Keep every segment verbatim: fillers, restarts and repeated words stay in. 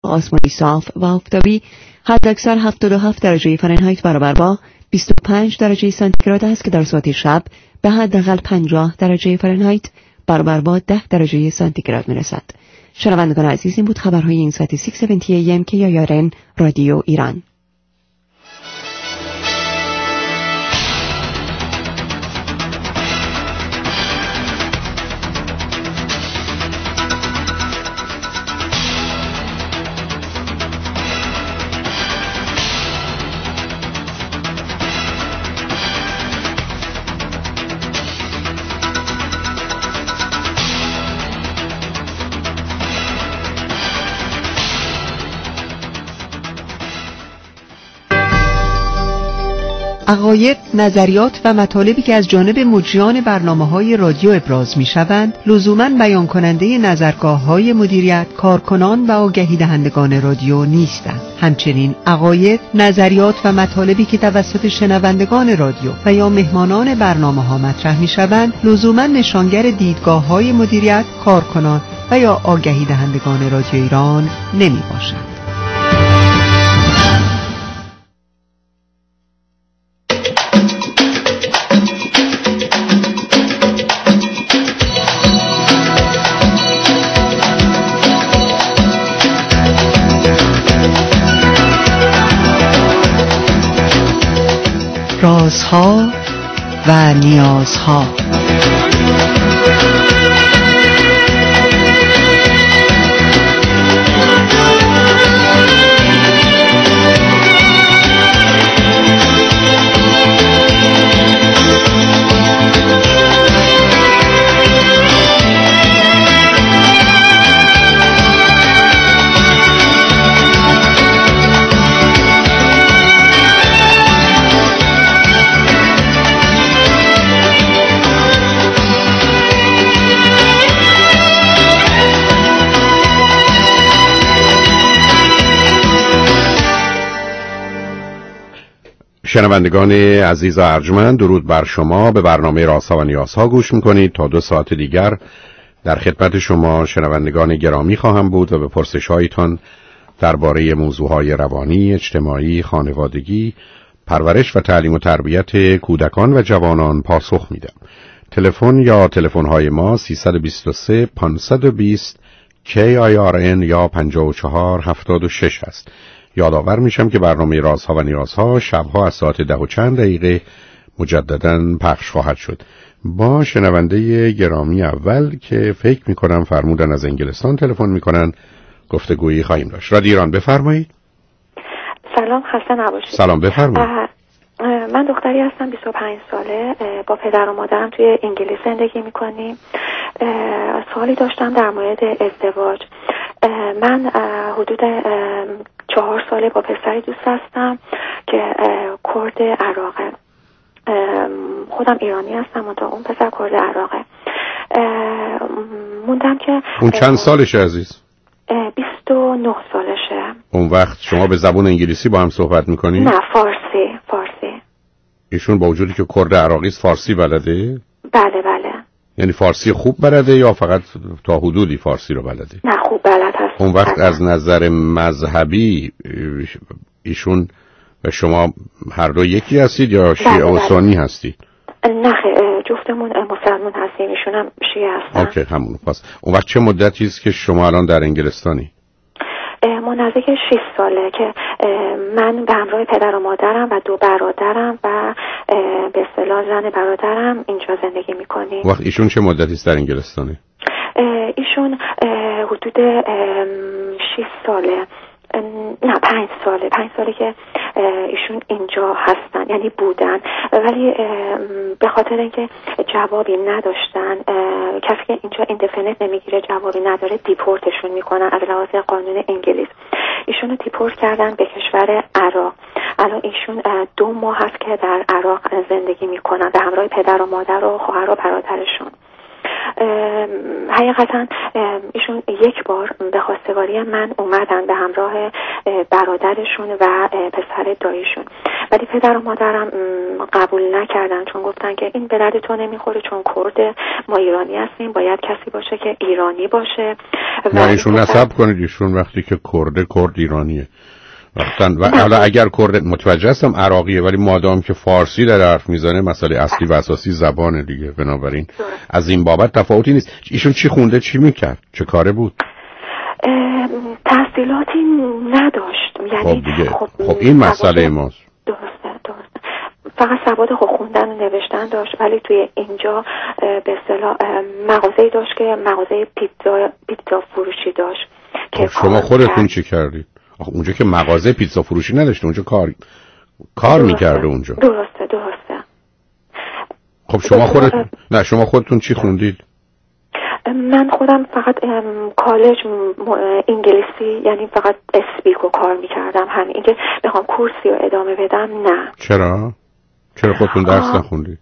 آسمانی صاف و آفتابی حداکثر هفتاد و هفت درجه فارنهایت برابر با بیست و پنج درجه سانتیگراد است که در صورت شب به حداقل پنجاه درجه فارنهایت برابر با ده درجه سانتیگراد میرسد. شنوندگان عزیز، این بود خبرهای این ساعت ششصد و هفتاد ای ام که یارن رادیو ایران. عقاید، نظریات و مطالبی که از جانب مجریان برنامه‌های رادیو ابراز می‌شوند، لزوماً بیان کننده نظرگاه‌های مدیریت، کارکنان و آگهی دهندگان رادیو نیستند. همچنین عقاید، نظریات و مطالبی که توسط شنوندگان رادیو و یا مهمانان برنامه‌ها مطرح می‌شوند، لزوماً نشانگر دیدگاه‌های مدیریت، کارکنان و یا آگهی دهندگان رادیو ایران نمی‌باشند. رازها و نیازها. شنوندگان عزیز و ارجمند، درود بر شما. به برنامه رازها و نیازها گوش میکنید. تا دو ساعت دیگر در خدمت شما شنوندگان گرامی خواهم بود و به پرسش‌هایتان درباره موضوعهای روانی، اجتماعی، خانوادگی، پرورش و تعلیم و تربیت کودکان و جوانان پاسخ میدم. تلفن یا تلفن‌های ما سیصد و بیست و سه پانصد و بیست کی آی آر ان یا پنجاه و چهار هفتاد و شش است. یادآور میشم که برنامه رازها و نیازها شبها از ساعت ده و چند دقیقه مجدداً پخش خواهد شد. با شنونده گرامی اول که فکر میکنم فرمودن از انگلستان تلفن میکنن گفتگویی خواهیم داشت. رادیو ایران، بفرمایید. سلام، خسته نباشید. سلام، بفرمایید. من دختری هستم، بیست و پنج ساله، با پدر و مادرم توی انگلیس زندگی میکنیم. سوالی داشتم در مورد ازدواج. من حدود چهار ساله با پسری دوست هستم که کرد عراقه. خودم ایرانی هستم و تا اون پسر کرد عراقه. موندم که اون چند سالشه عزیز؟ بیست و نه سالشه. اون وقت شما به زبون انگلیسی با هم صحبت میکنی؟ نه، فارسی. فارسی. ایشون با وجودی که کرد عراقی است فارسی بلده؟ بله بله. یعنی فارسی خوب بلده یا فقط تا حدودی فارسی رو بلده؟ نه، خوب بلد هست. اون وقت از نظر مذهبی ایشون و شما هر دو یکی هستید یا شیعه و سنی هستید؟ نه، جفتمون مسلمان هستیم، ایشون هم شیعه هستن. اوکی، همون. پس اون وقت چه مدتی است که شما الان در انگلستانی؟ ما نزدیک شش ساله که من به همراه پدر و مادرم و دو برادرم و به اصطلاح زن برادرم اینجا زندگی میکنیم. وقت ایشون چه مدتی است در انگلستانه؟ ایشون حدود شش ساله، نه پنج ساله پنج ساله که ایشون اینجا هستن، یعنی بودن، ولی به خاطر اینکه جوابی نداشتن، کسی که اینجا ایندفینیت نمیگیره، جوابی نداره، دیپورتشون میکنن از لحاظ قانون انگلیس. ایشون رو دیپورت کردن به کشور عراق. الان ایشون دو ماه هست که در عراق زندگی میکنن به همراه پدر و مادر و خواهر و برادرشون. حقیقتا ایشون یک بار به خواستگاری من اومدن به همراه برادرشون و پسر داییشون، ولی پدر و مادرم قبول نکردن چون گفتن که این به درد تو نمیخوره، چون کرد ما ایرانی هستیم، باید کسی باشه که ایرانی باشه. نه ایشون نصب کنید، ایشون وقتی که کرده کرد ایرانیه وقتاً و حالا اگر کرد متوجه هستم عراقیه، ولی مادام که فارسی در حرف میزنه مسئله اصلی و اساسی زبانه دیگه، بنابراین از این بابت تفاوتی نیست. ایشون چی خونده، چی میکرد، چه کاره بود؟ تحصیلاتی نداشت. یعنی خب دیگه خب, خب این مسئله ماست. درسته درسته فقط سواد خود خوندن و نوشتن داشت، ولی توی اینجا به اصطلاح مغازه‌ای داشت که مغازه پیتزا پیتزا فروشی داشت. خب شما خودتون چی کردید؟ آخه اونجا که مغازه پیتزا فروشی نداشته، اونجا کار کار میکرده اونجا. درسته درسته خب شما خودتون نه شما خودتون چی خوندید؟ من خودم فقط کالج انگلیسی، یعنی فقط اسپیکو کار میکردم. همین اینکه بخوام کورسی رو ادامه بدم نه. چرا؟ چرا خودتون درس نخوندید؟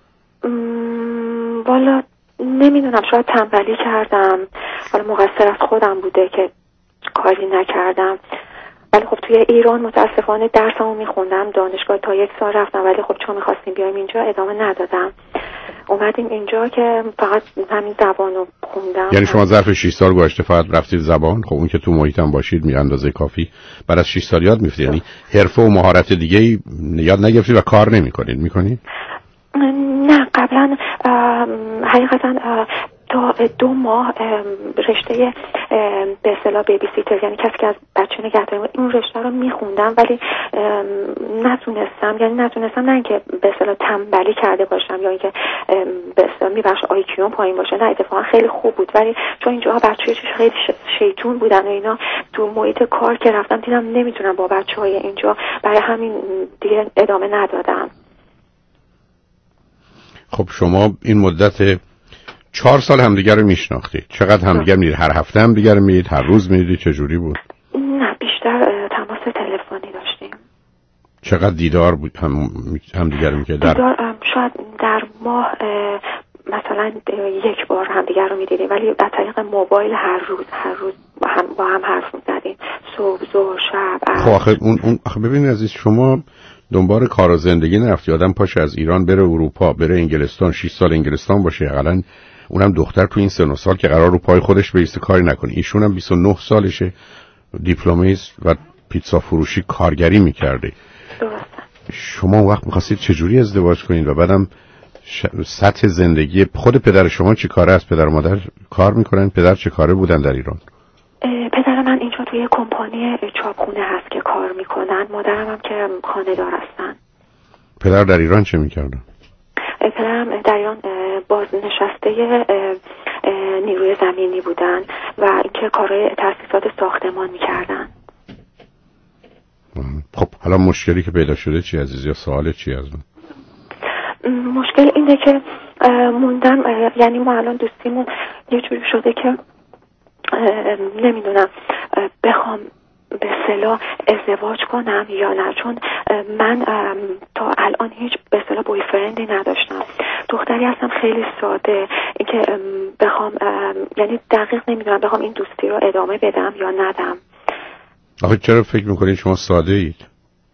والا نمیدونم، شاید تنبلی کردم، حالا مقصر از خودم بوده که کاری نکردم. ولی خب توی ایران متاسفانه درسمو میخوندم، دانشگاه تا یک سال رفتم، ولی خب چون میخواستیم بیایم اینجا ادامه ندادم. اومدیم اینجا که فقط همین زبانو خوندم. یعنی شما ظرف شش سال گذشته فقط رفتید زبان؟ خب اون که تو محیطم باشید می اندازه کافی بعد از شش سال یاد میفتید، یعنی حرفه و مهارت دیگه یاد نگرفتید و کار نمیکنید؟ میکنید؟ نه قبلا حقیقتا تا دو ماه رشته به اصطلاح بیبی سیتر، یعنی کسی که از بچه نگهداری، این رشته رو میخوندم، ولی نتونستم، یعنی نتونستم نه اینکه به اصطلاح تنبلی کرده باشم یا اینکه به اصطلاح میبخش آی کیو پایین باشه، نه اتفاقا خیلی خوب بود، ولی چون اینجا بچه‌ها خیلی شیطون بودن و اینا، تو محیط کار که رفتم دیدم نمیتونم با بچه‌های اینجا، برای همین دیگه ادامه ندادم. خب شما این مدت چهار سال همدیگر رو میشناختید، چقدر همدیگر میدید؟ هر هفته همدیگر رو میدید؟ هر روز میدید؟ چه جوری بود؟ نه بیشتر تماس تلفنی داشتیم. چقدر دیدار بود هم همدیگر رو میکرد؟ دیدار شاید در ماه مثلا یک بار همدیگر رو میدیدیم، ولی از طریق موبایل هر روز هر روز با هم با هم حرف میزدیم، صبح ظهر شب. خب آخه اون اون آخه ببینید عزیز، شما دنبال کار و زندگی نرفتی، آدم پاشه از ایران بره اروپا، بره انگلستان، شش سال انگلستان باشه، حداقل اونم دختر تو این سن و سال که قرار رو پای خودش بیسته کاری نکنه. ایشون هم بیست و نه سالشه، دیپلمیست و پیتزا فروشی کارگری میکرده. درسته. شما اون وقت میخواستید چجوری ازدواج کنید؟ و بعدم ش... سطح زندگی خود پدر شما چی کاره است؟ پدر و مادر کار میکنن؟ پدر چه کاره بودن در ایران؟ پدر من اینجا توی کمپانی چاپخونه هست که کار میکنن، مادرم هم که خانه دار هستن. پدر در ایران چه میکردن؟ پدرم در ایران بازنشسته نیروی زمینی بودن و اینکه کارهای تاسیسات ساختمان میکردن. خب حالا مشکلی که پیدا شده چی عزیز، یا سوال چی از من؟ مشکل اینه که موندم، یعنی ما الان دوستیمون یه جوری شده که نمیدونم بخوام به اصطلاح ازدواج کنم یا نه، چون من تا الان هیچ به اصطلاح بوی فرندی نداشتم. دختری هستم خیلی ساده، اینکه بخوام یعنی دقیق نمیدونم بخوام این دوستی رو ادامه بدم یا ندم. آخه چرا فکر میکنید شما ساده اید؟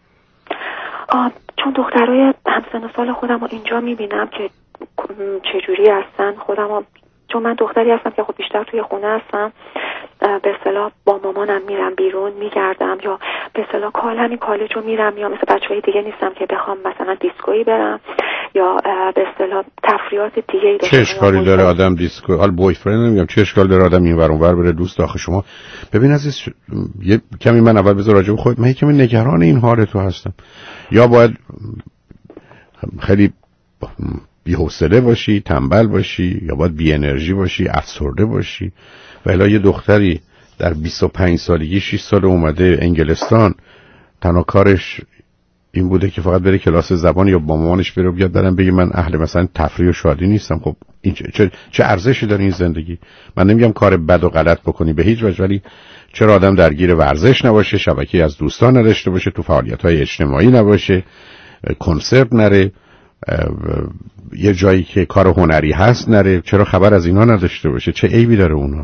چون دخترای همسن و سال خودم رو اینجا میبینم که چجوری هستن. خودم رو، چون من دختری هستم که خب بیشتر توی خونه هستم، به اصطلاح با مامانم میرم بیرون میگردم، یا به اصطلاح کال همین کالج رو میرم، یا مثل بچهای دیگه نیستم که بخوام مثلا دیسکویی برم یا به اصطلاح تفریحات دیگه ای داشته. چه اشکالی داره آدم دیسکو، حال بوی فرند نمیگم، چه اشکال داره آدم این ور اون ور بره دوست؟ آخه شما ببین عزیز، یه کمی من اول بذار راجع به خودت، من کمی نگران این حال تو هستم. یا باید خیلی بی‌حوصله باشی، تنبل باشی، یا باید بی انرژی باشی، افسرده باشی. و الا یه دختری در بیست و پنج سالگی شش سال اومده انگلستان، تنها کارش این بوده که فقط بره کلاس زبان یا با مامانش بره بیاد، برام بگه من اهل مثلا تفریح و شادی نیستم. خب این چه, چه, چه ارزشی داره این زندگی؟ من نمیگم کار بد و غلط بکنی به هیچ وجه، ولی چرا آدم درگیر ورزش نباشه، شبکه‌ای از دوستان نداشته باشه، تو فعالیت‌های اجتماعی نباشه، کنسرت نره، یه جایی که کار هنری هست نره؟ چرا خبر از اینا نداشته باشه؟ چه عیبی داره اونا؟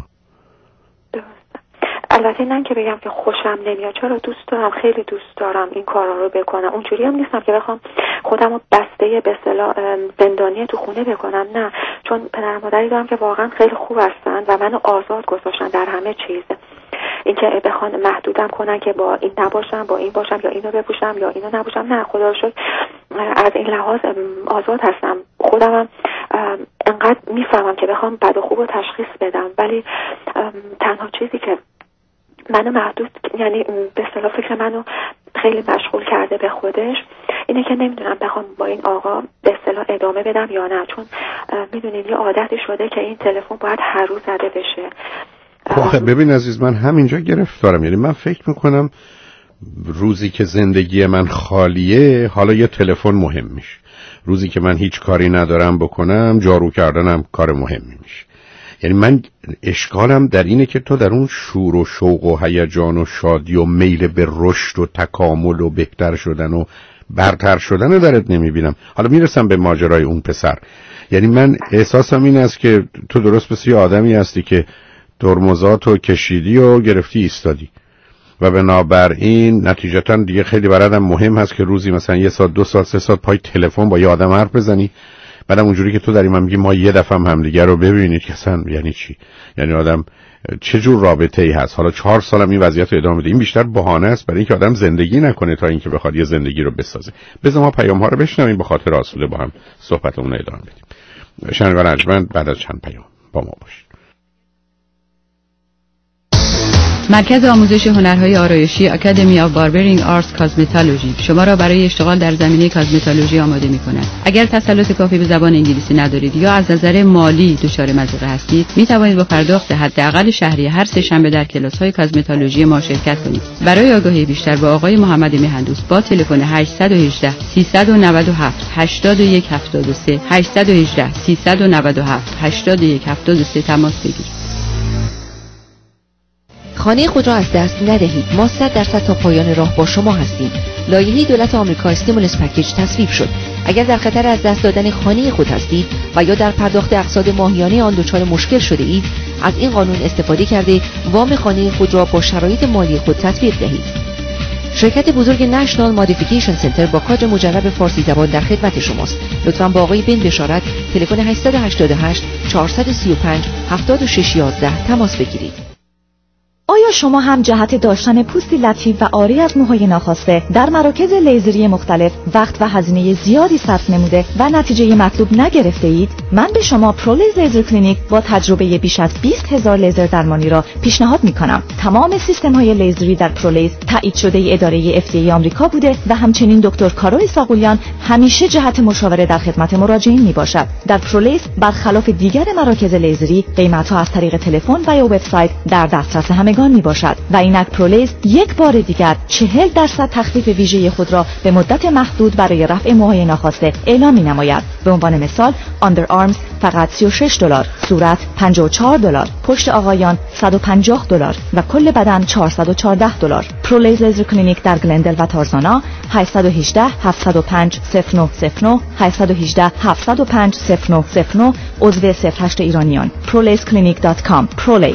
البته نه که بگم که خوشم نمیاد، چرا دوست دارم، خیلی دوست دارم این کارا رو بکنم. اونجوری هم نیستم که بخوام خودم رو بسته به اصطلاح زندانی تو خونه بکنم، نه، چون پدر مادری دارم که واقعا خیلی خوب هستن و منو آزاد گذاشتن در همه چیز. اینکه بخوان محدودم کنن که با این نباشم، با این باشم، یا اینو بپوشم یا اینو نباشم، نه، خدا رو شکر از این لحاظ آزاد هستم. خودم هم انقدر میفهمم که بخوام بد و خوب رو تشخیص بدم، ولی تنها چیزی که منو محدود، یعنی به اصطلاح فکر منو خیلی مشغول کرده به خودش، اینه که نمیدونم بخوام با این آقا به اصطلاح ادامه بدم یا نه، چون میدونین یه عادتی شده که این تلفن باید هر روز زده بشه. آخه ببین عزیز، من همینجا گرفتارم. یعنی من فکر میکنم روزی که زندگی من خالیه، حالا یه تلفن مهم میشه. روزی که من هیچ کاری ندارم بکنم، جارو کردنم کار مهمی میشه. یعنی من اشکالم در اینه که تو در اون شور و شوق و هیجان و شادی و میل به رشد و تکامل و بهتر شدن و برتر شدن رو درت نمیبینم. حالا میرسم به ماجرای اون پسر. یعنی من احساسم این است که تو درست مثل یه آدمی هستی که ترمزاتو کشیدی و گرفتی ایستادی و بنابراین نتیجتا دیگه خیلی برادم مهم هست که روزی مثلا یه ساعت دو ساعت سه ساعت پای تلفن با یه آدم حرف بزنی. بعدم اونجوری که تو داری من میگی ما یه دفعه هم همدیگه رو ببینید که اصلا یعنی چی؟ یعنی آدم چه جور رابطه ای هست؟ حالا چهار سالم این وضعیت رو ادامه بده. این بیشتر بهانه است برای اینکه آدم زندگی نکنه تا اینکه بخواد یه زندگی رو بسازه. بذار ما پیام ها رو بشنویم، به خاطر آسوده با هم صحبتمون رو ادامه بدیم. شنوندگان ارجمند، بعد از چند پیام با ما باشید. مرکز آموزش هنرهای آرایشی اکادمی آف باربرینگ آرتس کاسمتولوژی شما را برای اشتغال در زمینه کاسمتولوژی آماده می‌کند. اگر تسلط کافی به زبان انگلیسی ندارید یا از نظر مالی دچار مضیقه هستید، می توانید با پرداخت حداقل شهری هر سه شنبه در کلاس‌های کاسمتولوژی ما شرکت کنید. برای آگاهی بیشتر با آقای محمد مهندوست با تلفن هشت یک هشت سه نه هفت هشت یک هفت سه هشت یک هشت سه نه هفت هشت یک هفت سه تماس بگیرید. خانه خود را از دست ندهید. ما صد درصد تا پایان راه با شما هستیم. لایحه دولت آمریکا استیمولس پکیج تصویب شد. اگر در خطر از دست دادن خانه خود هستید و یا در پرداخت اقساط ماهیانه آن دچار مشکل شده اید، از این قانون استفاده کرده وام خانه خود را با شرایط مالی خود تطبیق دهید. شرکت بزرگ نشنال مادیفیکیشن سنتر با کادر مجرب فارسی زبان در خدمت شماست. لطفاً با آقای بن بشارت تلفن هشت هشت هشت چهار سه پنج هفت شش یک یک تماس بگیرید. آیا شما هم جهت داشتن پوستی لطیف و عاری از موهای ناخواسته در مراکز لیزری مختلف وقت و هزینه زیادی صرف نموده و نتیجه مطلوب نگرفته اید؟ من به شما پرولیز لیزر کلینیک با تجربه بیش از بیست هزار لیزر درمانی را پیشنهاد می کنم. تمام سیستم های لیزری در پرولیز تایید شده اداره اف دی ای آمریکا بوده و همچنین دکتر کارو اسحاقیان همیشه جهت مشاوره در خدمت مراجعین می باشد. در پرولیز برخلاف دیگر مراکز لیزری قیمت ها از طریق تلفن و یا وبسایت در دسترس همه می باشد و اینک پرولیز یک بار دیگر چهل درصد تخفیف ویژه خود را به مدت محدود برای رفع موهای ناخواسته اعلام می نماید. به عنوان مثال آندر آرمز فقط سی و شش دلار، صورت پنجاه و چهار دلار، پشت آقایان صد و پنجاه دلار و کل بدن چهارصد و چهارده دلار. پرولیز لیزر کلینیک در گلندل و تارزانا هشت یک هشت هفت صفر پنج صفر نه صفر نه هشت یک هشت هفت صفر پنج صفر نه صفر نه عضو صفر هشت ایرانیان پرولیز کلینیک دات کام. پرولیز.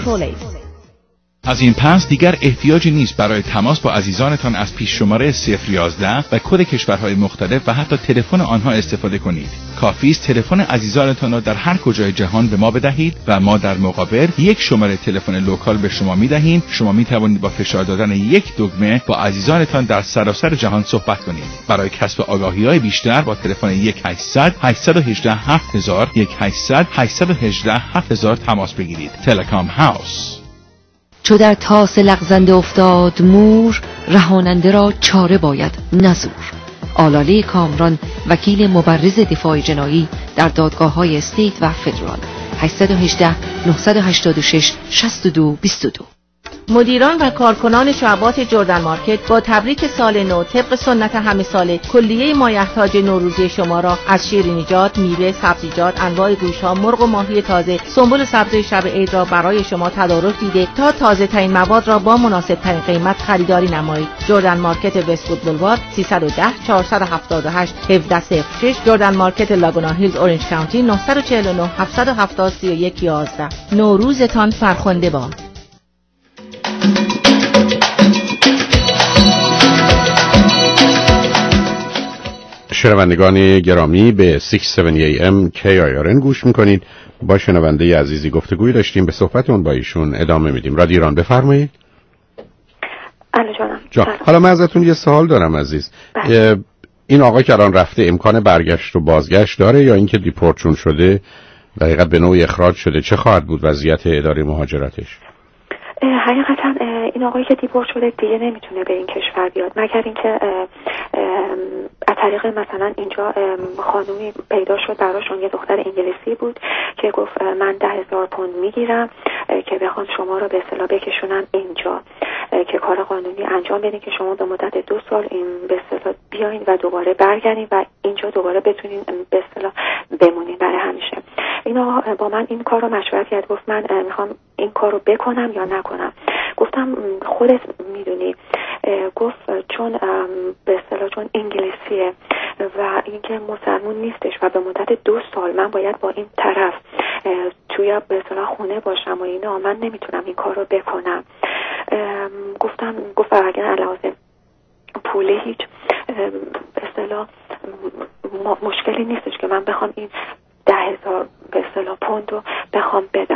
از این پس دیگر احتیاجی نیست برای تماس با عزیزانتان از پیش شماره صفر یازده و کد کشورهای مختلف و حتی تلفن آنها استفاده کنید. کافی است تلفن عزیزانتان را در هر کجای جهان به ما بدهید و ما در مقابل یک شماره تلفن لوکال به شما می‌دهیم. شما می‌توانید با فشار دادن یک دکمه با عزیزانتان در سراسر جهان صحبت کنید. برای کسب آگاهی‌های بیشتر با تلفن یک هشتصد هشت یک هشت هفت هزار یک هشتصد هشت یک هشت هفت هزار تماس بگیرید. تلکام هاوس. چو در تاس لغزنده افتاد مور، رهاننده را چاره باید نزور. آلاله کامران، وکیل مبرز دفاع جنایی در دادگاه‌های استیت و فدرال. هشت یک هشت نه هشت شش شش دو دو دو. مدیران و کارکنان شعبات جردن مارکت با تبریک سال نو طبق سنت همه ساله کلیه مایحتاج نوروزی شما را از شیرینیجات، میوه، سبزیجات، انواع گوشت‌ها، مرغ و ماهی تازه، سنبل سبز شب عید را برای شما تدارک دیده تا تازه ترین مواد را با مناسب ترین قیمت خریداری نمایید. جردن مارکت وست‌وود بولوارد سیصد و ده چهارصد و هفتاد و هشت هفده صفر شش، جردن مارکت لاگونا هیلز اورنج کانتی نه چهار نه هفت هفت صفر سه یک یازده. نوروزتان فرخنده باد. شنوندگان گرامی به ششصد و هفت ای ام کی آی آر ان گوش میکنید. با شنونده عزیزی گفتگوی داشتیم، به صحبتون با ایشون ادامه میدیم. رادیو ایران، بفرمایید. الو جانم. جان. حالا من ازتون یه سوال دارم عزیز. این آقا که الان رفته امکان برگشت و بازگشت داره یا اینکه دیپورت شده در حقیقت به نوعی اخراج شده؟ چه خواهد بود وضعیت اداره مهاجرتش؟ حقیقتا این آقایی که دیپورت شده دیگه نمیتونه به این کشور بیاد مگر اینکه از طریق مثلا اینجا خانومی پیدا شد براشون، یه دختر انگلیسی بود که گفت من ده هزار پوند میگیرم که بخوان شما رو به اصطلاح بکشونن اینجا که کار قانونی انجام بدین که شما به مدت دو سال این به اصطلاح بیاین و دوباره برگردین و اینجا دوباره بتونین به اصطلاح بمونین برای همیشه. اینا با من این کار رو مشورت کرد، گفت من میخوام این کار رو بکنم یا نکنم. گفتم خودت میدونی. گفت چون به اصطلاح چون انگلیسیه و اینکه مسلمون نیستش و به مدت دو سال من باید با این طرف توی به اصطلاح خونه باشم و اینا، من نمیتونم این کار رو بکنم. گفتم گفت اگر علاوه پولی هیچ به اصطلاح مشکلی نیستش که من بخوام این ده هزار به اصطلاح پوند رو بخوام بدم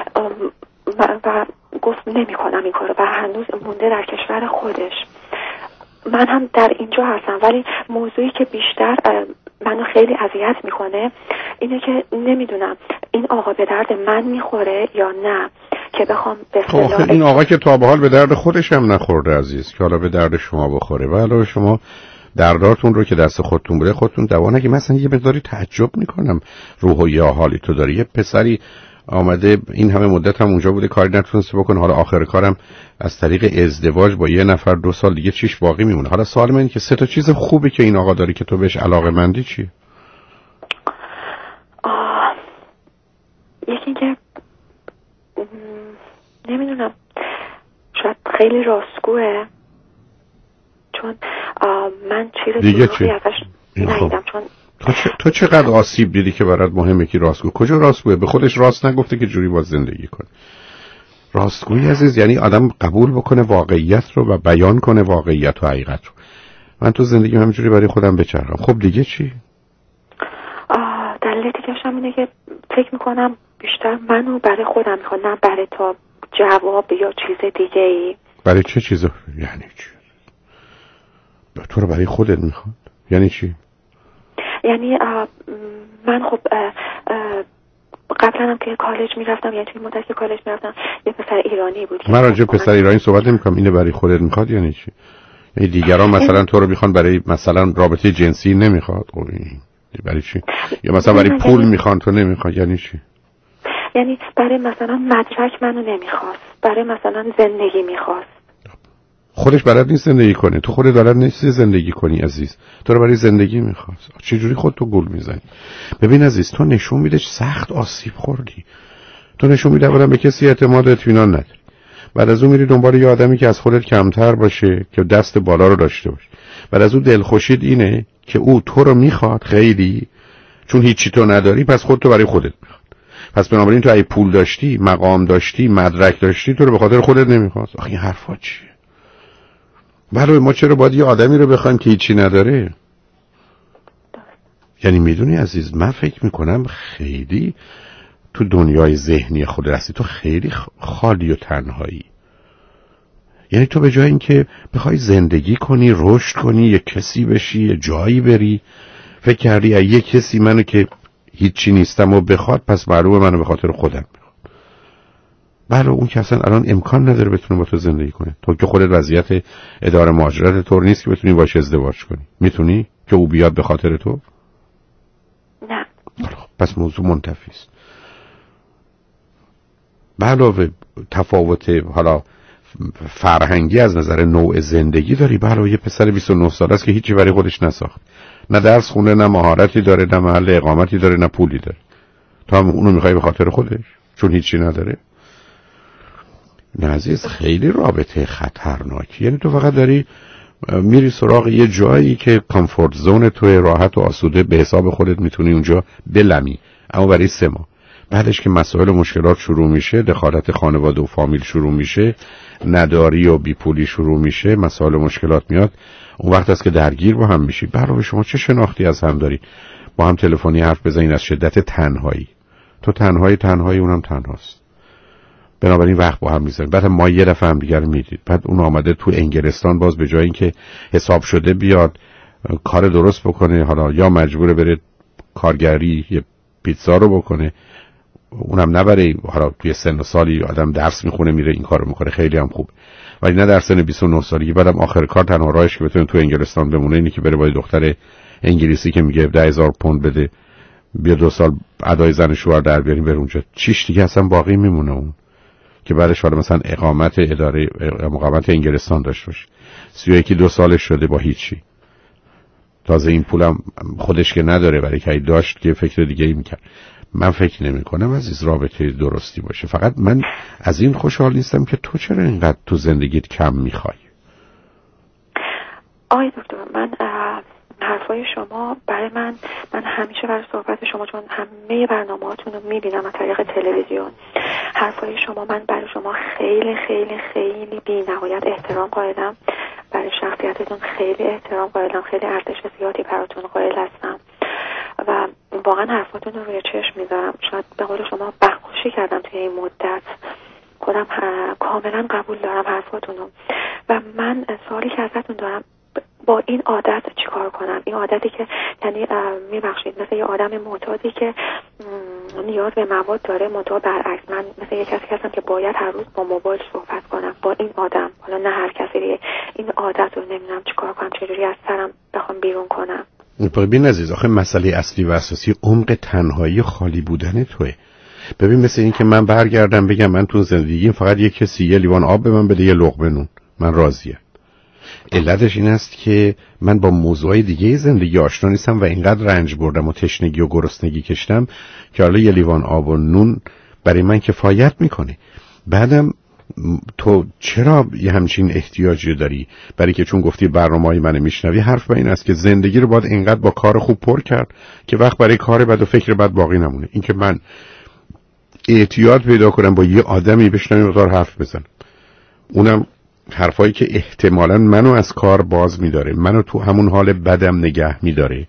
و, و گفت نمی کنم این کار رو و هنوز مونده در کشور خودش. من هم در اینجا هستم ولی موضوعی که بیشتر منو خیلی اذیت میکنه اینه که نمیدونم این آقا به درد من میخوره یا نه که بخوام به اصطلاح این آقا که تا به حال به درد خودش هم نخورده عزیز که حالا به درد شما بخوره و حالا شما دردارتون رو که دست خودتون بوده خودتون دوا نگی. مثلا یه مقداری تعجب میکنم روح و یا حالی تو داری. یه پسری آمده این همه مدت هم اونجا بوده کاری نتونسته بکنه، حالا آخر کارم از طریق ازدواج با یه نفر دو سال دیگه چیش باقی میمونه. حالا سوال من اینه که سه تا چیز خوبی که این آقا داری که تو بهش علاقه مندی چیه؟ آه یکی که نمیدونم شاید خیلی راستگوه چون من چیز دیگه چی؟ ازش ندیدم. چون تو, چه، تو چقدر آسیب دیدی که برات مهمه که راستگو؟ کجا راستگوه؟ به خودش راست نگفته که جوری باز زندگی کنه. راستگویی عزیز یعنی آدم قبول بکنه واقعیت رو و بیان کنه واقعیت و حقیقت رو. من تو زندگی همینجوری برای خودم بچرخم. خب دیگه چی؟ دلیل دیگه هم اینه که فکر میکنم بیشتر منو برای خودم میخواد نه برای تا جواب یا چیز دیگه ای. برای چه چیزو؟ یعنی چی؟ تو رو برای خودت میخواد؟ یعنی چی؟ یعنی من خب قبلا هم که کالج میرفتم یعنی توی مدت که کالج میرفتم یه پسر ایرانی بود. من راجع پسر ایرانی صحبت نمیکنم. اینو برای خودت میخواد یعنی چی؟ یعنی دیگران مثلا تو رو میخوان برای مثلا رابطه جنسی نمیخواد. خب برای چی؟ یا مثلا برای پول میخوان تو نمیخواد یعنی چی؟ یعنی برای مثلا مدرک منو نمیخواست، برای مثلا زندگی میخواست. خودش بلد نیست زندگی کنه، تو خودت بلد نیستی زندگی کنی عزیز. تو رو برای زندگی میخواست. چجوری خودتو گول میزنی؟ ببین عزیز تو نشون میده سخت آسیب خوردی. تو نشون میده اولا به کسی اعتماد و اطمینان نداری. بعد از اون میری دنبال یه آدمی که از خودت کمتر باشه که دست بالا رو داشته باشه. بعد از اون دلخوشیت اینه که او تو رو میخواد خیلی چون هیچی تو نداری پس خودتو برای خودت میخواد. پس بنابراین تو ای پول داشتی، مقام داشتی، مدرک داشتی تو رو به خاطر خودت نمیخواست. آخه این حرفا چیه؟ برای ما چرا باید یه آدمی رو بخوایم که هیچی نداره؟ یعنی میدونی عزیز من فکر میکنم خیلی تو دنیای ذهنی خود رستی تو خیلی خالی و تنهایی. یعنی تو به جای اینکه بخوای زندگی کنی، رشد کنی، یه کسی بشی، یه جایی بری، فکر کردی یه کسی منو که هیچی نیستم و بخواد پس معلومه منو به خاطر خودم میخواد. بله اون که اصلا الان امکان نداره بتونه با تو زندگی کنه. تو که خودت وضعیت اداره مهاجرت طور نیست که بتونی باش ازدواج کنی. میتونی که او بیاد به خاطر تو؟ نه. پس موضوع منتفی است. به علاوه تفاوت حالا فرهنگی از نظر نوع زندگی داری. بله، یه پسر بیست و نه ساله است که هیچی برای خودش نساخت، نه درس خونه، نه مهارتی داره، نه محل اقامتی داره، نه پولی داره. تو هم اونو میخوای به خاطر خودش چون هیچی نداره؟ نه عزیز، خیلی رابطه خطرناکی. یعنی تو فقط داری میری سراغ یه جایی که کامفورت زون توی، راحت و آسوده به حساب خودت میتونی اونجا بلمی، اما برای سه ماه بعدش که مسائل و مشکلات شروع میشه، دخالت خانواده و فامیل شروع میشه، نداری و بیپولی شروع میشه، مسائل و مشکلات میاد، اون وقت است که درگیر با هم میشی. برای شما چه شناختی از هم داری؟ با هم تلفنی حرف بزنین از شدت تنهایی. تو تنهایی تنهایی اونم تنهاست، بنابراین وقت با هم میذاریم. بعد ما یه دفعه هم دیگر میدید، بعد اون آمده تو انگلستان، باز به جای اینکه حساب شده بیاد کار درست بکنه، حالا یا مجبوره بره کارگری یه پیتزا رو بکنه، اونم نه برای حالا توی سن و سالی آدم درس میخونه میره این کارو میکنه، خیلی هم خوب، ولی نه در سن بیست و نه سالگی. بعدم آخر کار تنها راهش که بتونه تو انگلستان بمونه اینه که بره با دختر انگلیسی که میگه ده هزار پوند بده بیا دو سال ادای زن شوهر در بیاریم بره اونجا. چیش دیگه اصلا باقی میمونه اون که بعدش حالا مثلا اقامت اداره مقامت انگلستان داشته باشه. سی و یکی دو سالش شده با هیچی، تازه این پولم خودش که نداره، برای که داشت که فکر دیگه ای میکرد. من فکر نمی کنم عزیز رابطه درستی باشه. فقط من از این خوشحال نیستم که تو چرا اینقدر تو زندگیت کم میخوای. آی دکتر، من حرفای شما برای من من همیشه برای صحبت شما، چون همه برنامه‌هاتون رو میبینم از طریق تلویزیون، حرفای شما من برای شما خیلی خیلی خیلی بی‌نهایت احترام قائلم، برای شخصیتتون خیلی احترام قائلم، خیلی ارزش زیادی براتون قائل هستم و واقعا حرفاتون رو روی چشم میذارم. شاید به قول شما بخشی کردم توی این مدت، خودم کاملا قبول دارم حرفاتون رو. و من سوالی که ازتون دارم، با این عادت چیکار کنم؟ این عادتی که یعنی میبخشید مثل یه آدم معتادی که نیاز به مواد داره، منتها برعکس من مثل یه کسی هستم که باید هر روز با موبایل صحبت کنم. با این آدم، حالا نه هر کسی دیگه، این عادت رو نمیدونم چیکار کنم، چجوری از سرم بخوام بیرون کنم. ببین عزیز، آخه مسئله اصلی و اساسی عمق تنهایی خالی بودن توئه. ببین مثل این که من برگردم بگم من تو زندگیم فقط یه کسی یه لیوان آب به من بده، یه لقمه نون، من راضیم. علتش این است که من با موضوعای دیگه زندگی آشنا نیستم و اینقدر رنج بردم و تشنگی و گرسنگی کشتم که حالا یه لیوان آب و نون برای من کفایت میکنه. بعدم تو چرا یه همچین احتیاجی داری؟ برای که چون گفتی برنامه‌های منو میشنوی، حرف به این است که زندگی رو باید اینقدر با کار خوب پر کرد که وقت برای کار بد و فکر بد باقی نمونه. این که من اعتیاد پیدا کنم با یه آدمی بشنویم و حرف بزنم، اونم حرفایی که احتمالاً منو از کار باز می‌داره، منو تو همون حال بدم نگه می‌داره،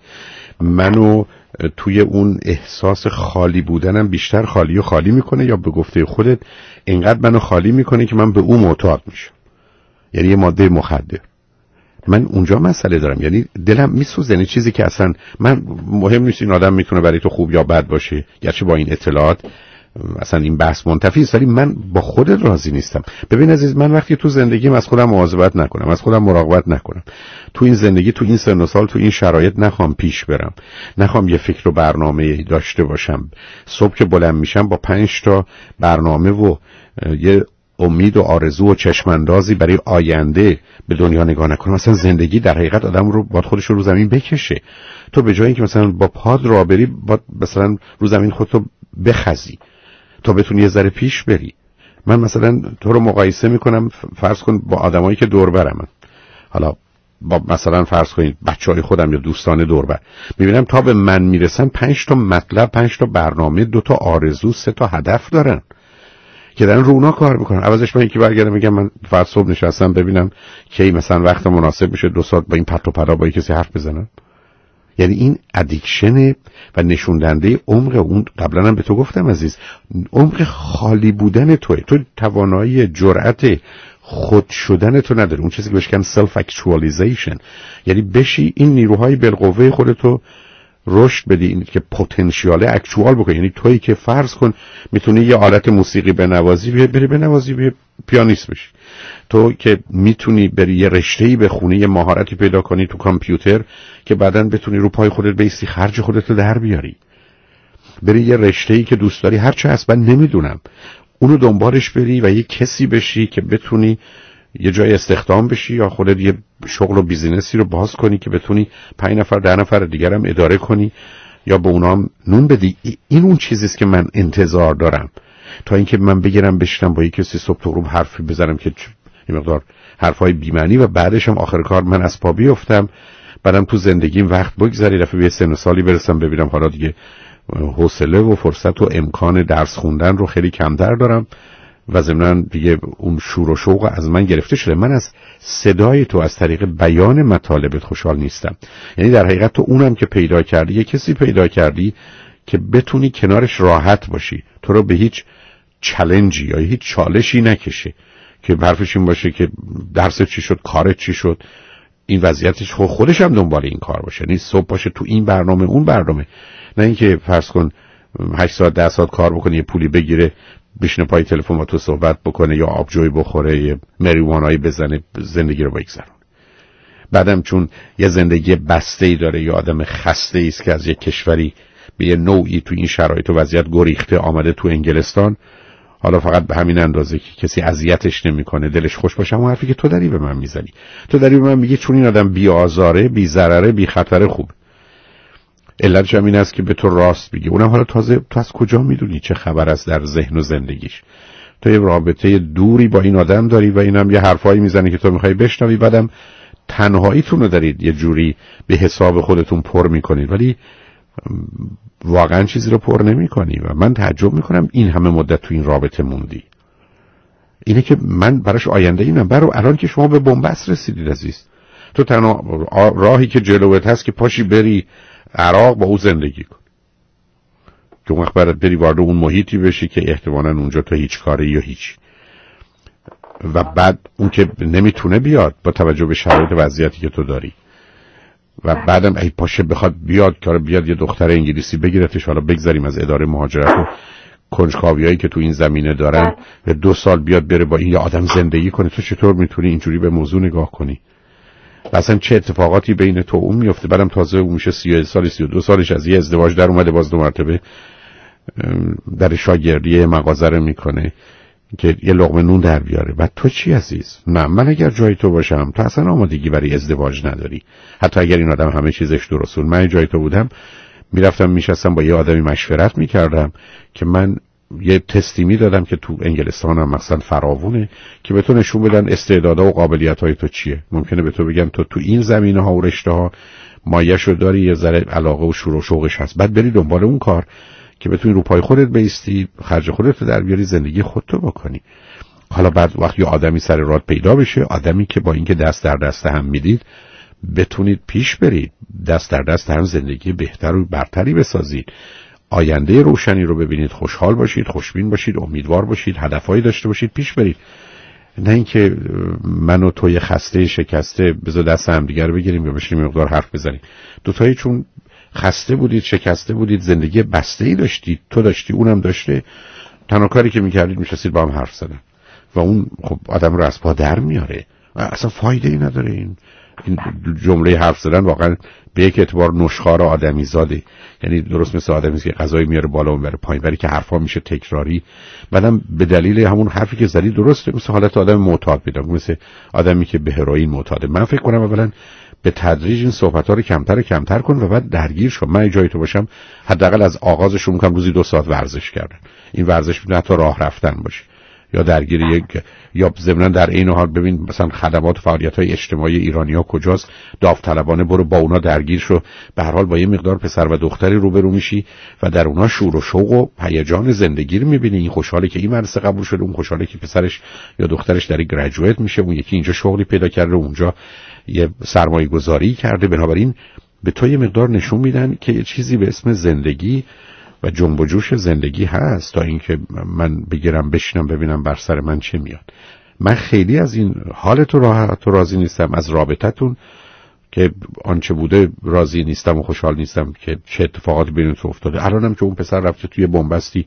منو توی اون احساس خالی بودنم بیشتر خالی و خالی میکنه، یا به گفته خودت اینقدر منو خالی میکنه که من به اون معتاد میشم. یعنی یه ماده مخدر. من اونجا مسئله دارم، یعنی دلم میسوزه. یعنی چیزی که اصلا من مهم نیست این آدم میتونه برای تو خوب یا بد باشه، گرچه با این اطلاعات اصلا این بحث منتفی است، ولی من با خودت راضی نیستم. ببین عزیز، من وقتی تو زندگیم از خودم مواظبت نکنم، از خودم مراقبت نکنم، تو این زندگی، تو این سن و سال، تو این شرایط نخوام پیش برم، نخوام یه فکر و برنامه داشته باشم، صبح که بلند میشم با پنج تا برنامه و یه امید و آرزو و چشماندازی برای آینده به دنیا نگاه نکنم. مثلا زندگی در حقیقت آدم رو باید خودش رو زمین بکشه. تو به جای اینکه مثلا با پاد راه بری، باید مثلا رو زمین خودتو بخزی تا بتونی یه ذره پیش بری. من مثلا تو رو مقایسه میکنم، فرض کن با آدمایی که دور برم، حالا با مثلا فرض کنید بچهای خودم یا دوستان دور بر، میبینم تا به من میرسن پنج تا مطلب، پنج تا برنامه، دو تا آرزو، سه تا هدف دارن که دارن رو اونا کار میکنن. عوضش من یکی برگردم میگم من فرض صبح نشستم ببینم کی مثلا وقت مناسب میشه دو ساعت با این پرت و پلا با کسی حرف بزنم. یعنی این ادیکشن و نشون دهنده عمق اون، قبلا هم به تو گفتم عزیز، عمق خالی بودن توئه. تو توانایی جرأت خود شدن تو نداری، اون چیزی که بهش میگن سلف اکچوالیزیشن، یعنی بشی این نیروهای بالقوه خودتو رشد بدی، این که پتانسیال اکچوال بکنی. یعنی تویی که فرض کن میتونی یه آلت موسیقی بنوازی، بری بنوازی، بری پیانیست بشی. تو که میتونی بری یه رشته‌ای بخونی، یه مهارتی پیدا کنی تو کامپیوتر که بعداً بتونی رو پای خودت بیستی، خرج خودت رو در بیاری. بری یه رشته‌ای که دوست داری، هر چه هست من نمیدونم، اونو دنبالش بری و یه کسی بشی که بتونی یه جای استخدام بشی یا خودت یه شغل و بیزینسی رو باز کنی که بتونی پنج نفر ده نفر دیگر هم اداره کنی یا به اونا هم نون بدی. این اون چیزیست که من انتظار دارم، تا اینکه من بگیرم بشینم با یه کسی صبح تا غروب حرفی بزنم که یه مقدار حرفای بی‌معنی و بعدش هم آخر کار من از پا بیفتم، بعدم تو زندگیم وقت بگذره، دفعه به سن و سالی برسم ببینم حالا دیگه حوصله و فرصت و امکان درس خوندن رو خیلی کمتر دارم و ضمناً دیگه اون شور و شوق از من گرفته شده. من از صدای تو، از طریق بیان مطالبت خوشحال نیستم. یعنی در حقیقت تو اونم که پیدا کردی، یه کسی پیدا کردی که بتونی کنارش راحت باشی، تو رو به هیچ چالنجی یا هیچ چالشی نکشه که حرفش این باشه که درست چی شد، کارت چی شد، این وضعیتش خود خودش هم دنبال این کار باشه، یعنی صبح باشه تو این برنامه اون برنامه، نه اینکه فرض کن هشت ساعت ده ساعت کار بکنه یه پولی بگیره بشینه پای تلفن با تو صحبت بکنه یا آبجوی بخوره یا مریوانایی بزنه زندگی رو بگذرونه. بعدم چون یه زندگی بسته‌ای داره یا آدم خسته‌ای است که از یک کشوری به یه نوعی تو این شرایط و وضعیت گریخته آمده تو انگلستان، حالا فقط به همین اندازه که کسی اذیتش نمیکنه دلش خوش باشه، اون حرفی که تو داری به من میزنی، تو داری به من میگی چون این آدم بی آزاره، بی ضرره، بی خطره، خوب. علتش هم این است که به تو راست بگی. اونم حالا تازه تو از کجا میدونی چه خبر است در ذهن و زندگیش؟ تو یه رابطه دوری با این آدم داری و اینم یه حرفایی میزنه که تو میخوای بشنوی، بعدم تنهاییتون رو دارید یه جوری به حساب خودتون پر میکنید ولی واقعا چیزی رو پر نمیکنی و من تعجب میکنم این همه مدت تو این رابطه موندی. اینه که من براش آینده اینم. برای الان که شما به بنبست رسیدید عزیز، تو تنها راهی که جلوت هست که پاشی بری عراق با او زندگی کن، که اون وقت برات بری وارد اون محیطی بشی که احتمالاً اونجا تو هیچ کاری یا هیچ، و بعد اون که نمیتونه بیاد با توجه به شرایط وضعیتی که تو داری و بعدم ای پاشه بخواد بیاد کار بیاد یه دختر انگلیسی بگیرتش، حالا بگذاریم از اداره مهاجرت و کنجکاویایی که تو این زمینه دارن، به دو سال بیاد بره با این یه آدم زندگی کنه، تو چطور میتونی اینجوری به موضوع نگاه کنی؟ اصلا چه اتفاقاتی بین تو اون میفته؟ بعدم تازه اون میشه سی سال سی و دو سالش از یه ازدواج در اومده، باز دو مرتبه در شاگردی مغازه رو میکنه که یه لقمه نون در بیاره. بعد تو چی عزیز؟ نه من اگر جای تو باشم تو اصلا آمادگی برای ازدواج نداری، حتی اگر این آدم همه چیزش درسته. من جای تو بودم میرفتم میشستم با یه آدمی مشورت میکردم که من یه تستی میدادم که تو انگلستان هم مثلا فراوونه که به تو نشون بدن استعدادها و قابلیت‌های تو چیه. ممکنه به تو بگن تو تو این زمینه‌ها و رشته‌ها مایه‌شو داری، یه ذره علاقه و شور و شوقش هست، بعد بری دنبال اون کار که بتونی رو پای خودت بایستی، خرج خودت در بیاری، زندگی خودت رو بکنی. حالا بعد وقتی آدمی سر راه پیدا بشه، آدمی که با اینکه دست در دست هم میدید بتونید پیش برید، دست در دست هم زندگی بهتر و برتری بسازید، آینده روشنی رو ببینید، خوشحال باشید، خوشبین باشید، امیدوار باشید، هدفهایی داشته باشید، پیش برید. نه اینکه من و توی خسته شکسته بذار دست هم دیگر بگیریم یا بشینیم مقدار حرف بزنیم. دوتایی چون خسته بودید، شکسته بودید، زندگی بسته‌ای داشتید، تو داشتی اونم داشته، تنها کاری که میکردید میشستید با هم حرف زدن و اون خب آدم رو از پا در میاره. اصلا فایده ای نداره این این جمله حرف زدن. واقعا به یک اعتبار نشخوار آدمی زاده، یعنی درست مثل آدمی که غذای میاره بالا و میبره پایین، ولی که حرفا میشه تکراری. بعدم به دلیل همون حرفی که زدی درسته، مثل حالت آدم معتاد پیدا، مثل آدمی که به هروئین معتاده. من فکر کنم اولا به تدریج این صحبت‌ها رو کمتر و کمتر کن و بعد درگیر شو. من جای تو باشم حداقل از آغازش رو می‌کنم روزی دو ساعت ورزش کردن. این ورزش نه تا راه رفتن باشه یا درگیر یک، یا ضمناً در این حال ببین مثلا خدمات و فعالیت‌های اجتماعی ایرانی‌ها کجاست، داوطلبانه برو با اونا درگیر شو. به هر حال با یه مقدار پسر و دختری روبرو میشی و در اونها شور و شوق و هیجان زندگی رو می‌بینی. این خوشحاله که این مدرسه قبول شده، اون خوشحاله که پسرش یا دخترش در گریجویت میشه، اون یکی اینجا شغلی پیدا کرده، اونجا یه سرمایه گذاری کرده. بنابراین به تو یه مقدار نشون میدن که یه چیزی به اسم زندگی و جنب و جوش زندگی هست، تا اینکه من بگیرم بشینم ببینم بر سر من چه میاد. من خیلی از این حالت و راحت و راضی نیستم، از رابطتون که آنچه بوده راضی نیستم و خوشحال نیستم که چه اتفاقاتی بینتون افتاده. الانم که اون پسر رفته توی بنبستی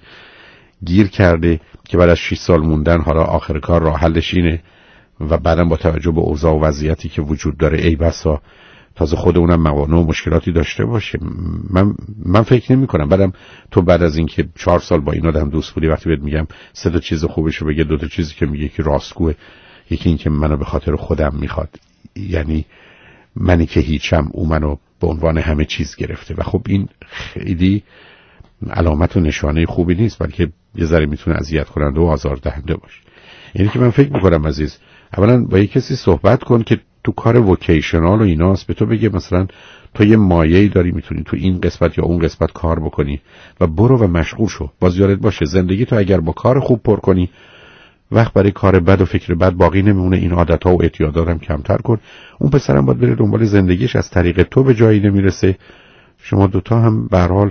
گیر کرده که بعد از شش سال موندن حالا آخر کار راه حلش اینه و بعدم با توجه به اوضاع و وضعیتی که وجود داره ای بسا تازه خود اونم موانع و مشکلاتی داشته باشه. من من فکر نمی کنم. بعدم تو بعد از اینکه چهار سال با این آدم دوست بودی، وقتی بهت میگم سه تا چیز خوبشو بگه، دو تا چیزی که میگه که راستگوه، یکی این که منو به خاطر خودم میخواد، یعنی منی که هیچم، او منو به عنوان همه چیز گرفته و خب این خیلی علامت و نشانه خوبی نیست، بلکه یه ذره میتونه اذیت کننده و آزاردهنده باشه. یعنی که من فکر میکنم عزیز، اولا با یک کسی صحبت کن که تو کار وکیشنال و ایناست، به تو بگه مثلا تو یه مایه‌ای داری میتونی تو این قسمت یا اون قسمت کار بکنی و برو و مشغول شو. باز یادت باشه زندگی تو اگر با کار خوب پر کنی، وقت برای کار بد و فکر بد باقی نمیمونه. این عادت‌ها و اعتیادات هم کمتر کن. اون پسرم باید بره دنبال زندگیش، از طریق تو به جایی نمیرسه. شما دوتا هم به هر حال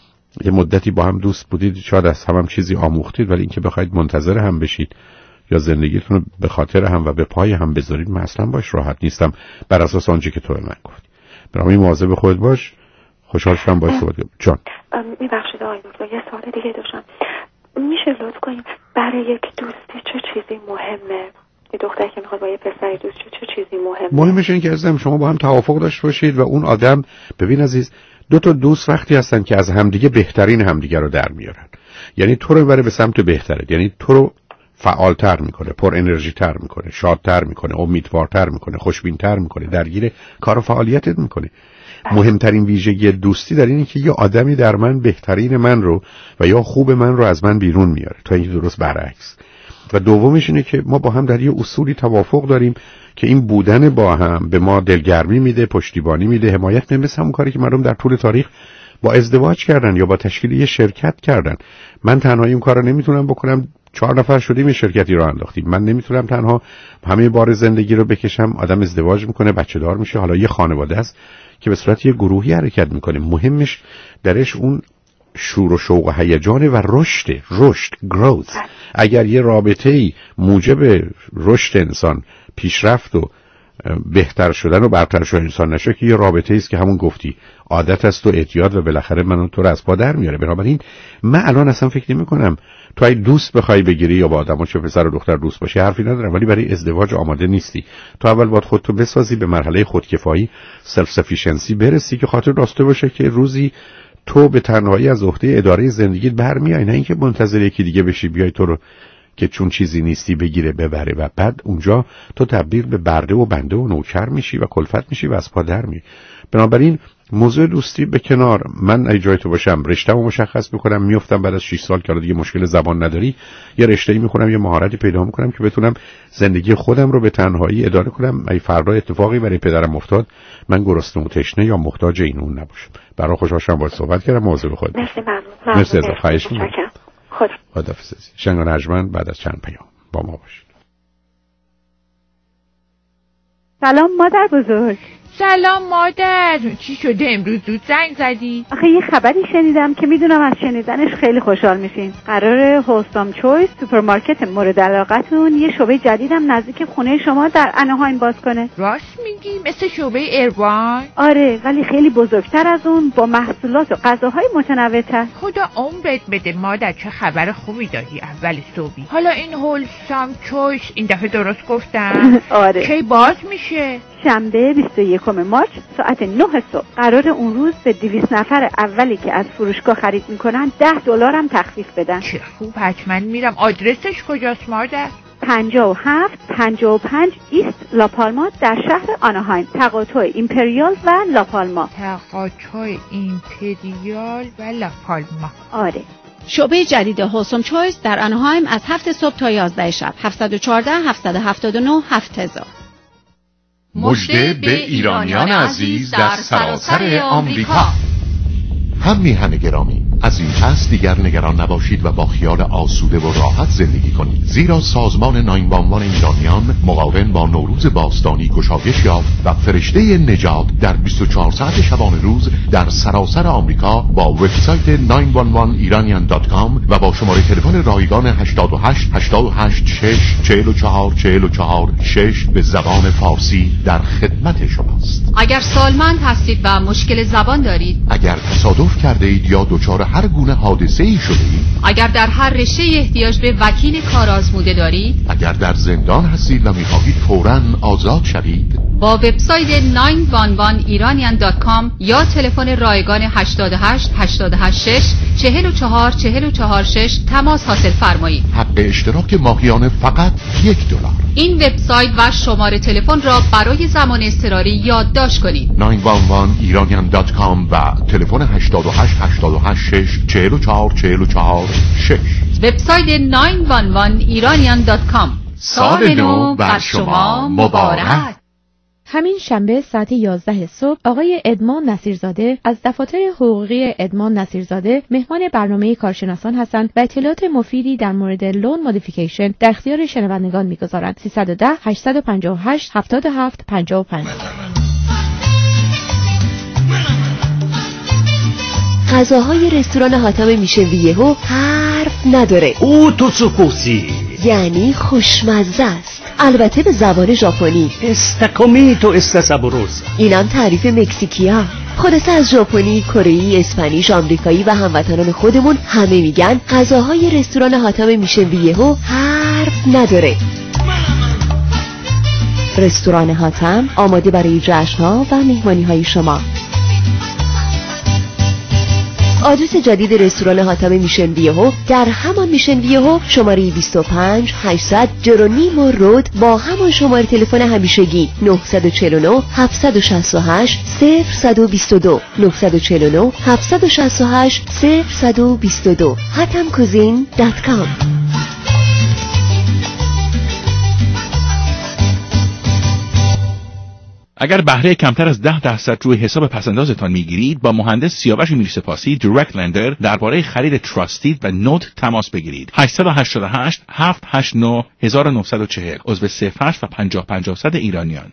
یه مدتی با هم دوست بودید، شاید از هم, هم چیزی آموختید، ولی اینکه بخواید منتظر هم بشید یا زندگیتون رو به خاطر هم و به پای هم بذارید، من اصلا باش راحت نیستم بر اساس آنچه که تو به من گفتی. برای مواظب خودت باش. خوشحال شدم باهات صحبت کردم. جان میبخشید آقای دکتر، یه سوال دیگه داشتم. میشه لطف کنیم برای یک دوستی چه چیزی مهمه؟ یه دختری که میخواد با یه پسری دوست شه چه چیزی مهمه؟ مهمش اینه که عزیزم شما با هم توافق داشته باشید و اون آدم، ببین عزیز، دو تا دوست وقتی هستن که از همدیگه بهترین همدیگه رو در میارن. یعنی تو رو ببره به سمت بهتره، یعنی تو رو فعالتر میکنه، پر انرژی تر میکنه، شادتر میکنه، امیدوارتر میکنه، خوشبینتر میکنه، درگیر کار و فعالیتت میکنه. مهمترین ویژگی دوستی در اینه که یه آدمی در من بهترین من رو و یا خوب من رو از من بیرون میاره، تا اینکه درست برعکس. و دومش اینه که ما با هم در یه اصولی توافق داریم که این بودن با هم به ما دلگرمی میده، پشتیبانی میده، حمایت میده. مثل همون کاری که مردم در طول تاریخ با ازدواج کردن یا با تشکیل یه شرکت کردن. من تنهایی این کارو نمیتونم بکنم. چهار نفر شدیم این شرکتی رو انداختیم. من نمیتونم تنها همه بار زندگی رو بکشم. آدم ازدواج میکنه، بچه دار میشه، حالا یه خانواده است که به صورت یه گروهی حرکت میکنه. مهمش درش اون شور و شوق و هیجان و رشد، رشد growth. اگر یه رابطه‌ای موجب رشد انسان، پیشرفت و بهتر شدن و برتر شدن انسان نشه، که یه رابطه‌ای است که همون گفتی عادت است و اعتیاد و بالاخره منو تو رو از پا در میاره. بنابراین من الان اصلا فکر نمی‌کنم تو ای دوست بخوای بگیری یا با آدمو چه پسر و دختر دوست باشی، حرفی ندارم، ولی برای ازدواج آماده نیستی. تو اول باید خودتو بسازی، به مرحله خودکفایی، سلف سفیشنسی برسی، که خاطر داشته باشه که روزی تو به تنهایی از عهده اداره زندگیت برمیای، نه اینکه منتظر یکی دیگه بشی بیای تو رو که چون چیزی نیستی بگیره ببره و بعد اونجا تو تبدیل به برده و بنده و نوکر میشی و کلفت میشی و از پا در میری. بنابراین موضوع دوستی به کنار. من اگه جای تو باشم رشته‌مو مشخص میکنم، میافتم بعد از شش سال که دیگه مشکل زبان نداری، یه رشته‌ای میخونم، یه مهارتی پیدا میکنم که بتونم زندگی خودم رو به تنهایی اداره کنم. اگه فردا اتفاقی برای پدرم افتاد، من گرسنه و تشنه یا محتاج این اون نباشم. برای خوشحال شدم باهات صحبت کردم. مواظب خودت باش. مرسی. ممنون. مرسی از خواهش می‌کنم. خدا خداحافظ. شنگ ارجمند بعد از چند پیام با ما باشید. سلام مادر بزرگ. سلام مادر، چی شده امروز زود زنگ زدی؟ آخه یه خبری شنیدم که میدونم از شنیدنش خیلی خوشحال میشین. قراره هولسام چویس سوپرمارکت مورد علاقتون یه شعبه جدیدم نزدیک خونه شما در اناهایم باز کنه. راست میگی؟ مثل شعبه ایروان؟ آره، ولی خیلی بزرگتر از اون، با محصولات و غذاهای متنوع‌تر. خدا عمرت بده مادر، چه خبر خوبی دادی اول صبحی. حالا این هولسام چویس این دفعه درست گفتم؟ آره. کی باز میشه؟ شنبه بیست و یکم مارس ساعت نه صبح. قرار اون روز به دویست نفر اولی که از فروشگاه خرید میکنن ده دلار هم تخفیف بدن. چه خوب، حتما میرم. آدرسش کجاست مادر؟ پنجاه و هفت پنجاه و پنج ایست لاپالما در شهر آناهایم. تقاطع ایمپریال و لاپالما. تقاطع ایمپریال و لاپالما. آره. شعبه جدید هولسام چویس در آناهایم از هفت صبح تا یازده شب. هفت یک چهار هفت هفت نه هفت هزار. مژده به ایرانیان عزیز در سراسر آمریکا. هم میهن گرامی، از این پس دیگر نگران نباشید و با خیال آسوده و راحت زندگی کنید، زیرا سازمان نود و یک ایرانیان مقارن با نوروز باستانی گشایش یافت و فرشته نجات در بیست و چهار ساعت شبانه روز در سراسر آمریکا با وبسایت نه یک یک ایرانیان دات کام و با شماره تلفن رایگان هشتاد و هشت هشتاد و هشت شش چهل و چهار چهل و چهار شش به زبان فارسی در خدمت شماست. اگر سالمند هستید و مشکل زبان دارید، اگر تصادف کرده اید یا دچار هر گونه حادثه ای شده اید، اگر در هر رشته احتیاج به وکیل کارآزموده دارید، اگر در زندان هستید و می‌خواهید فوراً آزاد شوید، با وبسایت نه یک یک ایرانیان دات کام یا تلفن رایگان هشتاد و هشت هشتاد و هشت شش چهل و چهار چهل و چهار شش تماس حاصل فرمایید. حق اشتراک ماهیانه فقط یک دلار. این وبسایت و شماره تلفن را برای زمان اضطراری یادداشت کنید. نه یک یک ایرانیان دات کام و تلفن هشتاد و هشت هشتاد و هشت شش چهل و چهار چهل و چهار شش. وبسایت نه یک یک ایرانیان دات کام. سال نو بر شما مبارک. همین شنبه ساعت یازده صبح آقای ادمان نصیرزاده از دفاتر حقوقی ادمان نصیرزاده مهمان برنامه کارشناسان هستند و اطلاعات مفیدی در مورد لون مودیفیکیشن در اختیار شنوندگان می‌گذارند. سیصد و ده هشتصد و پنجاه و هشت هفتاد و هفت پنجاه و پنج. غذاهای رستوران حاتم میشن ویهو حرف نداره. او توتسوکوسی یعنی خوشمزه است، البته به زبان ژاپنی. استاکومیتو استاسابوروس. اینم تعریف مکزیکیا. خلاصه از ژاپنی، کره‌ای، اسپانیش، آمریکایی و هموطنان خودمون همه میگن غذاهای رستوران حاتم میشن ویهو حرف نداره. رستوران حاتم آماده برای جشن‌ها و مهمانی‌های شما. آدرس جدید رستوران حاتم میشن ویهو در همان میشن ویهو شماره بیست و پنج هشتصد جرونیمو رود با همان شماره تلفن همیشگی نه چهار نه هفت شش هشت صفر دو دو نه چهار نه هفت شش هشت صفر دو دو hatam cuisine دات کام. اگر بهره کمتر از ده درصد روی حساب پسندازتان میگیرید با مهندس سیاوش میرسپاسی دایرکت لندر درباره خرید تراستید و نوت تماس بگیرید. هشت هشت هشت هفت هشت نه نه نه چهار عضو صفر هشت و پنجاه پنجاه صد ایرانیان.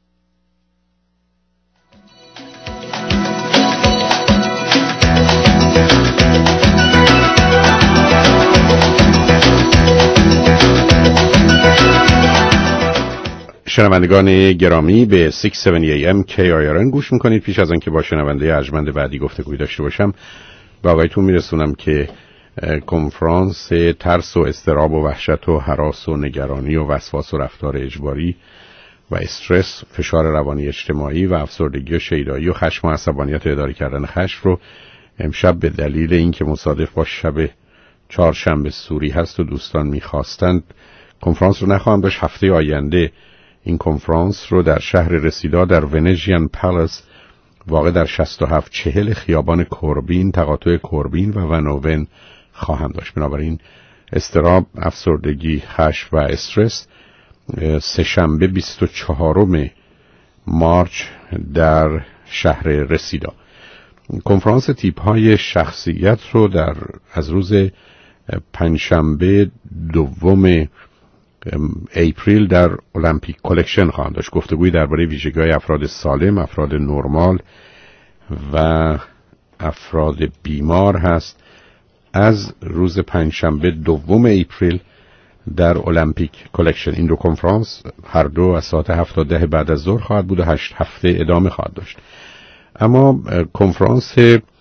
شنوندگان گرامی به ششصد و هفت ای ام کی آی آر ان گوش میکنید. پیش از آنکه با شنونده ارجمند بعدی گفتگوی داشته باشم به آقایتون میرسونم که کنفرانس ترس و اضطراب و وحشت و هراس و نگرانی و وسواس و رفتار اجباری و استرس، فشار روانی اجتماعی و افسردگی و شیدایی و خشم و عصبانیت و اداره کردن خشم رو امشب به دلیل اینکه مصادف با شب چهارشنبه سوری هست و دوستان میخواستند کنفرانس رو نخواهم داشت. هفته آینده این کنفرانس رو در شهر رسیدا در ونژین پالاس واقع در شصت و هفت چهل خیابان کوربین، تقاطع کوربین و ونوون خواهم داشت. بنابراین اضطراب، افسردگی، خشم و استرس سه شنبه بیست و چهارم مارچ در شهر رسیدا. کنفرانس تیپ های شخصیت رو در از روز پنجشنبه دوم اپریل در المپیک کلکشن خواهم داشت. گفتگوی درباره ویژگی‌های افراد سالم، افراد نرمال و افراد بیمار هست. از روز پنجشنبه دوم اپریل در المپیک کلکشن. این دو کنفرانس هر دو از ساعت هفت تا ده بعد از ظهر خواهد بود و هشت هفته ادامه خواهد داشت. اما کنفرانس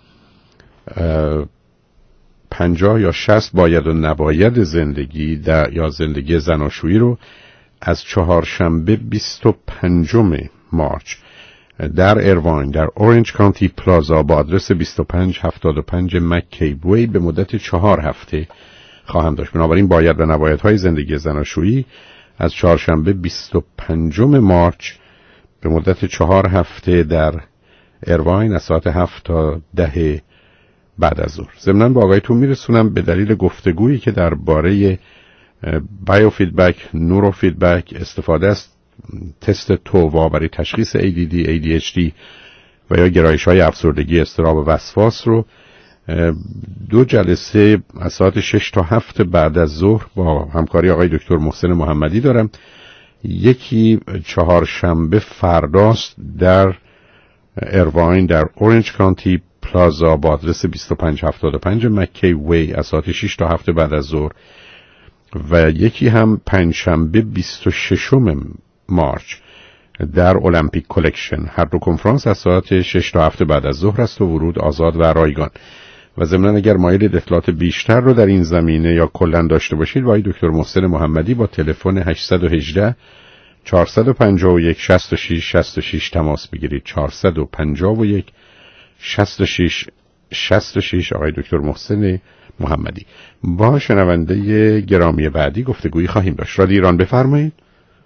پنجاه یا شصت باید و نباید زندگی در یا زندگی زناشویی رو از چهارشنبه بیست و پنجم مارچ در ایرواین در اورنج کانتی پلازا با آدرس بیست و پنج هفتاد و پنج مکی وی به مدت چهار هفته خواهم داشت. بنابراین باید و نبایدهای زندگی زناشویی از چهارشنبه بیست و پنجم مارچ به مدت چهار هفته در ایرواین از ساعت هفت تا ده بعد از ظهر. ضمناً با آقایتون میرسونم به دلیل گفتگویی که درباره بایو فیدبک، نورو فیدبک، استفاده از تست تووا برای تشخیص ای دی دی، ای دی اچ دی و یا گرایش‌های افسردگی، اضطراب و وسواس رو دو جلسه از ساعت شش تا هفت بعد از ظهر با همکاری آقای دکتر محسن محمدی دارم. یکی چهارشنبه فرداست در ایرواین در اورنج کانتی پلازا با آدرس بیست و پنج هفتاد و پنج مکی وی از ساعت شش تا هفت بعد از ظهر و یکی هم پنجشنبه بیست و ششم مارچ در المپیک کلکشن. هر دو کنفرانس از ساعت شش تا هفت بعد از ظهر است و ورود آزاد و رایگان. و ضمناً اگر مایل اطلاعات بیشتر رو در این زمینه یا کلاً داشته باشید با دکتر محسن محمدی با تلفن هشت یک هشت چهارصد و پنجاه و یک شصت و شش شصت و شش تماس بگیرید. چهارصد و پنجاه و یک شصت و شش شصت و شش. آقای دکتر محسن محمدی. با شنونده گرامی بعدی گفتگویی خواهیم داشت. رادیو ایران بفرمایید.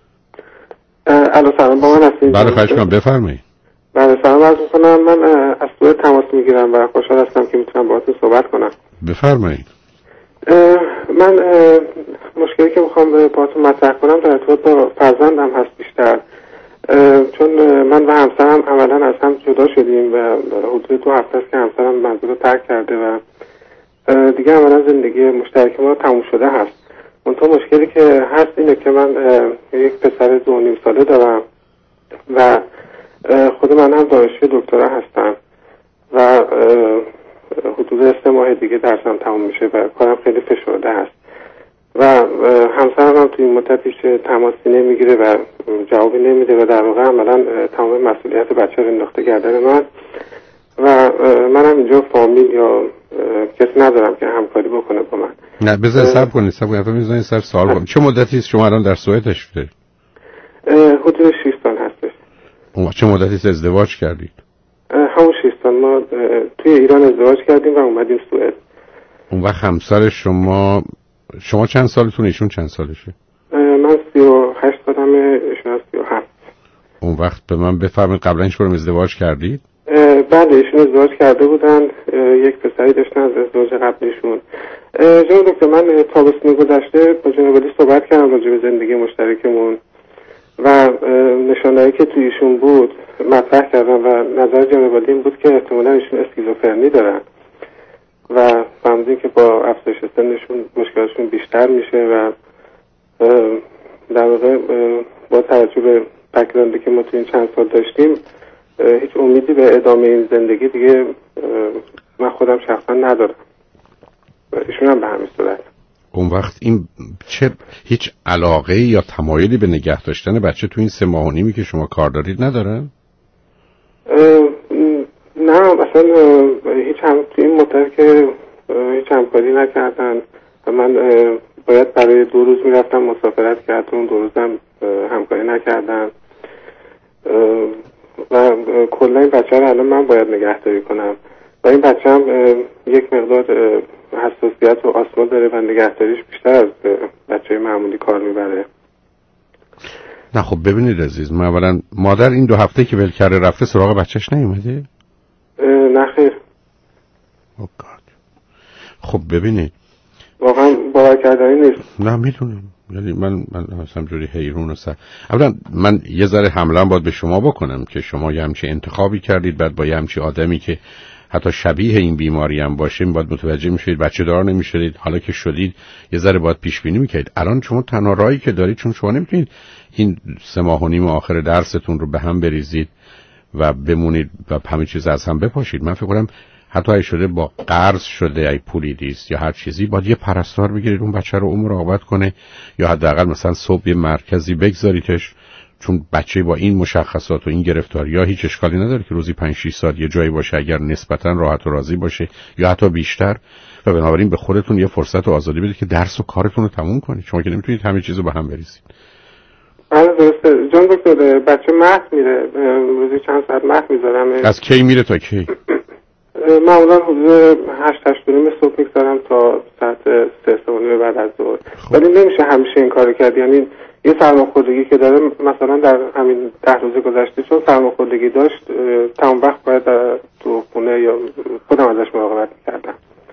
الو سلام، با من هستید؟ بله خواهش می‌کنم بفرمایید. بله سلام عرض می‌کنم. من از سوئد تماس میگیرم و خوشحال هستم که میتونم باهاتون صحبت کنم. بفرمایید. من مشکلی که میخوام باهاتون مطرح کنم در ارتباط با فرزندم هست بیشتر، چون من و همسرم عملا از هم جدا شدیم و حدود دو هفته است که همسرم منزل رو ترک کرده و دیگه عملا زندگی مشترک ما تموم شده هست. منتها مشکلی که هست اینه که من یک پسر دو نیم ساله دارم و خود من هم دانشجوی دکترا هستم و حدود سه ماه دیگه درسم تموم میشه و کارم خیلی فشرده هست و همسرم هم توی این مدت هیچ تماسی نمیگیره و جوابی نمیده و در واقع عملا تمام مسئولیت بچه رو انداخته گردن من و منم اینجا فامیل یا کسی ندارم که همکاری بکنه با من. نه بذار صبر کنید صبر کنید میذارین سر سوال کنم. چه مدتی است شما الان در سوئد تشریف دارید؟ حدود شش سال هستش. اون چه مدتی است ازدواج کردید؟ همون شش سال. ما توی ایران ازدواج کردیم و اومدیم سوئد. اون وقت همسر شما شما چند سالتون ایشون چند سالشه؟ من سی و هشت سالمه، ایشون سی و هفت. اون وقت به من بفرمایید قبلا هیچ بار ازدواج کردید؟ بله ایشون ازدواج کرده بودن، یک پسری داشتن از ازدواج قبلیشون. جناب دکتر من تابستون گذشته با جناب علی صحبت کردم راجع به زندگی مشترکمون و نشانه‌ای که توی ایشون بود مطرح کردم و نظر جناب علی این بود که احتمالاً ایشون اسکیزوفرنی دارن و فهمیدیم که با افزایش سنشون مشکلاتشون بیشتر میشه و در واقع با توجه به بک‌گراندی که ما توی این چند سال داشتیم هیچ امیدی به ادامه این زندگی دیگه من خودم شخصا ندارم و ایشون هم به همین صورت. اون وقت این چه هیچ علاقه یا تمایلی به نگه داشتن بچه تو این سه ماه و نیمی که شما کار دارید ندارن؟ نه مثلا هیچ هم تو این مدت که هیچ همکاری نکردن و من باید برای دو روز میرفتم مسافرت کردم، دو روزم همکاری نکردن و کلا این بچه رو الان من باید نگهداری کنم و این بچه هم یک مقدار حساسیت و آسما داره و نگهداریش بیشتر از بچه معمولی کار میبره. نه خب ببینید عزیز، من اولا مادر این دو هفته که ول کرده رفته سراغ بچهش نیومده؟ نه خیر. او گاد. خب ببینید واقعا باور کردنی نیست. نه میدونم، یعنی من من اصلا جوری حیرون و سر اولا من یه ذره حمله باید به شما بکنم که شما یه همچی انتخابی کردید، بعد با یه همچی آدمی که حتی شبیه این بیماری هم باشه باید متوجه میشید بچه دار نمیشدید، حالا که شدید یه ذره باید پیش بینی میکردید. الان شما تنها راهی که دارید، چون شما نمیتونید این سه ماه و نیم آخر درستون رو به هم بریزید و بمونید و همه چیز از هم بپاشید. من فکر کنم حتی اگه شده با قرض شده، ای پولی دیست یا هر چیزی، باید یه پرستار بگیرید اون بچه رو عمر مراقبت کنه یا حداقل مثلا صبح یه مرکزی بگذاریدش، چون بچه با این مشخصات و این گرفتاری‌ها هیچ اشکالی نداره که روزی پنج شش ساعت یه جایی باشه اگر نسبتاً راحت و راضی باشه یا حتی بیشتر، و بنابراین به خودتون یه فرصت و آزادی بدید که درس و کارتون رو تموم کنید. شما که نمیتونید همه چیزو به هم بریزید. آره درسته. جان دکتر بچه مهد میره، روزی چند ساعت مهد میذارم. از کی میره تا کی؟ معمولا حدود هشت هشت و نیم صبح میگذارم تا ساعت سه سه و نیم بعد از ظهر. ولی نمیشه همیشه این کارو کرد، یعنی یه سرماخوردگی که داره مثلا در همین ده روز گذشته چون سرماخوردگی داشت تمام وقت باید تو خونه یا خودم ازش مراقبت میکردم،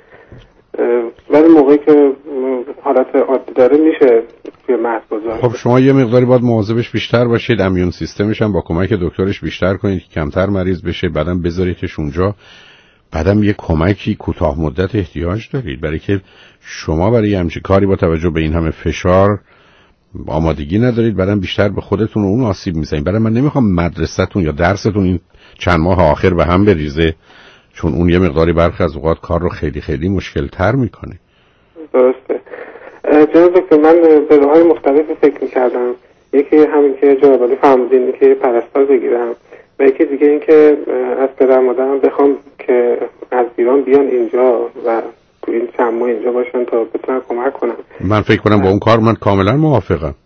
ولی موقعی که حالت عادی داره میشه توی مهد گذاشت. خب شما یه مقداری باید مواظبش بیشتر باشید، امیون سیستمش هم با کمک دکترش بیشتر کنید که کمتر مریض بشه، بعدم بذاریدش اونجا. بعدم یه کمکی کوتاه مدت احتیاج دارید، برای که شما برای همچین کاری با توجه به این همه فشار آمادگی ندارید، بعدم بیشتر به خودتون و اون آسیب میزنید. برای من نمیخوام مدرسه‌تون یا درستون این چند ماه آخر به هم بریزه، چون اون یه مقداری برخی از اوقات کار رو خیلی خیلی مشکل تر میکنه. درسته. جناب دکتر من به راه‌های مختلفی فکر میکردم، یکی همین که جناب علی فرمودین که پرستار بگیرم و یکی دیگه این که از پدر مادرم بخوام که از ایران بیان اینجا و تو این چند ماه اینجا باشن تا بتونن کمک کنن. من فکر کنم با اون کار من کاملا موافقم.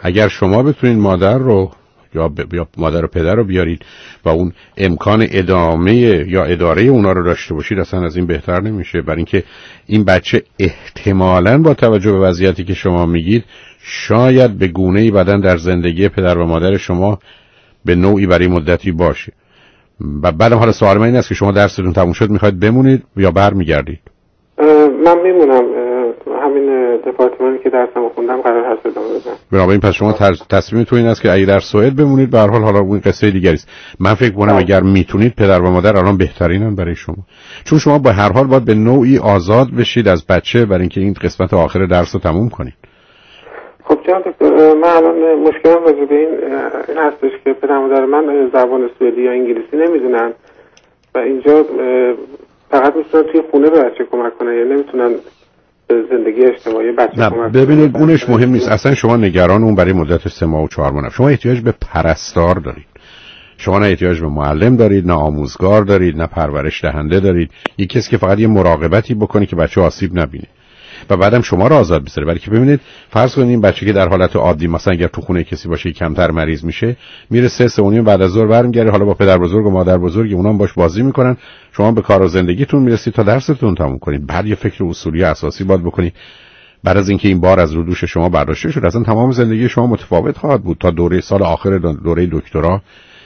اگر شما بتونید مادر رو یا, ب... یا مادر و پدر رو بیارید و اون امکان ادامه یا اداره اونا رو داشته باشید، اصلا از این بهتر نمیشه. برای اینکه این بچه احتمالاً با توجه به وضعیتی که شما میگید شاید به گونه‌ای بعداً در زندگی پدر و مادر شما به نوعی برای مدتی باشه. و بعدم حالا سوال من این است که شما درستون تموم شد میخواید بمونید یا برمیگردید؟ من میمونم، همین دپارتمانی که درسمو خوندم قرار هست ادامه بدم. بنابراین پس شما تصمیمتون این است که اگه در سوئد بمونید، به هر حال حالا اون قصه دیگری است. من فکر می‌کنم اگر میتونید پدر و مادر الان بهترینن برای شما، چون شما به هر حال باید به نوعی آزاد بشید از بچه برای اینکه این قسمت آخر درس رو تموم کنید. خب جان دکتر، من الان مشکلم راجع به این این هستش که پدر و مادر من زبان سوئدی یا انگلیسی نمیدونن و اینجا فقط میتونن توی خونه به بچه کمک کنن، یا نمیتونن به زندگی اجتماعی بچه نه کمک. ببینید اونش مهم نیست اصلا. شما نگران اون برای مدت سه ماه و چهار ماه. شما احتیاج به پرستار دارید. شما نه احتیاج به معلم دارید، نه آموزگار دارید، نه پرورش دهنده دارید. یک کسی که فقط یه مراقبتی بکنه که بچه آسیب نبینه و بعدم شما رو آزاد بذاره. برای که ببینید فرض کنید این بچه که در حالت عادی مثلا اگر تو خونه کسی باشه کمتر مریض میشه، میره سه سه و نیم بعد از ظهر برمیگره، حالا با پدر بزرگ و مادر بزرگ اونام باش بازی میکنن، شما به کار و زندگیتون میرسید تا درستون تموم کنید. بعد یه فکر اصولی اساسی باید بکنید بعد از اینکه این بار از رو دوش شما برداشته شد، اصلا تمام زندگی شما متفاوت خواهد بود تا دوره سال آخر دوره دکترا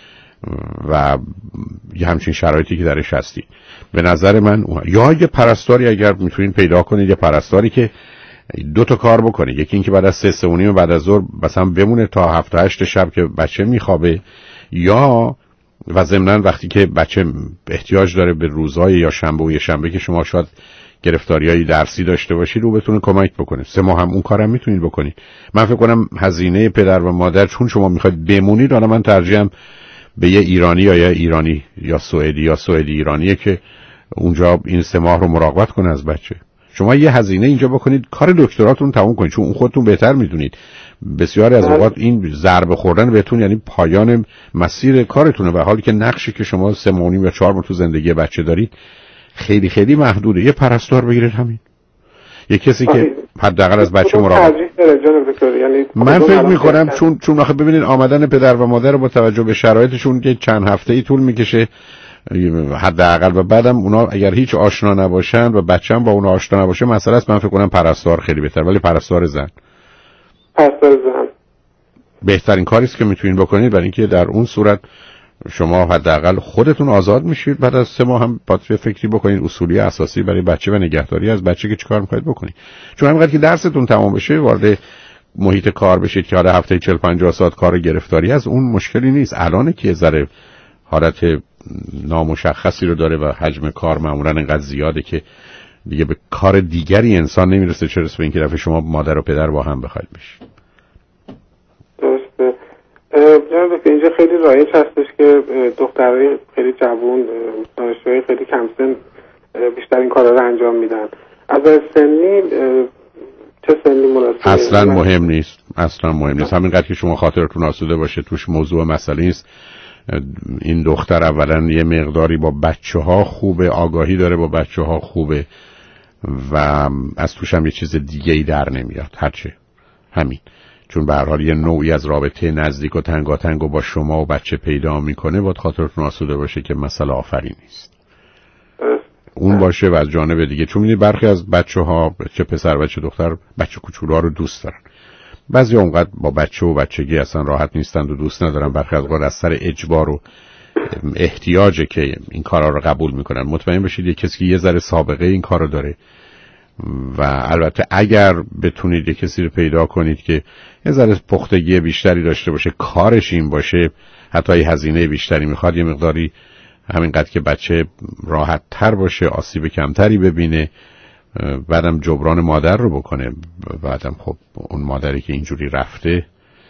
و یه همچین شرایطی که درش هستی. به نظر من یا یه پرستاری اگر میتونین پیدا کنید، یه پرستاری که دو تا کار بکنه، یکی اینکه بعد از سه سه و نیم بعد از ظهر مثلا بمونه تا هفت هشت شب که بچه میخوابه، یا و ضمناً وقتی که بچه احتیاج داره به روزهای یا شنبه و یه شنبه که شما شاید گرفتاریای درسی داشته باشید رو بتونه کمک بکنه. سه ماه هم اون کارم میتونید بکنید. من فکر کنم هزینه پدر و مادر چون شما میخواید بمونید، حالا من ترجیحم به یه ایرانی یا یه ایرانی یا سوئدی یا سوئدی ایرانیه که اونجا این سه ماه رو مراقبت کنه از بچه. شما یه هزینه اینجا بکنید، کار دکتراتون تموم کنید، چون اون خودتون بهتر میدونید. بسیاری از اوقات این ضربه خوردن بهتون یعنی پایان مسیر کارتونه، و حالی که نقشی که شما سه ماه یا چهار ماه تو زندگی بچه دارید خیلی خیلی محدوده. یه پرستار بگیرید، همین یه کسی که حداقل از بچه مراقب. یعنی من فکر میکنم چون چون آخه ببینید آمدن پدر و مادر با توجه به شرایطشون که چند هفته‌ای طول میکشه حداقل، و بعدم اونا اگر هیچ آشنا نباشن و بچه‌م با اونا آشنا نباشه مسئله است. من فکر کنم پرستار خیلی بهتر، ولی پرستار زن پرستار زن بهترین کاری است که میتونین بکنید، برای اینکه در اون صورت شما حداقل خودتون آزاد میشید. بعد از سه ماه هم باید فکری بکنید اصولی اساسی برای بچه و نگهداری از بچه که چیکار میخواید بکنید. چون همینقدر که درستون تمام بشه وارد محیط کار بشید که حالا هفته چهل پنجاه ساعت کار گرفتاری از اون مشکلی نیست. الان که ذره حالت نامشخصی رو داره و حجم کار معمولا اینقدر زیاده که دیگه به کار دیگری انسان نمیرسه، چه رسه به اینکه دفعه شما مادر و پدر با هم بخواید بشید. درسته. جناب اینجا خیلی رایج هستش که دخترای خیلی جوان، دانشجوهای خیلی کم سن بیشتر این کارا رو انجام میدن. از سنی چه سنی مناسبه؟ اصلا مهم نیست، اصلا مهم نیست. همینقدر که شما خاطرتون آسوده باشه توش موضوع مسئله نیست. این دختر اولا یه مقداری با بچه ها خوبه، آگاهی داره با بچه ها خوبه و از توش هم یه چیز دیگه ای در نمیاد، هرچه همین. چون به هر حال یه نوعی از رابطه نزدیک و تنگاتنگ و با شما و بچه پیدا میکنه، باید خاطرتون آسوده باشه که مسئله آفرین نیست اون باشه. و از جانب دیگه چون میدید برخی از بچه ها، چه پسر و چه دختر، بچه کوچولوها رو دوست دارن. بعضی اونقدر با بچه و بچگی اصلا راحت نیستند و دوست ندارن. برخی از اوقات از سر اجبار و احتیاجه که این کارا رو قبول میکنن. مطمئن بشید یه کسی که یه ذره سابقه این کارو داره، و البته اگر بتونید یه کسی رو پیدا کنید که یه ذره پختگی بیشتری داشته باشه، کارش این باشه، حتی یه هزینه بیشتری میخواد، یه مقداری همینقدر که بچه راحت تر باشه، آسیب کمتری ببینه، بعدم جبران مادر رو بکنه. بعدم خب اون مادری که اینجوری رفته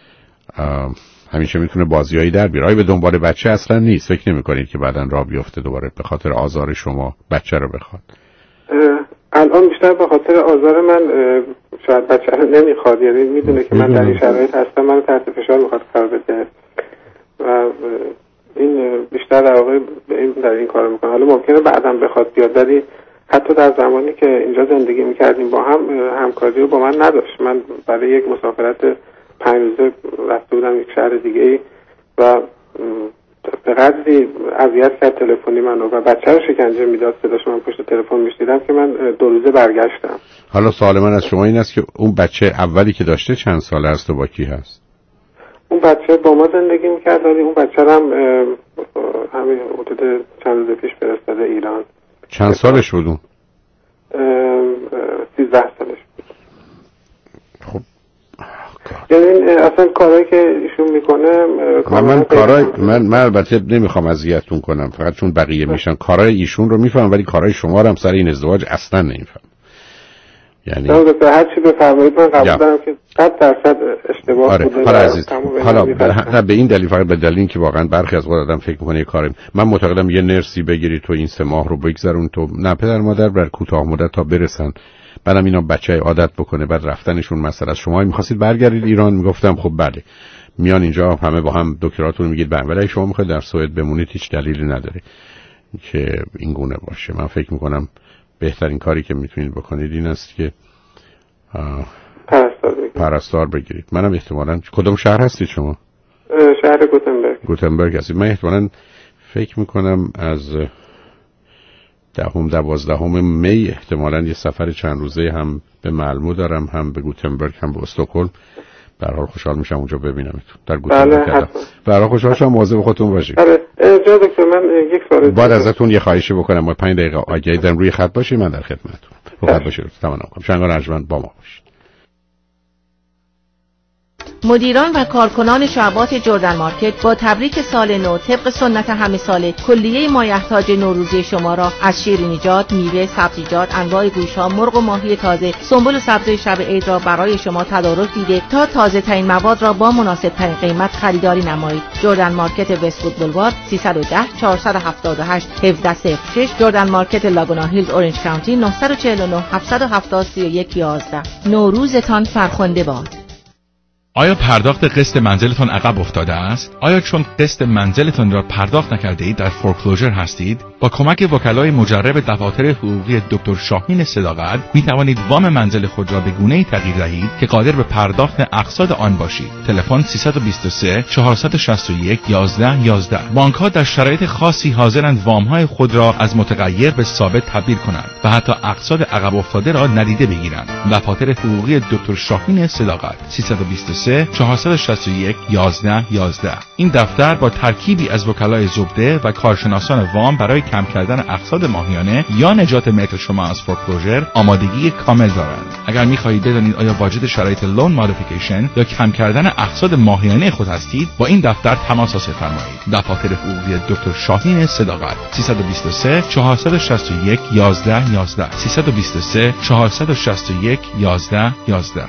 همیشه میتونه بازیایی در بیاره. به دنبال بچه اصلا نیست. فکر نمی کنید که بعدن راه بیفته دوباره به خاطر آزار شما بچه رو بخواد. الان بیشتر به خاطر آزار من شاید بچه رو نمیخواد، یعنی میدونه که من در این شرایط هستم، من تحت فشار میخواد قرار بده و این بیشتر در واقع این در این کارو میکنه. حالا ممکنه بعدم بخواد بیاد، ولی حتی در زمانی که اینجا زندگی میکردیم با هم همکاری رو با من نداشت. من برای یک مسافرت پنج روزه رفته بودم یک شهر دیگه ای و به قدری اذیت کرد تلفنی منو و بچه رو شکنجه میداد، صداش من پشت تلفن میشنیدم که من دو روزه برگشتم. حالا سوال من از شما این است که اون بچه اولی که داشته چند ساله است و با کی هست؟ اون بچه با ما زندگی میکرد ولی اون بچه هم همین حدود چند روز پیش فرستاده ایران. چند سالش بود اون؟ سیزده سالش بود. خب یعنی اصلا کارهایی که ایشون میکنه من من کارهای من من البته نمیخوام اذیتتون کنم، فقط چون بقیه میشن کارهای ایشون رو میفهم ولی کارهای شما رو هم سر این ازدواج اصلا نمیفهم. یعنی هر چی بفرمایید من قبول دارم که صد درصد اشتباه آره. بوده. حالا عزیز حالا به, به این دلیل، فقط به دلیل اینکه واقعا برخی از وقت آدم فکر میکنه یه کاری، من معتقدم یه نرسی بگیری تو این سه ماه رو بگذرون تو نه پدر مادر بر کوتاه مدت تا برسن، بعدم اینا بچه عادت بکنه، بعد رفتنشون مسئله است. شما می‌خواستید برگردید ایران، میگفتم خب بله میان اینجا همه با هم دکتراتون میگید بله، ولی شما میخواید در سوئد بمونید هیچ دلیلی نداره که این گونه باشه. من فکر میکنم بهترین کاری که میتونید بکنید این است که پرستار بگیرید. پرستار بگیرید. منم احتمالاً کدوم شهر هستید شما؟ شهر گوتنبرگ. گوتنبرگ هستید. من احتمالاً فکر میکنم از دهم دوازدهم می احتمالاً یه سفر چند روزه هم به مالمو دارم، هم به گوتنبرگ، هم به استکهلم. به هر حال خوشحال میشم اونجا ببینمتون در گوتنبرگ. بله به هر حال خوشحال شدم. مواظب خودتون باشید. بله جناب دکتر من یک سوال بعد ازتون یه خواهشی بکنم، ما پنج دقیقه آگهی دارم، روی خط باشید، من در خدمتتون. رو خط باشید. تمام کنم. شنگان ارجمند با ما باشید. مدیران و کارکنان شعبات جردن مارکت با تبریک سال نو طبق سنت همه ساله کلیه مایحتاج نوروزی شما را از شیرینیجات، میوه، سبزیجات، انواع گوشت‌ها، مرغ و ماهی تازه، سنبل و سبزی شب عید را برای شما تدارک دیده تا تازه ترین مواد را با مناسب ترین قیمت خریداری نمایید. جردن مارکت وست‌وود بولوار سیصد و ده چهارصد و هفتاد و هشت هفده صفر شش، جردن مارکت لاگونا هیلز اورنج کانتی نه چهار نه هفت هفت صفر سی و یک یازده. نوروزتان فرخنده باد. آیا پرداخت قسط منزلتان عقب افتاده است؟ آیا چون قسط منزلتان را پرداخت نکرده اید در فورکلوزر هستید؟ با کمک وکلای مجرب دفاتر حقوقی دکتر شاهین صداقت می توانید وام منزل خود را به گونه‌ای تغییر دهید که قادر به پرداخت اقساط آن باشید. تلفن سیصد و بیست و سه چهارصد و شصت و یک یازده یازده. بانک‌ها در شرایط خاصی حاضرند وام‌های خود را از متغیر به ثابت تبدیل کنند و حتی اقساط عقب افتاده را ندیده بگیرند. دفاتر حقوقی دکتر شاهین صداقت سیصد و بیست و سه چهارصد و شصت و یک یازده یازده. این دفتر با ترکیبی از وکلای زبده و کارشناسان وام برای کم کردن اقساط ماهیانه یا نجات ملک شما از فورکلوزر آمادگی کامل دارند. اگر می‌خواهید بدانید آیا واجد شرایط لون مودیفیکیشن یا کم کردن اقساط ماهیانه خود هستید، با این دفتر تماس حاصل فرمایید. دفاتر حقوقی دکتر شاهین صداقت سیصد و بیست و سه چهارصد و شصت و یک یازده یازده سیصد و بیست و سه چهارصد و شصت و یک یازده یازده.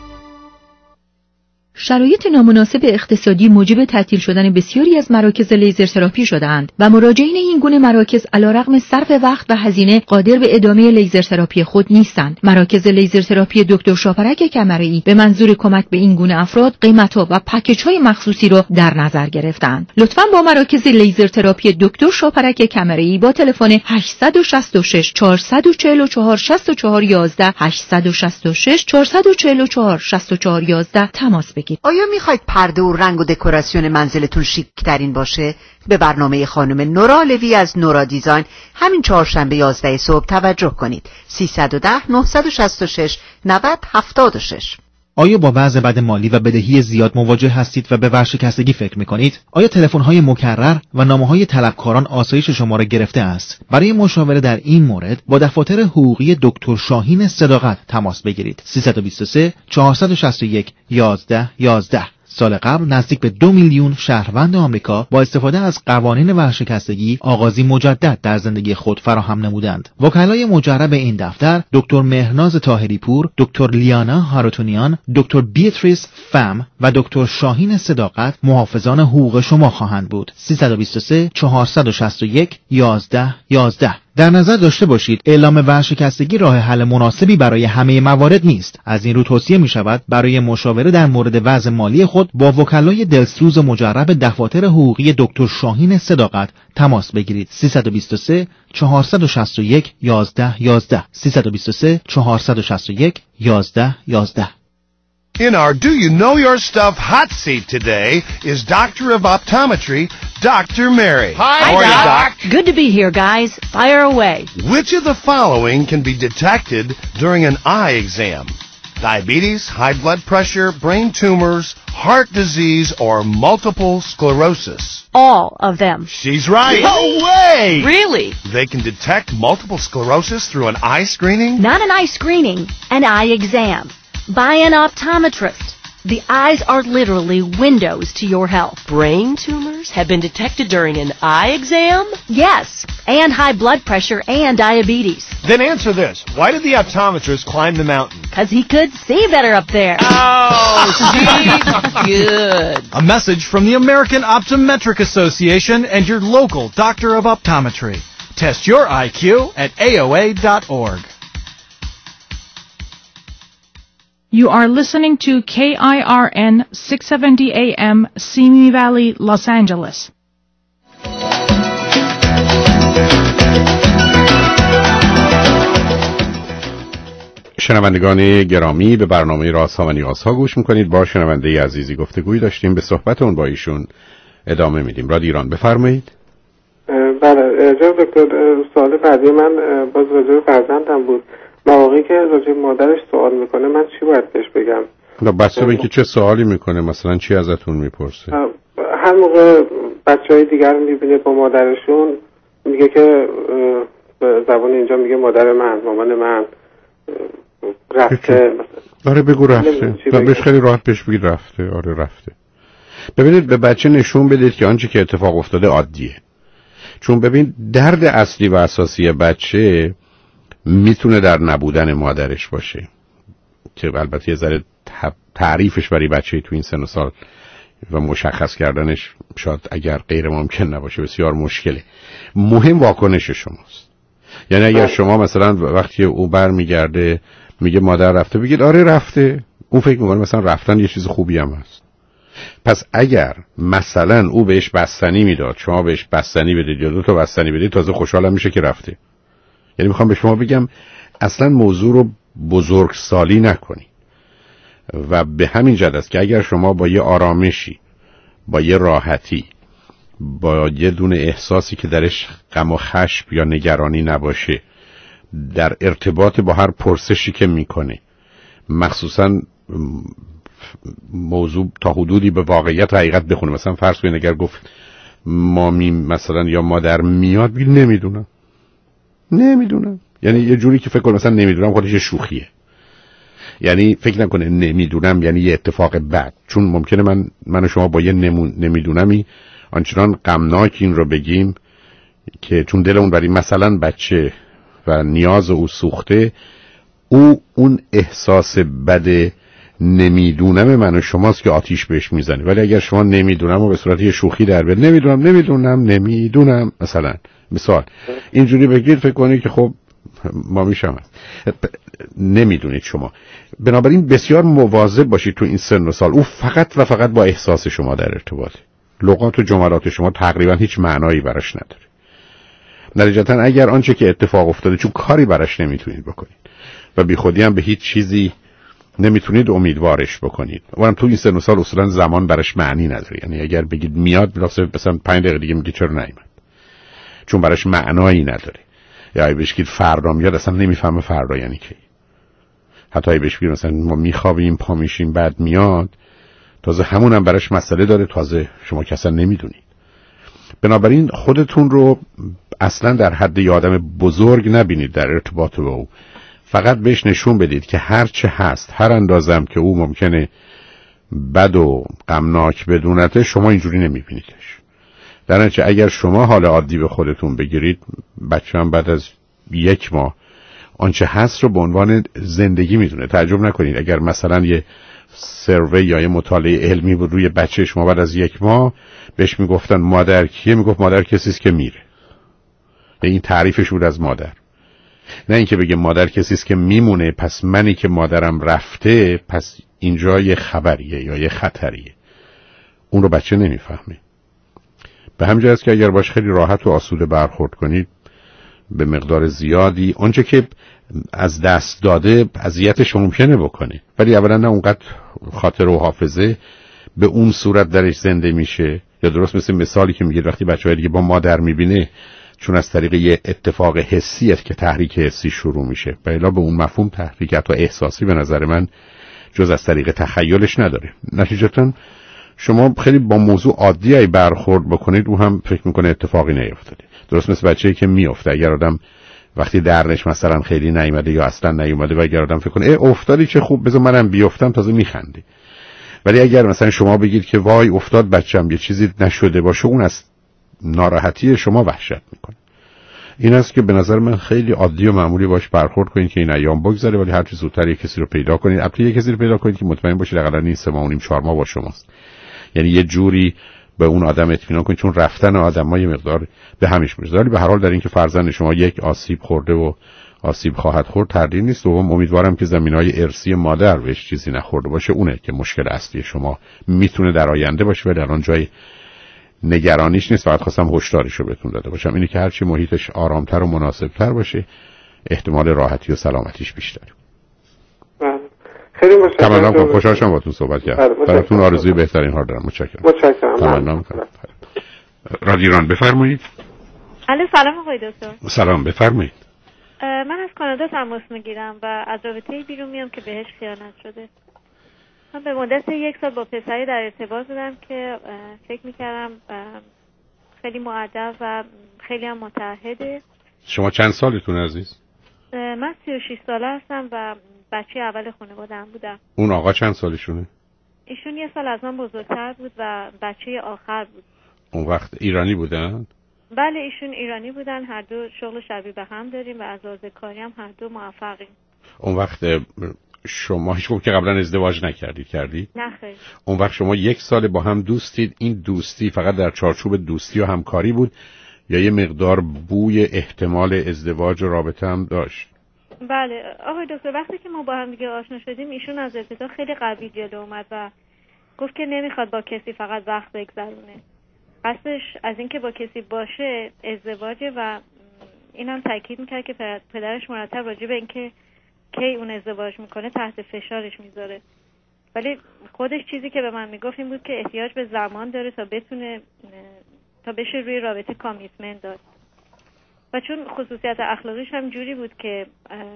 شرایط نامناسب اقتصادی موجب تعطیل شدن بسیاری از مراکز لیزر تراپی شده‌اند و مراجعین این گونه مراکز علیرغم صرف وقت و هزینه قادر به ادامه لیزر تراپی خود نیستند. مراکز لیزر تراپی دکتر شاپرک کمرئی به منظور کمک به این گونه افراد قیمت‌ها و پکیج‌های مخصوصی را در نظر گرفتند. لطفاً با مراکز لیزر تراپی دکتر شاپرک کمرئی با تلفن هشت شش شش چهار چهار چهار شش چهار یازده هشت شش شش چهار چهار چهار شش چهار یازده تماس بگیرید. آیا میخواید پرده و رنگ و دکوراسیون منزلتون شیک ترین باشه؟ به برنامه خانم نورا لوی از نورا دیزاین همین چهارشنبه یازده صبح توجه کنید. سیصد و ده نهصد و شصت و شش نود هفتاد و شش. آیا با وضع بد مالی و بدهی زیاد مواجه هستید و به ورشکستگی فکر می‌کنید؟ آیا تلفن‌های مکرر و نامه‌های طلبکاران آسایش شما را گرفته است؟ برای مشاوره در این مورد با دفاتر حقوقی دکتر شاهین صداقت تماس بگیرید. سیصد و بیست و سه چهارصد و شصت و یک یازده یازده. سال قبل نزدیک به دو میلیون شهروند آمریکا با استفاده از قوانین ورشکستگی آغازی مجدد در زندگی خود فراهم نمودند. وکلای مجرب این دفتر دکتر مهرناز طاهری پور، دکتر لیانا هارتونیان، دکتر بیتریس فم و دکتر شاهین صداقت محافظان حقوق شما خواهند بود. سیصد و بیست و سه چهارصد و شصت و یک یازده یازده. در نظر داشته باشید اعلام ورشکستگی راه حل مناسبی برای همه موارد نیست. از این رو توصیه می شود برای مشاوره در مورد وضع مالی خود با وکلای دلسوز مجرب دفاتر حقوقی دکتر شاهین صداقت تماس بگیرید. سیصد و بیست و سه چهارصد و شصت و یک یازده یازده. سیصد و بیست و سه چهارصد و شصت و یک یازده یازده. In our Do You Know Your Stuff hot seat today is Doctor of Optometry, Doctor Mary. Hi, How are Doc. you, Doc? Good to be here, guys. Fire away. Which of the following can be detected during an eye exam? Diabetes, high blood pressure, brain tumors, heart disease, or multiple sclerosis? All of them. She's right. No way! Really? They can detect multiple sclerosis through an eye screening? Not an eye screening, an eye exam. By an optometrist. The eyes are literally windows to your health. Brain tumors have been detected during an eye exam? Yes, and high blood pressure and diabetes. Then answer this. Why did the optometrist climb the mountain? Because he could see better up there. Oh, see? Good. A message from the American Optometric Association and your local doctor of optometry. Test your I Q at A O A dot org. You are listening to K I R N six seventy A M, Simi Valley, Los Angeles. شنوندگان گرامی، به برنامه رازها و نیازها گوش میکنید. با شنونده عزیزی گفتگوی داشتیم، به صحبت اون با ایشون ادامه میدیم. رادیو ایران، بفرمایید. بله جناب دکتر، سوال بعدی من باز راجع به فرزندم بود. مواقعی که راجع به مادرش سوال میکنه من چی باید بهش بگم؟ بسته به اینکه چه سوالی میکنه، مثلا چی ازتون میپرسه؟ هر موقع بچهای دیگر رو میبینه با مادرشون میگه که به زبان اینجا میگه مادر من، مامان من رفته. آره بگو رفته. بهش خیلی راحت بهش بگید رفته. آره رفته. ببینید به بچه نشون بدید که آنچه که اتفاق افتاده عادیه. چون ببین درد اصلی و اساسی بچه میتونه در نبودن مادرش باشه که البته یه ذره تعریفش برای بچه تو این سن و سال و مشخص کردنش شاید اگر غیر ممکن نباشه بسیار مشکله. مهم واکنش شماست. یعنی اگر شما مثلا وقتی او بر میگرده میگه مادر رفته، بگید آره رفته، اون فکر میکنه مثلا رفتن یه چیز خوبی هم هست. پس اگر مثلا او بهش بستنی میداد، شما بهش بستنی بدید یا دو تا بستنی بدید، تازه خوشحالم میشه که رفته. یعنی میخوام به شما بگم اصلا موضوع رو بزرگسالی نکنی و به همین جهت است که اگر شما با یه آرامشی، با یه راحتی، با یه دونه احساسی که درش غم و خشم یا نگرانی نباشه در ارتباط با هر پرسشی که میکنه، مخصوصا موضوع تا حدودی به واقعیت حقیقت بخونه، مثلا فرض کنید اگر گفت مامی مثلا یا مادر میاد، بگید نمیدونم نمیدونم، یعنی یه جوری که فکر کنم مثلا نمیدونم خودش شوخیه، یعنی فکر نکنه نمیدونم یعنی یه اتفاق بد، چون ممکنه من من و شما با یه نمیدونمی آنچنان غمناک این رو بگیم که چون دلمون برای مثلا بچه و نیاز او سوخته، او اون احساس بد نمیدونم من و شماست که آتیش بهش میزنه. ولی اگر شما نمیدونم و به صورت یه شوخی در بیارید، نمیدونم نمیدونم نمیدونم مثلا مثال اینجوری بگید، فکر کنید که خب ما میشم نمیدونید شما. بنابراین بسیار مواظب باشید تو این سن و سال. او فقط و فقط با احساس شما در ارتباطه. لغات و جملات شما تقریبا هیچ معنایی براش نداره. نتیجتا اگر آنچه که اتفاق افتاده چون کاری براش نمیتونید بکنید و بی خودی هم به هیچ چیزی نمیتونید امیدوارش بکنید، اونم تو این سن و سال اصولا زمان براش معنی نداره. یعنی اگر بگید میاد بلافاصله مثلا پنج دقیقه دیگه میگه چرا نیومد، چون براش معنایی نداره. یا اگه بهش بگید فردا میاد، اصلا نمیفهمه فردا یعنی کی. حتی اگه بهش بگید مثلا ما میخوابیم پا میشیم بعد میاد، تازه همونم براش مسئله داره، تازه شما که اصلا نمیدونید. بنابراین خودتون رو اصلا در حد یه آدم بزرگ نبینید در ارتباط با او. فقط بهش نشون بدید که هر چه هست، هر اندازم که او ممکنه بد و غمناک بدونته، شما اینجوری نمیبینیدش. در نتیجه اگر شما حال عادی به خودتون بگیرید، بچه هم بعد از یک ماه آنچه هست رو به عنوان زندگی میدونه. تعجب نکنید اگر مثلا یه سروی یا یه مطالعه علمی بود روی بچه شما، بعد از یک ماه بهش میگفتن مادر کیه، میگفت مادر کسیست که میره. این تعریفش بود از مادر. نه اینکه بگه مادر کسیست که میمونه، پس منی که مادرم رفته، پس اینجا یه خبریه یا یه خطریه. اون رو بچه نمیفهمه. به همین جهت که اگر باش خیلی راحت و آسوده برخورد کنید، به مقدار زیادی اونچه که از دست داده اذیتش ممکنه بکنه، ولی اولا نه اونقدر خاطر و حافظه به اون صورت درش زنده میشه. یا درست مثل مثالی که میگه وقتی بچه‌ها دیگه با مادر میبینه، چون از طریق یه اتفاق حسی است که تحریک حسی شروع میشه، و الا به اون مفهوم تحریک حتی احساسی به نظر من جز از طریق تخیلش نداره. نتیجتاً شما خیلی با موضوع عادی برخورد بکنید او هم فکر میکنه اتفاقی نیفتاده. درست مثل بچه‌ای که میفته، اگر آدم وقتی درنش مثلا خیلی نیومده یا اصلا نیومده و اگر آدم فکر کنه ای افتادی چه خوب بذار منم بیافتم، تازه میخنده. ولی اگر مثلا شما بگید که وای افتاد بچم یه چیزی نشده باشه، اون از ناراحتی شما وحشت میکنه. این است که به نظر من خیلی عادی و معمولی باش برخورد کنید که این ایام بگذره، ولی هر چه زودتر یک کسی رو پیدا کنید. البته یک کسی رو پیدا کنید که مطمئن باشید حداقل این سه ماه و نیم چهار ماه با شماست. یعنی یه جوری به اون آدم اطمینان کنید، چون رفتن آدم‌ها یه مقدار به همیش می‌رسه. ولی به هر حال در این که فرزند شما یک آسیب خورده و آسیب خواهد خورد تردید نیست. دوم امیدوارم که زمینه‌های ارثی مادر بهش چیزی نخورده باشه، اونه که مشکل اصلی شما میتونه در آینده باشه و در اون جای نگرانیش نیست. فقط خواستم هشدارشو بهتون داده باشم، اینی که هرچی محیطش آرامتر و مناسبتر باشه احتمال راحتی و سلامتیش بیشتره. خیلی متشکرم. تمام. خوشحال شدم باهاتون صحبت کردم. براتون آرزوی بهترین ها دارم. متشکرم. متشکرم. تمام. رادیو ایران بفرمایید. الو سلام آقای دکتر. سلام بفرمایید. من از کانادا تماس میگیرم و از رابطه بیرون میام که بهش خیانت شده. من به مدت یک سال با پسری در ارتباط بودم که فکر میکردم خیلی مؤدب و خیلی هم متعهده. شما چند سالتون عزیز؟ من سی و شش ساله هستم و بچه اول خانواده‌ام بودم. اون آقا چند سالشونه؟ ایشون یه سال از من بزرگتر بود و بچه آخر بود. اون وقت ایرانی بودن؟ بله ایشون ایرانی بودن، هر دو شغل شبیه به هم داریم و از لحاظ کاری هم هر دو موفقیم. اون وقت شما هیچ که قبلا ازدواج نکردید کردید؟ نه خیر. اون وقت شما یک سال با هم دوستید. این دوستی فقط در چارچوب دوستی و همکاری بود یا یه مقدار بوی احتمال ازدواج و رابطه هم داشت؟ بله آقای دکتر، وقتی که ما با هم دیگه آشنا شدیم ایشون از ابتدا خیلی قوی جلو اومد و گفت که نمیخواد با کسی فقط وقت بگذرونه، قصدش از اینکه با کسی باشه ازدواجه و اینم تاکید میکرد که پدرش مرتب راجع به اینکه کی اون ازدواج میکنه تحت فشارش میذاره. ولی خودش چیزی که به من میگفت این بود که احتیاج به زمان داره تا بتونه تا بشه روی رابطه کامیتمنت داد و چون خصوصیت اخلاقیش هم جوری بود که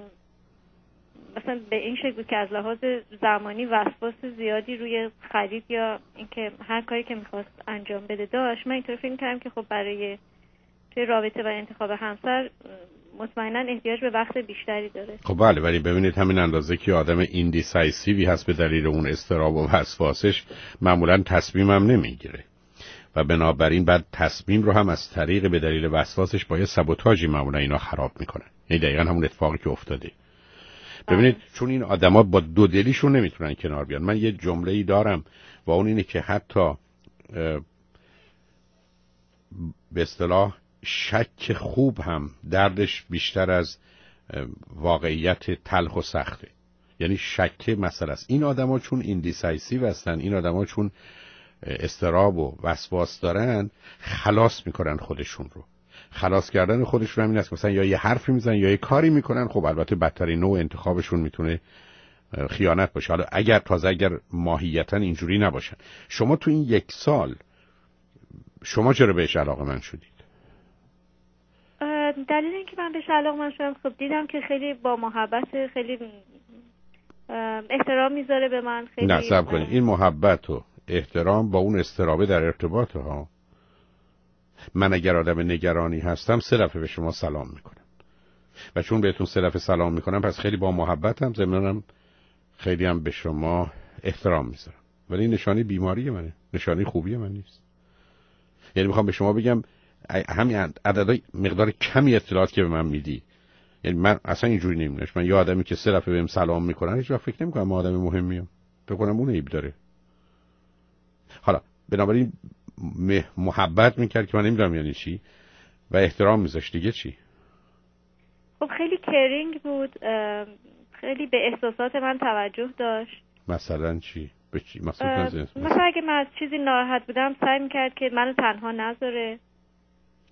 مثلا به این شکل بود که از لحاظ زمانی وسواس زیادی روی خرید یا اینکه هر کاری که میخواست انجام بده داشت. من اینطور فکر می‌کردم که خب برای توی رابطه و انتخاب همسر مطمئنا احتیاج به وقت بیشتری داره. خب بله، ولی ببینید همین اندازه که آدم ایندیسایسیوی هست به دلیل اون اضطراب و وسواسش معمولا تصمیم هم نمیگیره و بنابراین بعد تصمیم رو هم از طریق به دلیل وسواسش با یه سابوتاژی معمولا اینا خراب میکنن. یعنی دقیقاً همون اتفاقی که افتاده. ببینید چون این آدما با دو دلیشون نمیتونن کنار بیان. من یه جمله‌ای دارم و اون اینه که حتی به اصطلاح شک خوب هم دردش بیشتر از واقعیت تلخ و سخته. یعنی شک مسئله است. این آدما چون ایندیسایسیو هستن، این آدما چون اضطراب و وسواس دارن، خلاص میکنن خودشون رو. خلاص کردن خودشون همین است، مثلا یا یه حرفی میزنن یا یه کاری میکنن. خب البته بدترین نوع انتخابشون میتونه خیانت باشه. حالا اگر تازه اگر ماهیتا اینجوری نباشن. شما تو این یک سال شما چرا بهش علاقه‌مند شدید؟ دلیل اینکه من بهش علاقه‌مند شدم خب دیدم که خیلی با محبت، خیلی احترام میذاره به من. خیلی نه صبر کنید، این محبت و احترام با اون استرابه در ارتباطه ها. من اگر آدم نگرانی هستم سه دفعه به شما سلام میکنم و چون بهتون سه دفعه سلام میکنم پس خیلی با محبتم، ضمناً خیلی هم به شما احترام میذارم. ولی نشانی بیماری منه، نشانی خوبی من نیست. یعنی میخوام به شما بگم همین عددهای مقدار کمی اطلاعات که به من میدی، یعنی من اصلا اینجوری نمیدونم. من یه آدمی که سه دفعه بهم سلام میکنن هیچ وقت فکر نمیکنم آدم مهمیم، فکر کنم اون عیب داره. حالا بنابراین محبت میکرد که من نمیدونم یعنی چی و احترام میذاشت، دیگه چی؟ خب خیلی کرینگ بود، خیلی به احساسات من توجه داشت. مثلا چی؟ به چی؟ مثلا مثلا اگه من از چیزی ناراحت بودم سعی میکرد که منو تنها نذاره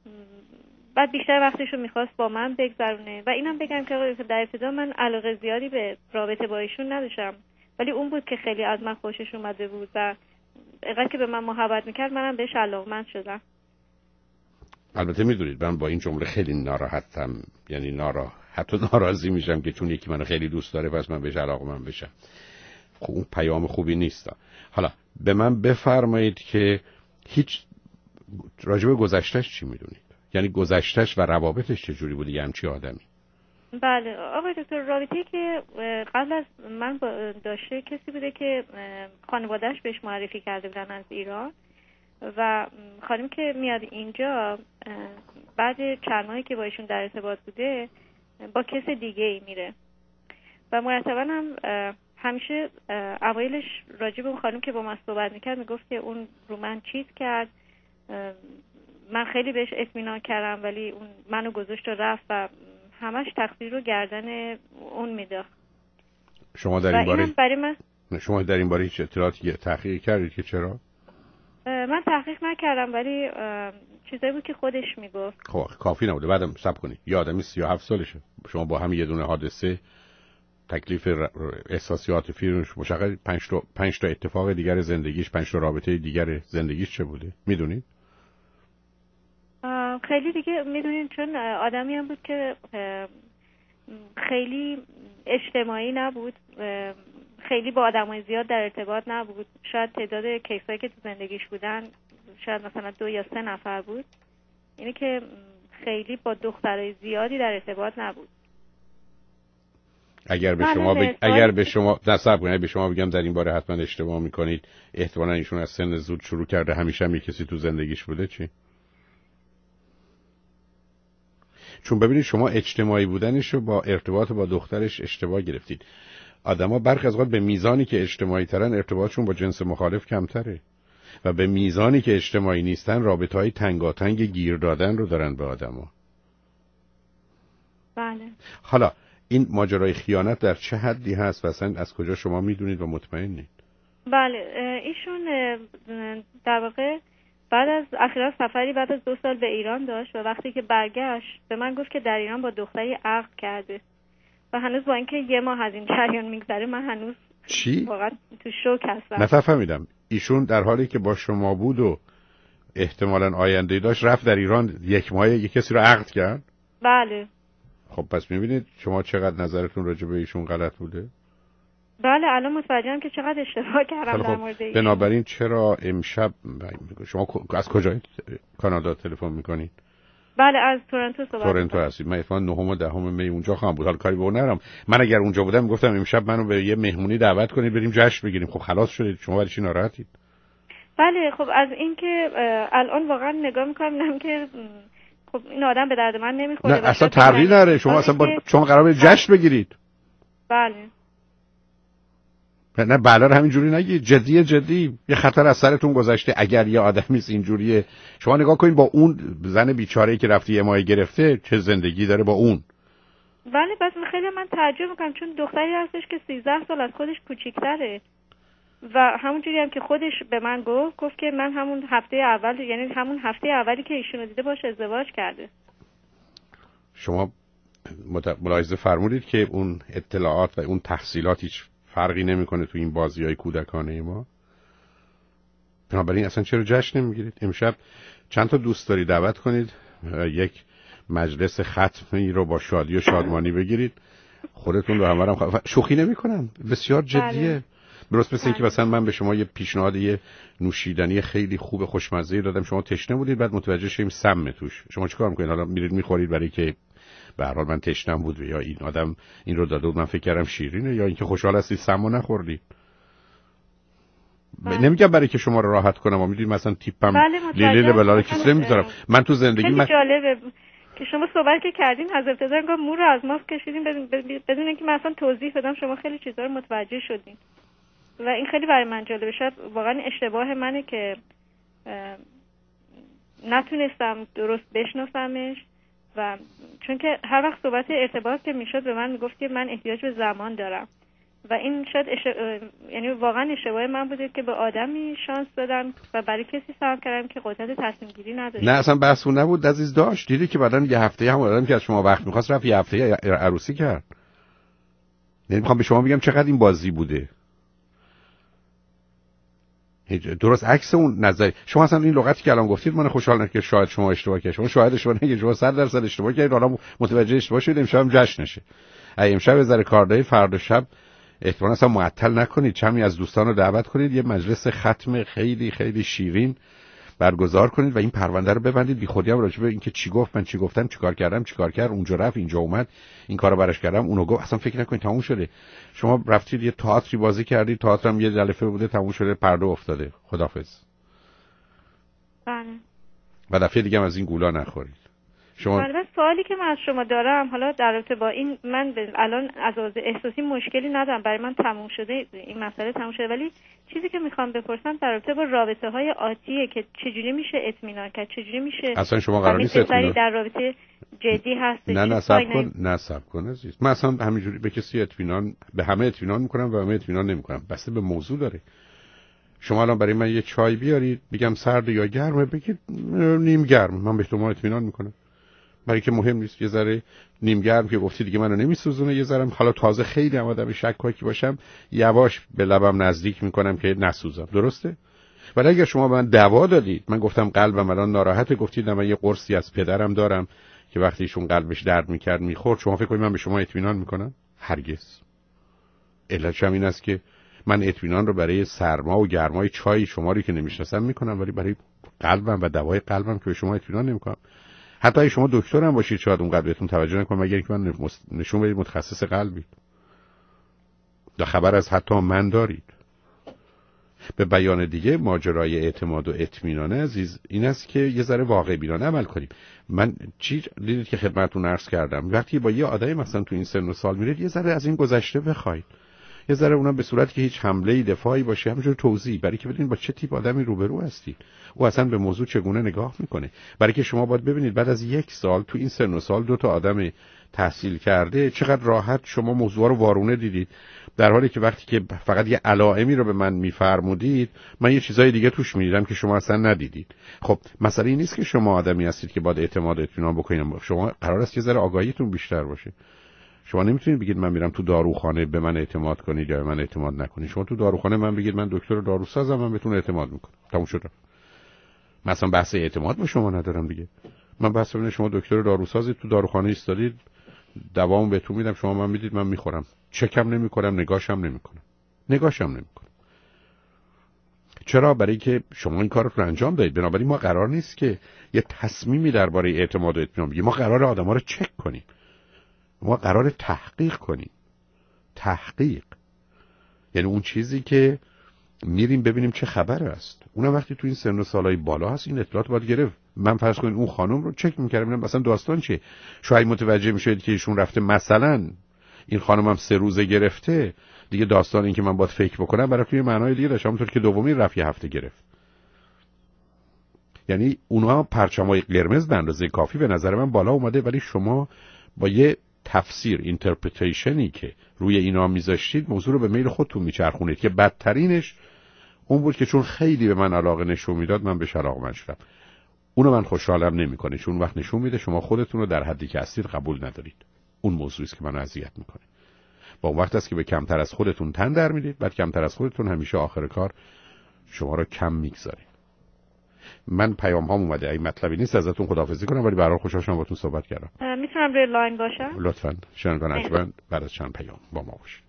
بعد بیشتر وقتشو میخواست با من بگذرونه. و اینم بگم که در ابتدا من علاقه زیادی به رابطه با ایشون نداشتم، ولی اون بود که خیلی از من خوشش اومده بود و اینقدر که به من محبت میکرد منم بهش علاقمند شدم. البته میدونید من با این جمله خیلی ناراحتم، یعنی ناراحت و ناراضی میشم که چون یکی منو خیلی دوست داره پس من بهش علاقمند بشم. خب اون پیام خوبی نیست. حالا به من بفرمایید که هیچ راجب گذشتهش چی میدونید؟ یعنی گذشتهش و روابطش چجوری بوده؟ یه همچی آدمی؟ بله آقای دکتر، رابطه‌ای که قبل از من داشته کسی بوده که خانواده‌اش بهش معرفی کرده بودن از ایران و خانم که میاد اینجا بعد چند ماهی که با ایشون در ارتباط بوده با کس دیگه ای میره و مرتبا هم همیشه اوایلش راجع به اون خانم که با من صحبت میکرد میگفت که اون رو من چیز کرد، من خیلی بهش اطمینان کردم ولی اون منو گذاشت و رفت و همش تقصیر رو گردن اون میداخت. شما در این باره برای من شما در این باره هیچ اطلاعاتی تحقیق کردید که چرا؟ من تحقیق نکردم ولی چیزایی بود که خودش میگفت. خب کافی نبوده. بعدم صبر کنید، یه آدمی سی و هفت سالشه، شما با هم یه دونه حادثه تکلیف احساسی عاطفی روش مشخص، پنج تا پنج تا اتفاق دیگر زندگیش، پنج تا رابطه دیگر زندگیش چه بوده میدونید؟ خیلی دیگه میدونین چون آدمی هم بود که خیلی اجتماعی نبود، خیلی با آدمای زیاد در ارتباط نبود، شاید تعداد کیسایی که تو زندگیش بودن شاید مثلا دو یا سه نفر بود، یعنی که خیلی با دخترای زیادی در ارتباط نبود. اگر به شما بگ... اگر به شما نصب کنید به شما بگم در این باره حتما اشتباه میکنید، احتمالاً ایشون از سن زود شروع کرده، همیشه هم کسی تو زندگیش بوده، چی؟ چون ببینید شما اجتماعی بودنش رو با ارتباط با دخترش اشتباه گرفتید. آدما برخی از اوقات به میزانی که اجتماعی ترن ارتباطشون با جنس مخالف کمتره و به میزانی که اجتماعی نیستن رابطه‌های تنگاتنگ گیر دادن رو دارن به آدما. بله. حالا این ماجرای خیانت در چه حدی هست و اصلا از کجا شما میدونید و مطمئنید؟ بله ایشون در واقع بعد از اخیرا سفری بعد از دو سال به ایران داشت و وقتی که برگشت به من گفت که در ایران با دختری عقد کرده و هنوز با اینکه یه ماه از این جریان میگذره من هنوز چی؟ واقعا تو شوک هستم. نفهمیدم. ایشون در حالی که با شما بود و احتمالاً آینده داشت رفت در ایران یک ماه یک کسی رو عقد کرد؟ بله. خب پس میبینید شما چقدر نظرتون راجع به ایشون غلط بوده؟ بله الان متوجهم که چقدر اشتباه کردم در مورد ایشون. بنابراین چرا امشب شما از کجای کانادا تلفن میکنید؟ بله از تورنتو صحبت تورنتو هستید. من اتفاقا نهم و دهم می اونجا خواهم بود. حالا کاری به اون نرم. من اگر اونجا بودم میگفتم امشب منو به یه مهمونی دعوت کنید بریم جشن بگیریم. خب خلاص شدید. شما برای چی ناراحتید؟ بله خب از اینکه الان واقعا نگاه میکنم که خب این آدم به درد من نمیخوره. نه اصلا تغییر نره. شما اصلا با... شما قراره جشن بگیرید. بله. نه بله همینجوری نگید. جدیه جدی. یه خطر از سرتون گذشته. اگر یه آدمی اینجوریه شما نگاه کنید با اون زن بیچاره‌ای که رفتی امای گرفته چه زندگی داره با اون. بله بس خیلی من تعجب میکنم چون دختری هستش که سیزده سال از خودش کوچیک‌تره و همونجوری هم که خودش به من گفت گفت که من همون هفته اول یعنی همون هفته اولی که ایشونو دیده باشه ازدواج کرده. شما ملاحظه فرمودید که اون اطلاعات و اون تحصیلات هیچ فرقی نمیکنه تو این بازی‌های کودکانه ما. بنابراین اصلا چرا جشن نمیگیرید؟ امشب چند تا دوست داری دعوت کنید، یک مجلس ختمی رو با شادی و شادمانی بگیرید. خودتون رو همراه خ... شوخی نمیکنم، بسیار جدیه. درست مثل اینکه مثلا من به شما یه پیشنهاد یه نوشیدنی خیلی خوب خوشمزه دادم، شما تشنه بودید، بعد متوجه شدیم سم توش. شما چیکار میکنید؟ حالا میرید میخورید برای که به هر حال من تشنم بود یا این آدم این رو داده بود من فکر کردم شیرینه، یا اینکه خوشحال هستید سمو نخوردید. بله. نمیگم برای که شما رو راحت کنم، اما میدونید مثلا تیپم بله لیلی بلاله کسی نمیذارم. من تو زندگی من جالبه که شما صحبت که کردین از ابتدا انگار مو رو از ماست کشیدین بدون اینکه من اصلا توضیح بدم شما خیلی چیزا رو متوجه شدین و این خیلی برای من جالبه. شاید واقعا اشتباه منه که نتونستم درست بشناسمش و چون که هر وقت صحبت ارتباط که میشد به من میگفت که من احتیاج به زمان دارم و این شاید اش... یعنی واقعا اشتباه من بوده که به آدمی شانس دادم و برای کسی صبر کردم که قدرت تصمیم گیری نداشت. نه اصلا بحث اون نبود عزیز، داشت دیدی که بعدن یه هفته هم آدم که از شما وقت می‌خواست رفت یه هفته عروسی کرد. یعنی میخوام به شما بگم چقدر این بازی بوده. درست عکس اون نظر شما. اصلا این لغتی که الان گفتید من خوشحال نکردم که شاید شما اشتباه کردید. شما شاید اشتباه نگید، شما صد درصد اشتباه کردید. حالا متوجه اشتباه شدید، امشب هم جشنشه. ای امشب بذار کاردای فردا شب احتمالاً اصلا معطل نکنید، چمی از دوستان رو دعوت کنید، یه مجلس ختم خیلی خیلی شیرین برگزار کنید و این پرونده رو ببندید. بی خودی هم راجع به اینکه چی گفت، من چی گفتم، چیکار کردم، چیکار کرد، اونجا رفت، اینجا اومد، این کارو براش کردم، اونو گفت، اصلا فکر نکنید تموم شده. شما رفتید یه تئاتری بازی کردید، تئاتر هم یه جلسه بوده، تموم شده، پرده افتاده. خداحافظ. بله. و دفعه دیگه هم از این گولا نخورید. شما البته سوالی که من از شما دارم حالا در رابطه با این، من الان از لحاظ احساسی مشکلی ندارم، برای من تموم شده این مسئله تموم شده، ولی چیزی که میخوام بپرسم در رابطه با رابطه های آتیه که چجوری میشه اطمینان کرد، چجوری میشه اصلا شما قرار نیست اطمینان در رابطه جدی هست. نه نه صبر کن، نه صبر کن عزیز. من اصلا همینجوری به کسی اطمینان، به همه اطمینان میکنم و همه اطمینان نمیکنم، بسته به موضوع داره. شما الان برای من یه چای بیارید، بگم سرد یا گرمه، بگید نیم گرم، من به شما اطمینان میکنم. برای که مهم نیست، یه ذره نیم گرم که گفتی دیگه منو نمیسوزونه، یه ذره حالا تازه خیلی هم آدم شکاکی باشم یواش به لبم نزدیک میکنم که نسوزم. درسته؟ ولی اگر شما من دوا دادید، من گفتم قلبم الان ناراحته، گفتید من یه قرصی از پدرم دارم که وقتی ایشون قلبش درد میکرد میخورد، شما فکر کنید من به شما اطمینان میکنم؟ هرگز. علتش این است که من اطمینان رو برای سرما و گرمای چای شماری که نمیشناسم میکنم، ولی برای قلبم و دوای قلبم که به شما اطمینان نمیکنم. حتی اگه شما دکتر هم باشید شاید اونقدر بهتون توجه نکنم، مگر اینکه من نشون بدید متخصص قلبید یا خبر از حتی من دارید. به بیان دیگه ماجرای اعتماد و اطمینان عزیز این است که یه ذره واقع بینانه عمل کنیم. من چی دیدید که خدمتتون عرض کردم، وقتی با یه آدمی مثلا تو این سن و سال میرید یه ذره از این گذشته بخواید، یه ذره اونم به صورتی که هیچ حمله دفاعی باشه، همینجور توضیح، برای که بدونید با چه تیپ آدمی روبرو هستید، او اصلا به موضوع چگونه نگاه میکنه. برای که شما باید ببینید بعد از یک سال تو این سن و سال دو تا آدم تحصیل کرده چقدر راحت شما موضوع رو وارونه دیدید، در حالی که وقتی که فقط یه علائمی رو به من میفرمودید من یه چیزای دیگه توش میدیدم که شما اصلا ندیدید. خب مسئله این نیست که شما آدمی هستید که باید اعتماد اطمینان بکنید، شما قرار است یه ذره آگاهیتون بیشتر باشه. شما نمیتونید بگید من میرم تو داروخانه به من اعتماد کنید یا به من اعتماد نکنید. شما تو داروخانه من بگید من دکتر داروسازم، من بهتون اعتماد میکنم، تموم شد. مثلا بحث اعتماد به شما ندارم دیگه. من بحث اینه شما دکتر داروسازید، تو داروخانه ایستادید، دوامو بهتون میدم، شما من میدید من میخورم، چکم نمیکنم، نگاشم نمیکنم نگاشم نمیکنم. چرا؟ برای که شما این کارو رو انجام دادید. بنابراین ما قرار نیست که یه تصمیمی درباره اعتماد و اطمینان بگیریم، ما قرار آدم‌ها رو چک کنیم، ما قرار تحقیق کنیم. تحقیق یعنی اون چیزی که میریم ببینیم چه خبر است. اونم وقتی تو این سن و سالای بالا هست این اطلاعات باید گرفت. من فرض کنید اون خانم رو چک میکردم ببینم مثلا داستان چیه. شاید متوجه میشید که ایشون رفته مثلا این خانم هم سه روزه گرفته، دیگه داستان این که من باید فکر بکنم برای توی معنای دیگه داشت، همونطور که دومی رفت یه هفته گرفت. یعنی اونها پرچمای قرمز به اندازه کافی به نظر من بالا اومده، ولی شما با یه تفسیر اینترپریتیشنی که روی اینا میذاشتید موضوع رو به میل خودتون میچرخونید که بدترینش اون بود که چون خیلی به من علاقه نشون میداد من بهش علاقه‌مند شدم. اونو من خوشحالم نمیکنه، چون وقت نشون میده شما خودتون رو در حدی که هستید قبول ندارید. اون موضوعی است که منو اذیت میکنه. با اون وقت است که به کمتر از خودتون تن در میدید، بعد کمتر از خودتون همیشه آخر کار شما رو کم میگذارید. من پیام هام اومده، این مطلبی نیست ازتون خداحافظی کنم، ولی به هر حال خوشحال شدم باهاتون صحبت کردم. میتونم روی لاین باشم؟ لطفاً. شنوندگان ارجمند بعد از چند پیام با ما باشید.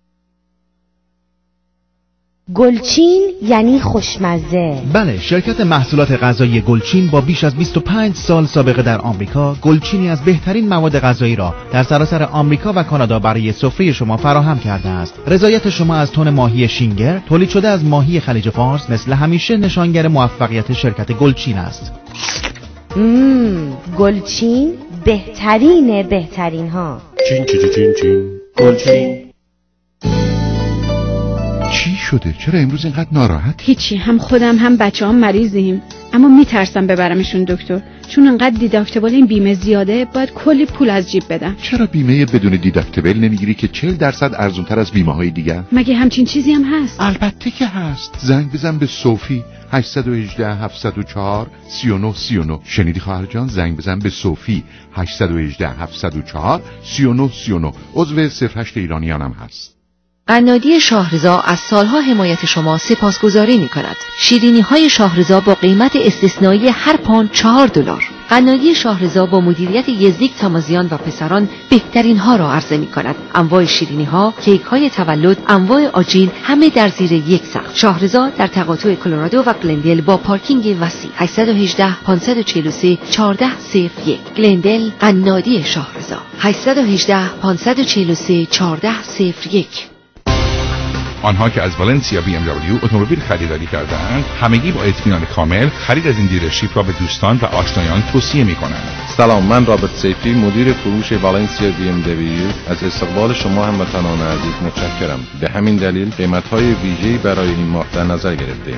گلچین یعنی خوشمزه. بله، شرکت محصولات غذایی گلچین با بیش از بیست و پنج سال سابقه در آمریکا گلچینی از بهترین مواد غذایی را در سراسر آمریکا و کانادا برای سفره شما فراهم کرده است. رضایت شما از تن ماهی شینگر تولید شده از ماهی خلیج فارس مثل همیشه نشانگر موفقیت شرکت گلچین است. مم، گلچین بهترین بهترین ها. چین چین چین چین گلچین. چی شده؟ چرا امروز اینقدر ناراحت؟ هیچی، هم خودم هم بچه‌هام مریضیم، اما میترسم ببرمشون دکتر، چون انقدر دیداکتیبل این بیمه زیاده، باید کلی پول از جیب بدم. چرا بیمه بدون دیداکتیبل نمیگیری که چهل درصد ارزان‌تر از بیمه‌های دیگه؟ مگه همچین چیزی هم هست؟ البته که هست. زنگ بزن به صوفی هشت یک هشت هفت صفر چهار سه نه سه نه. شنیدی خواهر جان؟ زنگ بزن به صوفی هشت یک هشت هفت صفر چهار سه نه سه نه. عضو صفر هشت ایرانیان هم هست. قنادی شاهرضا از سالها حمایت شما سپاسگزاری می کند. شیرینی های شاهرضا با قیمت استثنایی هر پوند چهار دلار. قنادی شاهرضا با مدیریت یزدیک تامازیان و پسران بهترین ها را عرضه می کند. انواع شیرینی ها، کیک های تولد، انواع آجیل، همه در زیر یک سقف. شاهرضا در تقاطع کلرادو و گلندل با پارکینگ وسیع. هشت یک هشت پانصد و چهل و سه یک چهار صفر یک. گلندل قنادی شاهرضا هشت یک هشت پانصد و چهل و سه یک چهار صفر یک. آنها که از والنسیا بی ام دبلیو اتومبیل خریداری کردند، همگی با اطمینان کامل خرید از این دیلرشیپ را به دوستان و آشنایان توصیه می‌کنند. سلام، من رابرت سیفی، مدیر فروش والنسیا بی ام دبلیو از استقبال شما هموطنان عزیز متشکرم. به همین دلیل قیمت‌های ویژه‌ای برای این ماه در نظر گرفته‌ایم.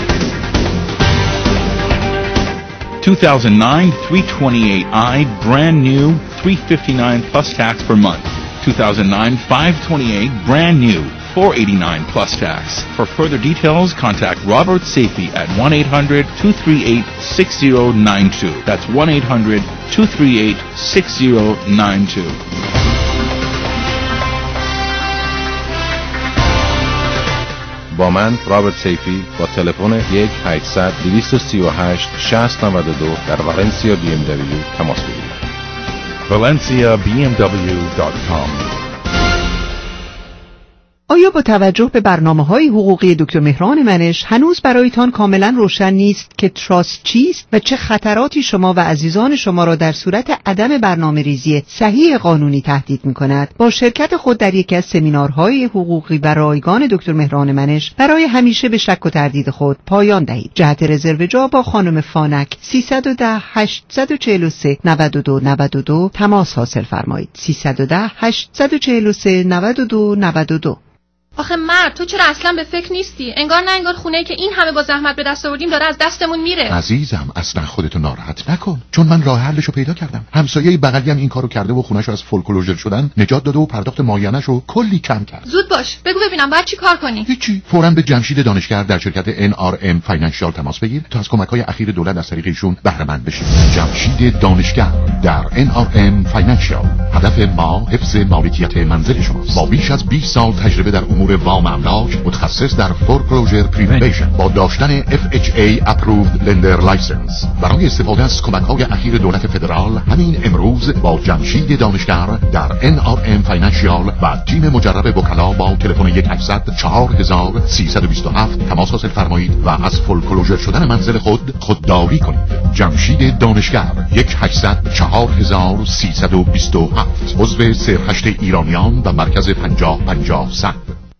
two thousand nine three twenty-eight i brand new three fifty-nine plus tax per month. two thousand nine five twenty-eight brand new four eighty-nine plus tax. For further details, contact Robert Safety at one eight hundred two three eight six zero nine two. That's one eight hundred two three eight six zero nine two. با من رابرت سیفی با تلفن یک هشتصد دویست و سی و هشت شصت نود و دو در والنسیا بی ام دبلیو تماس بگیرید. valencia b m w dot com. آیا با توجه به برنامه‌های حقوقی دکتر مهران منش هنوز برایتان کاملا روشن نیست که تراست چیست و چه خطراتی شما و عزیزان شما را در صورت عدم برنامه‌ریزی صحیح قانونی تهدید می‌کند؟ با شرکت خود در یکی از سمینارهای حقوقی و رایگان دکتر مهران منش برای همیشه به شک و تردید خود پایان دهید. جهت رزرو جا با خانم فانک سیصد و ده هشتصد و چهل و سه نود و دو نود و دو تماس حاصل فرمایید. سیصد و ده هشتصد و چهل و سه نود و دو نود و دو. آخه مرد، تو چرا اصلا به فکر نیستی؟ انگار نه انگار خونه‌ای که این همه با زحمت به دست آوردیم داره از دستمون میره. عزیزم اصلا خودتو ناراحت نکن، چون من راه حلشو پیدا کردم. همسایه بغلی هم این کارو کرده و خونه‌شو از فولکلوژر شدن نجات داده و پرداخت مایه‌نشو کلی کم کرد. زود باش، بگو ببینم باید چی کار کنی؟ هیچی، فوراً به جمشید دانشگر در شرکت ان آر ام فاینانشال تماس بگیر تا از کمک‌های اخیر دولت از طریق ایشون بهره مند بشی. جمشید دانشگر در ان آر ام فاینانشال. هدف ما حفظ مالکیت منزل شماست. با بیش از بیست سال تجربه در امور وام املاک، متخصص در فورکلوزر پریونشن با داشتن اف اچ ای approved lender license. برای استفاده از کمک‌های اخیر دولت فدرال همین امروز با جمشید دانشگر در ان آر ام فاینانشال و تیم مجرب وکلا با تلفن یک هشتصد چهار هزار سیصد و بیست و هفت تماس حاصل فرمایید و از فورکلوزر شدن منزل خود خودداری کنید. جمشید دانشگر یک هشتصد چهار هزار سیصد و بیست و هفت، عضو صفر هشت ایرانیان و مرکز پنجاه پنجاه صد.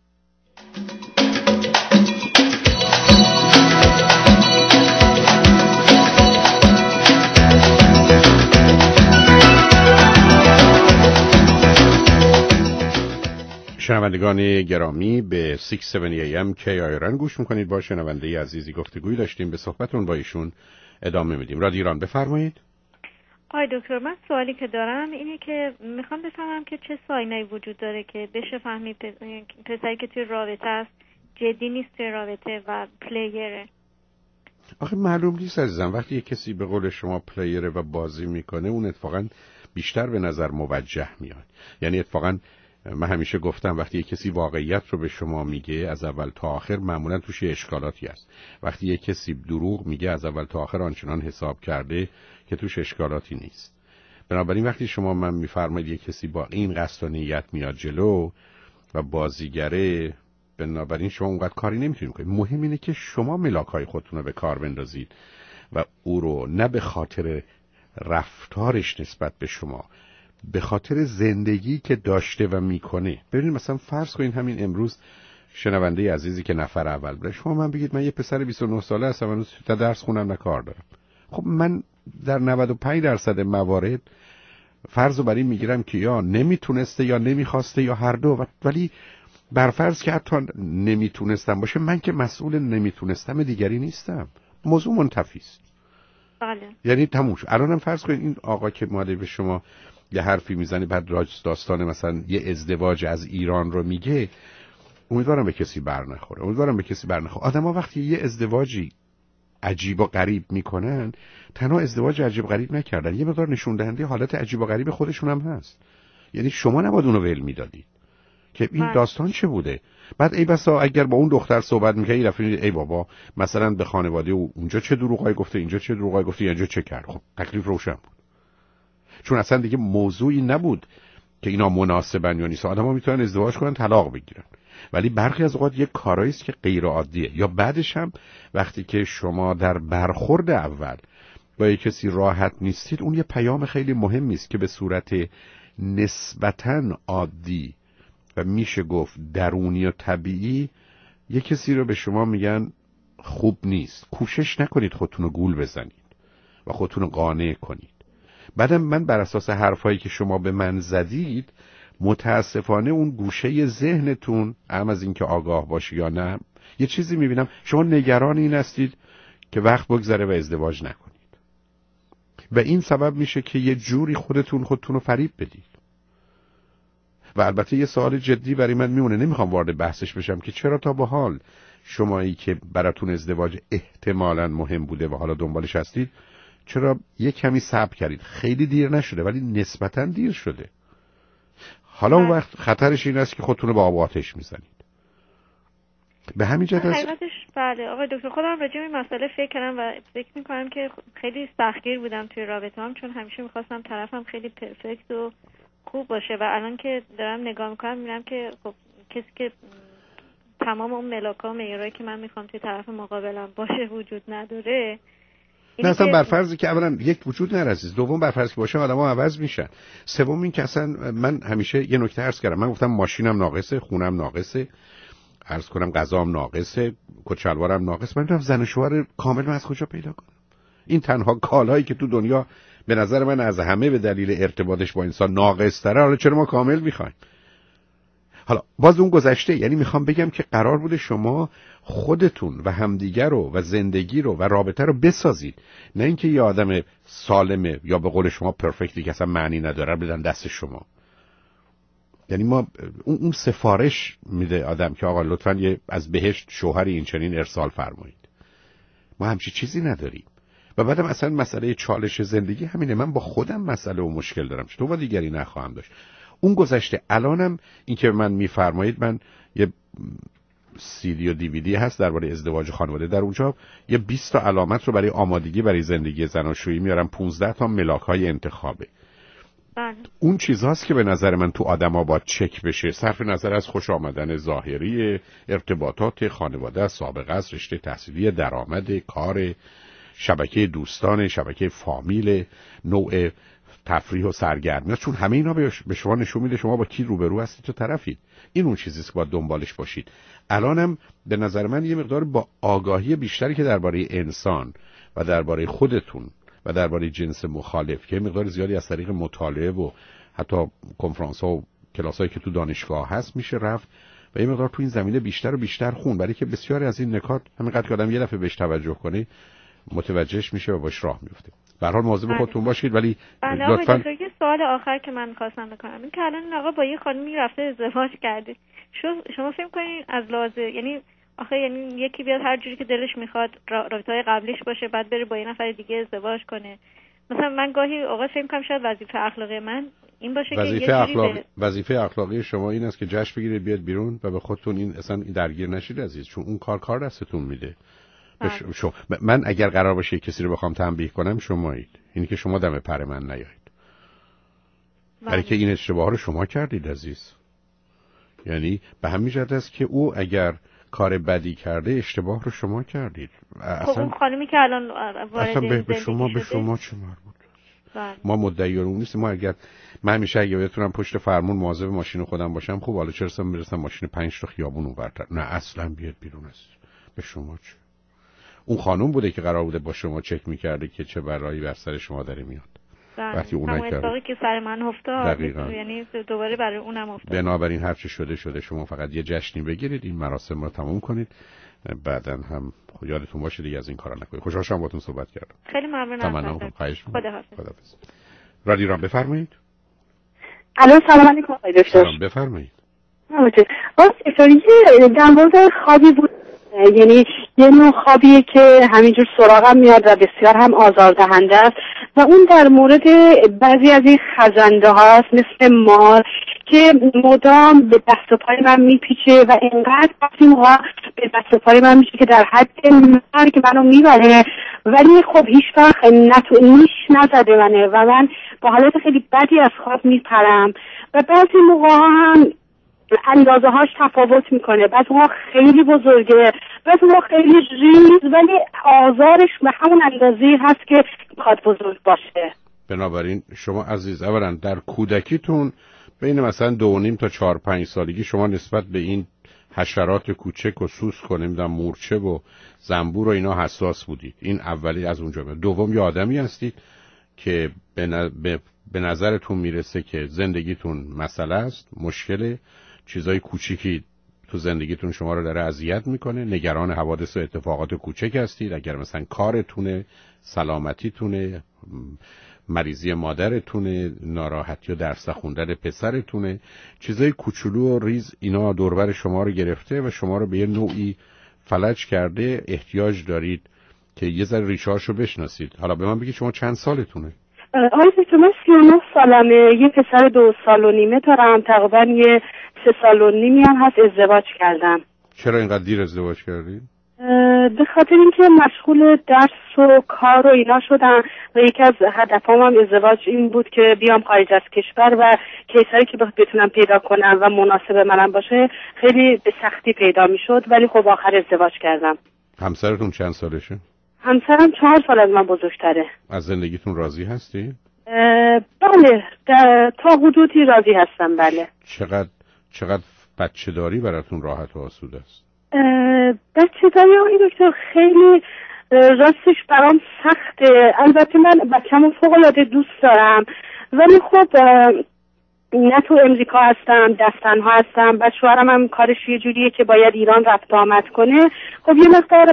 شنوندگان گرامی به شش هفتاد ای ام کی آیران گوش میکنید. با شنونده عزیزی گفتگوی داشتیم، به صحبتون با ایشون ادامه میدیم. رادیو ایران بفرمایید. آی دکتر، من سوالی که دارم اینه که میخوام بفهمم که چه ساینایی وجود داره که بشه فهمید پسری که توی رابطه است جدی نیست توی رابطه و پلیره. آخه معلوم نیست عزیزم، وقتی یک کسی به قول شما پلیره و بازی میکنه اون اتفاقا بیشتر به نظر موجه میاد. یعنی اتفاقا من همیشه گفتم وقتی یک کسی واقعیت رو به شما میگه از اول تا آخر معمولا توش اشکالاتی هست. وقتی یک کسی دروغ میگه از اول تا آخر آنچنان حساب کرده که توش اشکالاتی نیست. بنابراین وقتی شما من میفرمایید یک کسی با این قصد و نیت میاد جلو و بازیگره، بنابراین شما اونقدر کاری نمیتونید کنید. مهم اینه که شما ملاک‌های خودتون رو به کار بندازید و او رو نه به خاطر رفتارش نسبت به شما، به خاطر زندگی که داشته و میکنه. ببینید مثلا فرض کنید همین امروز شنونده عزیزی که نفر اول بره، شما من بگید من یه پسر بیست و نه ساله هستم، هنوز تا درس خونم نه کار دارم. خب من در نود و پنج درصد موارد فرض رو بر این میگیرم که یا نمیتونسته یا نمیخواسته یا هر دو، ولی برفرض که حتی نمیتونستم باشه، من که مسئول نمیتونستم دیگری نیستم، موضوع منتفی است. بله. یعنی تموم شد. الانم فرض کنید این آقا که اومده به شما یه حرفی میزنه، بعد راج داستان مثلا یه ازدواج از ایران رو میگه، امیدوارم به کسی بر نخوره، امیدوارم به کسی بر نخوره. آدما وقتی یه ازدواجی عجیب و غریب میکنن، تنها ازدواج عجیب غریب نکردن، یه مقدار نشون دهنده حالت عجیب و غریب خودشون هم هست. یعنی شما نباید اونو ول میدادید که این داستان چه بوده. بعد ای بسا اگر با اون دختر صحبت میکنی یه دفعه ای بابا مثلا به خانواده او اونجا چه دروغایی گفته، اینجا چه دروغایی گفته، اینجا چه کرد. خب تکلیف روشن بود، چون اصلا دیگه موضوعی نبود که اینا مناسبن یا نیست. آدما میتونن ازدواج کنن، طلاق بگیرن، ولی برخی از اوقات یک کارایی است که غیر عادیه. یا بعدش هم وقتی که شما در برخورد اول با یک کسی راحت نیستید، اون یه پیام خیلی مهمی است که به صورت نسبتاً عادی و میشه گفت درونی و طبیعی یک کسی رو به شما میگن خوب نیست. کوشش نکنید خودتون رو گول بزنید و خودتون رو قانع کنید. بعدم من بر اساس حرفایی که شما به من زدید، متاسفانه اون گوشه ذهنتون، هم از اینکه آگاه باشی یا نه، یه چیزی میبینم شما نگران این هستید که وقت بگذره و ازدواج نکنید و این سبب میشه که یه جوری خودتون خودتون رو فریب بدید. و البته یه سوال جدی برای من میمونه، نمیخوام وارد بحثش بشم که چرا تا به حال شمایی که براتون ازدواج احتمالاً مهم بوده و حالا دنبالش هستید، چرا یه کمی صبر کردید؟ خیلی دیر نشده ولی نسبتاً دیر شده. حالا اون وقت خطرش این است که خودتون رو با آب و آتش میزنید. به همین جهت است. حقیقتش بله آقای دکتر، خودم راجع به این مسئله فکر کردم و فکر میکنم که خیلی سختگیر بودم توی رابطه‌ام، چون همیشه میخواستم طرفم خیلی پرفکت و خوب باشه و الان که دارم نگاه میکنم میبینم که خب کسی که تمام اون ملاک‌ها و معیارایی که من میخوام توی طرف مقابلم باشه وجود نداره. نه اصلا برفرضی که اولا یک وجود نرسید، دوم برفرض که باشه آدم‌ها عوض میشن، سوم این که اصلا من همیشه یه نکته عرض کردم، من گفتم ماشینم ناقصه، خونم ناقصه، عرض کنم غذام ناقصه، کچلوارم ناقص، من میگم زن و شوهر کامل من از کجا پیدا کنم؟ این تنها کالایی که تو دنیا به نظر من از همه به دلیل ارتباطش با انسان ناقص تره، حالا چرا ما کامل میخوایم؟ حالا باز اون گذشته، یعنی میخوام بگم که قرار بوده شما خودتون و همدیگر رو و زندگی رو و رابطه رو بسازید، نه اینکه یه آدم سالمه یا به قول شما پرفکتی که اصلا معنی نداره بدن دست شما. یعنی ما اون, اون سفارش میده آدم که آقا لطفاً یه از بهشت شوهری این چنین ارسال فرمایید. ما همچی چیزی نداریم. و بعدم اصلا مسئله چالش زندگی همینه، من با خودم مسئله و مشکل دارم، چطور با دیگری نخواهم داشت. اون گذشته. الانم این که من میفرمایید، من یه سی دی و دی وی دی هست درباره ازدواج خانواده، در اونجا یه بیست تا علامت رو برای آمادگی برای زندگی زناشویی میارم، پانزده تا ملاک‌های انتخابه. بله. اون چیزاست که به نظر من تو آدم‌ها باید چک بشه، صرف نظر از خوش آمدن ظاهری، ارتباطات خانواده، سابقه است، رشته تحصیلی، درآمد، کار، شبکه دوستان، شبکه فامیل، نوع تفریح و سرگرمی، چون همه اینا به شما نشون میده شما با کی روبرو هستید، چه طرفید. این اون چیزیست که باید دنبالش باشید. الانم به نظر من یه مقدار با آگاهی بیشتری که درباره انسان و درباره خودتون و درباره جنس مخالف، که مقدار زیادی از طریق مطالعه و حتی کنفرانس‌ها و کلاسایی که تو دانشگاه هست میشه رفت و یه مقدار تو این زمینه بیشتر و بیشتر خون، برای که بسیاری از این نکات همینقدر که آدم یه دفعه بهش توجه کنه متوجهش میشه و باش راه میفته. به هر حال مواظب خودتون باشید. ولی لطفاً یه سوال آخر که من خواستم بکنم این که الان این آقا با یه خانمی رفته ازدواج کرده، شما فکر کنین از لازم، یعنی آخه یعنی یکی بیاد هر جوری که دلش میخواد رابطه‌های قبلیش باشه بعد بره با یه نفر دیگه ازدواج کنه؟ مثلا من گاهی اوقات فکر می‌کنم شاید وظیفه اخلاقی من این باشه که وظیفه اخلاقی به... وظیفه اخلاقی شما این است که جشن بگیرید بیاد بیرون و به خودتون این اصلا درگیر نشید عزیز، چون اون کار کار دستتون میده. بش... شو... من اگر قرار باشه کسی رو بخوام تنبیه کنم شمایید، اینی که شما دم پر من نیایید، برای که این اشتباه رو شما کردید عزیز. یعنی به همین جهت است که او اگر کار بدی کرده اشتباه رو شما کردید. اصلا خب اون خانمی که الان وارد به, به شما به شما چه مربوط؟ بله. ما مدعی اون نیستیم. ما اگر من همیشه اگه بتونم پشت فرمون مواظب ماشین خودم باشم، خب حالا چرا اصلا میرسم ماشین پنج تا خیابون اونورتر؟ نه اصلا بیاد بیرون است. به شما چه؟ اون خانم بوده که قرار بوده با شما چک میکرده که چه برایی بر سر شما داره میاد. وقتی اون همون نکرد اتفاقی که سر من افتاد دقیقاً. یعنی دوباره برای اونم افتاد. بنابراین هر چی شده شده، شما فقط یه جشنی بگیرید، این مراسم رو تموم کنید، بعداً هم یادتون باشه دیگه از این کارا نکنید. خوشحال شدم باهاتون صحبت کردم. خیلی ممنونم. تمام. خواهش می‌کنم. خداحافظ. خداحافظ. رادی رام بفرمایید. الو سلام علیکم آقای دکتر. سلام بفرمایید. واسه استوری در مورد خوابی بود، یعنی یه نوع خوابیه که همینجور سراغم میاد و بسیار هم آزاردهنده است و اون در مورد بعضی از این خزنده هاست مثل مار که مدام به دست و پای من میپیچه و اینقدر وقتی موقع به دست و پای من میشه که در حد مرگ منو میبره، ولی خب هیچ وقت نتو نیش نزده منه و من با حالت خیلی بدی از خواب میپرم و بعضی موقع هم اندازه هاش تفاوت میکنه، بعضی موقع خیلی بزرگه، بعضی موقع خیلی ریز، ولی آزارش به همون اندازه هست که میخواد بزرگ باشه. بنابراین شما عزیز اولا در کودکیتون بین مثلا دو و نیم تا چهار پنج سالگی شما نسبت به این حشرات کوچک و سوس کنه میدونم مورچه و زنبور و اینا حساس بودید. این اولی از اونجا. دوم یه آدمی هستید که به نظرتون میرسه که زندگیتون مسئله است، مشکله، چیزای کوچیکی تو زندگیتون شما رو داره اذیت میکنه، نگران حوادث و اتفاقات کوچک هستید. اگر مثلا کارتونه، سلامتیتونه، مریضی مادرتونه، ناراحتی و درس خوندن پسرتونه، چیزای کوچولو و ریز اینا دوربر شما رو گرفته و شما رو به یه نوعی فلج کرده. احتیاج دارید که یه ذره ریشه‌هاشو بشناسید. حالا به من بگید شما چند سالتونه؟ آقای دکتر من سی و نه سالمه، یه پسر دو سال و نیمه دارم، تقریبا یه سه سال و نیمی هم هست ازدواج کردم. چرا اینقدر دیر ازدواج کردید؟ به خاطر اینکه مشغول درس و کار و اینا شدم و یکی از هدفام هم ازدواج این بود که بیام خارج از کشور و کیسایی که بتونم پیدا کنم و مناسب منم باشه خیلی به سختی پیدا میشد، ولی خب آخر ازدواج کردم. همسرتون چند سالشه؟ همسرم چهار سال از من بزرگتره. از زندگیتون راضی هستی؟ بله تا حدودی راضی هستم. بله. چقدر چقدر بچه داری براتون راحت و آسوده است؟ بچه داری آقای دکتر خیلی راستش برام سخته. البته من بچه‌مو فوق‌العاده دوست دارم، ولی خب نه تو امریکا هستم، دست تنها هستم، بعد شوهرم هم کارش یه جوریه که باید ایران رفت آمد کنه. خب یه مقدار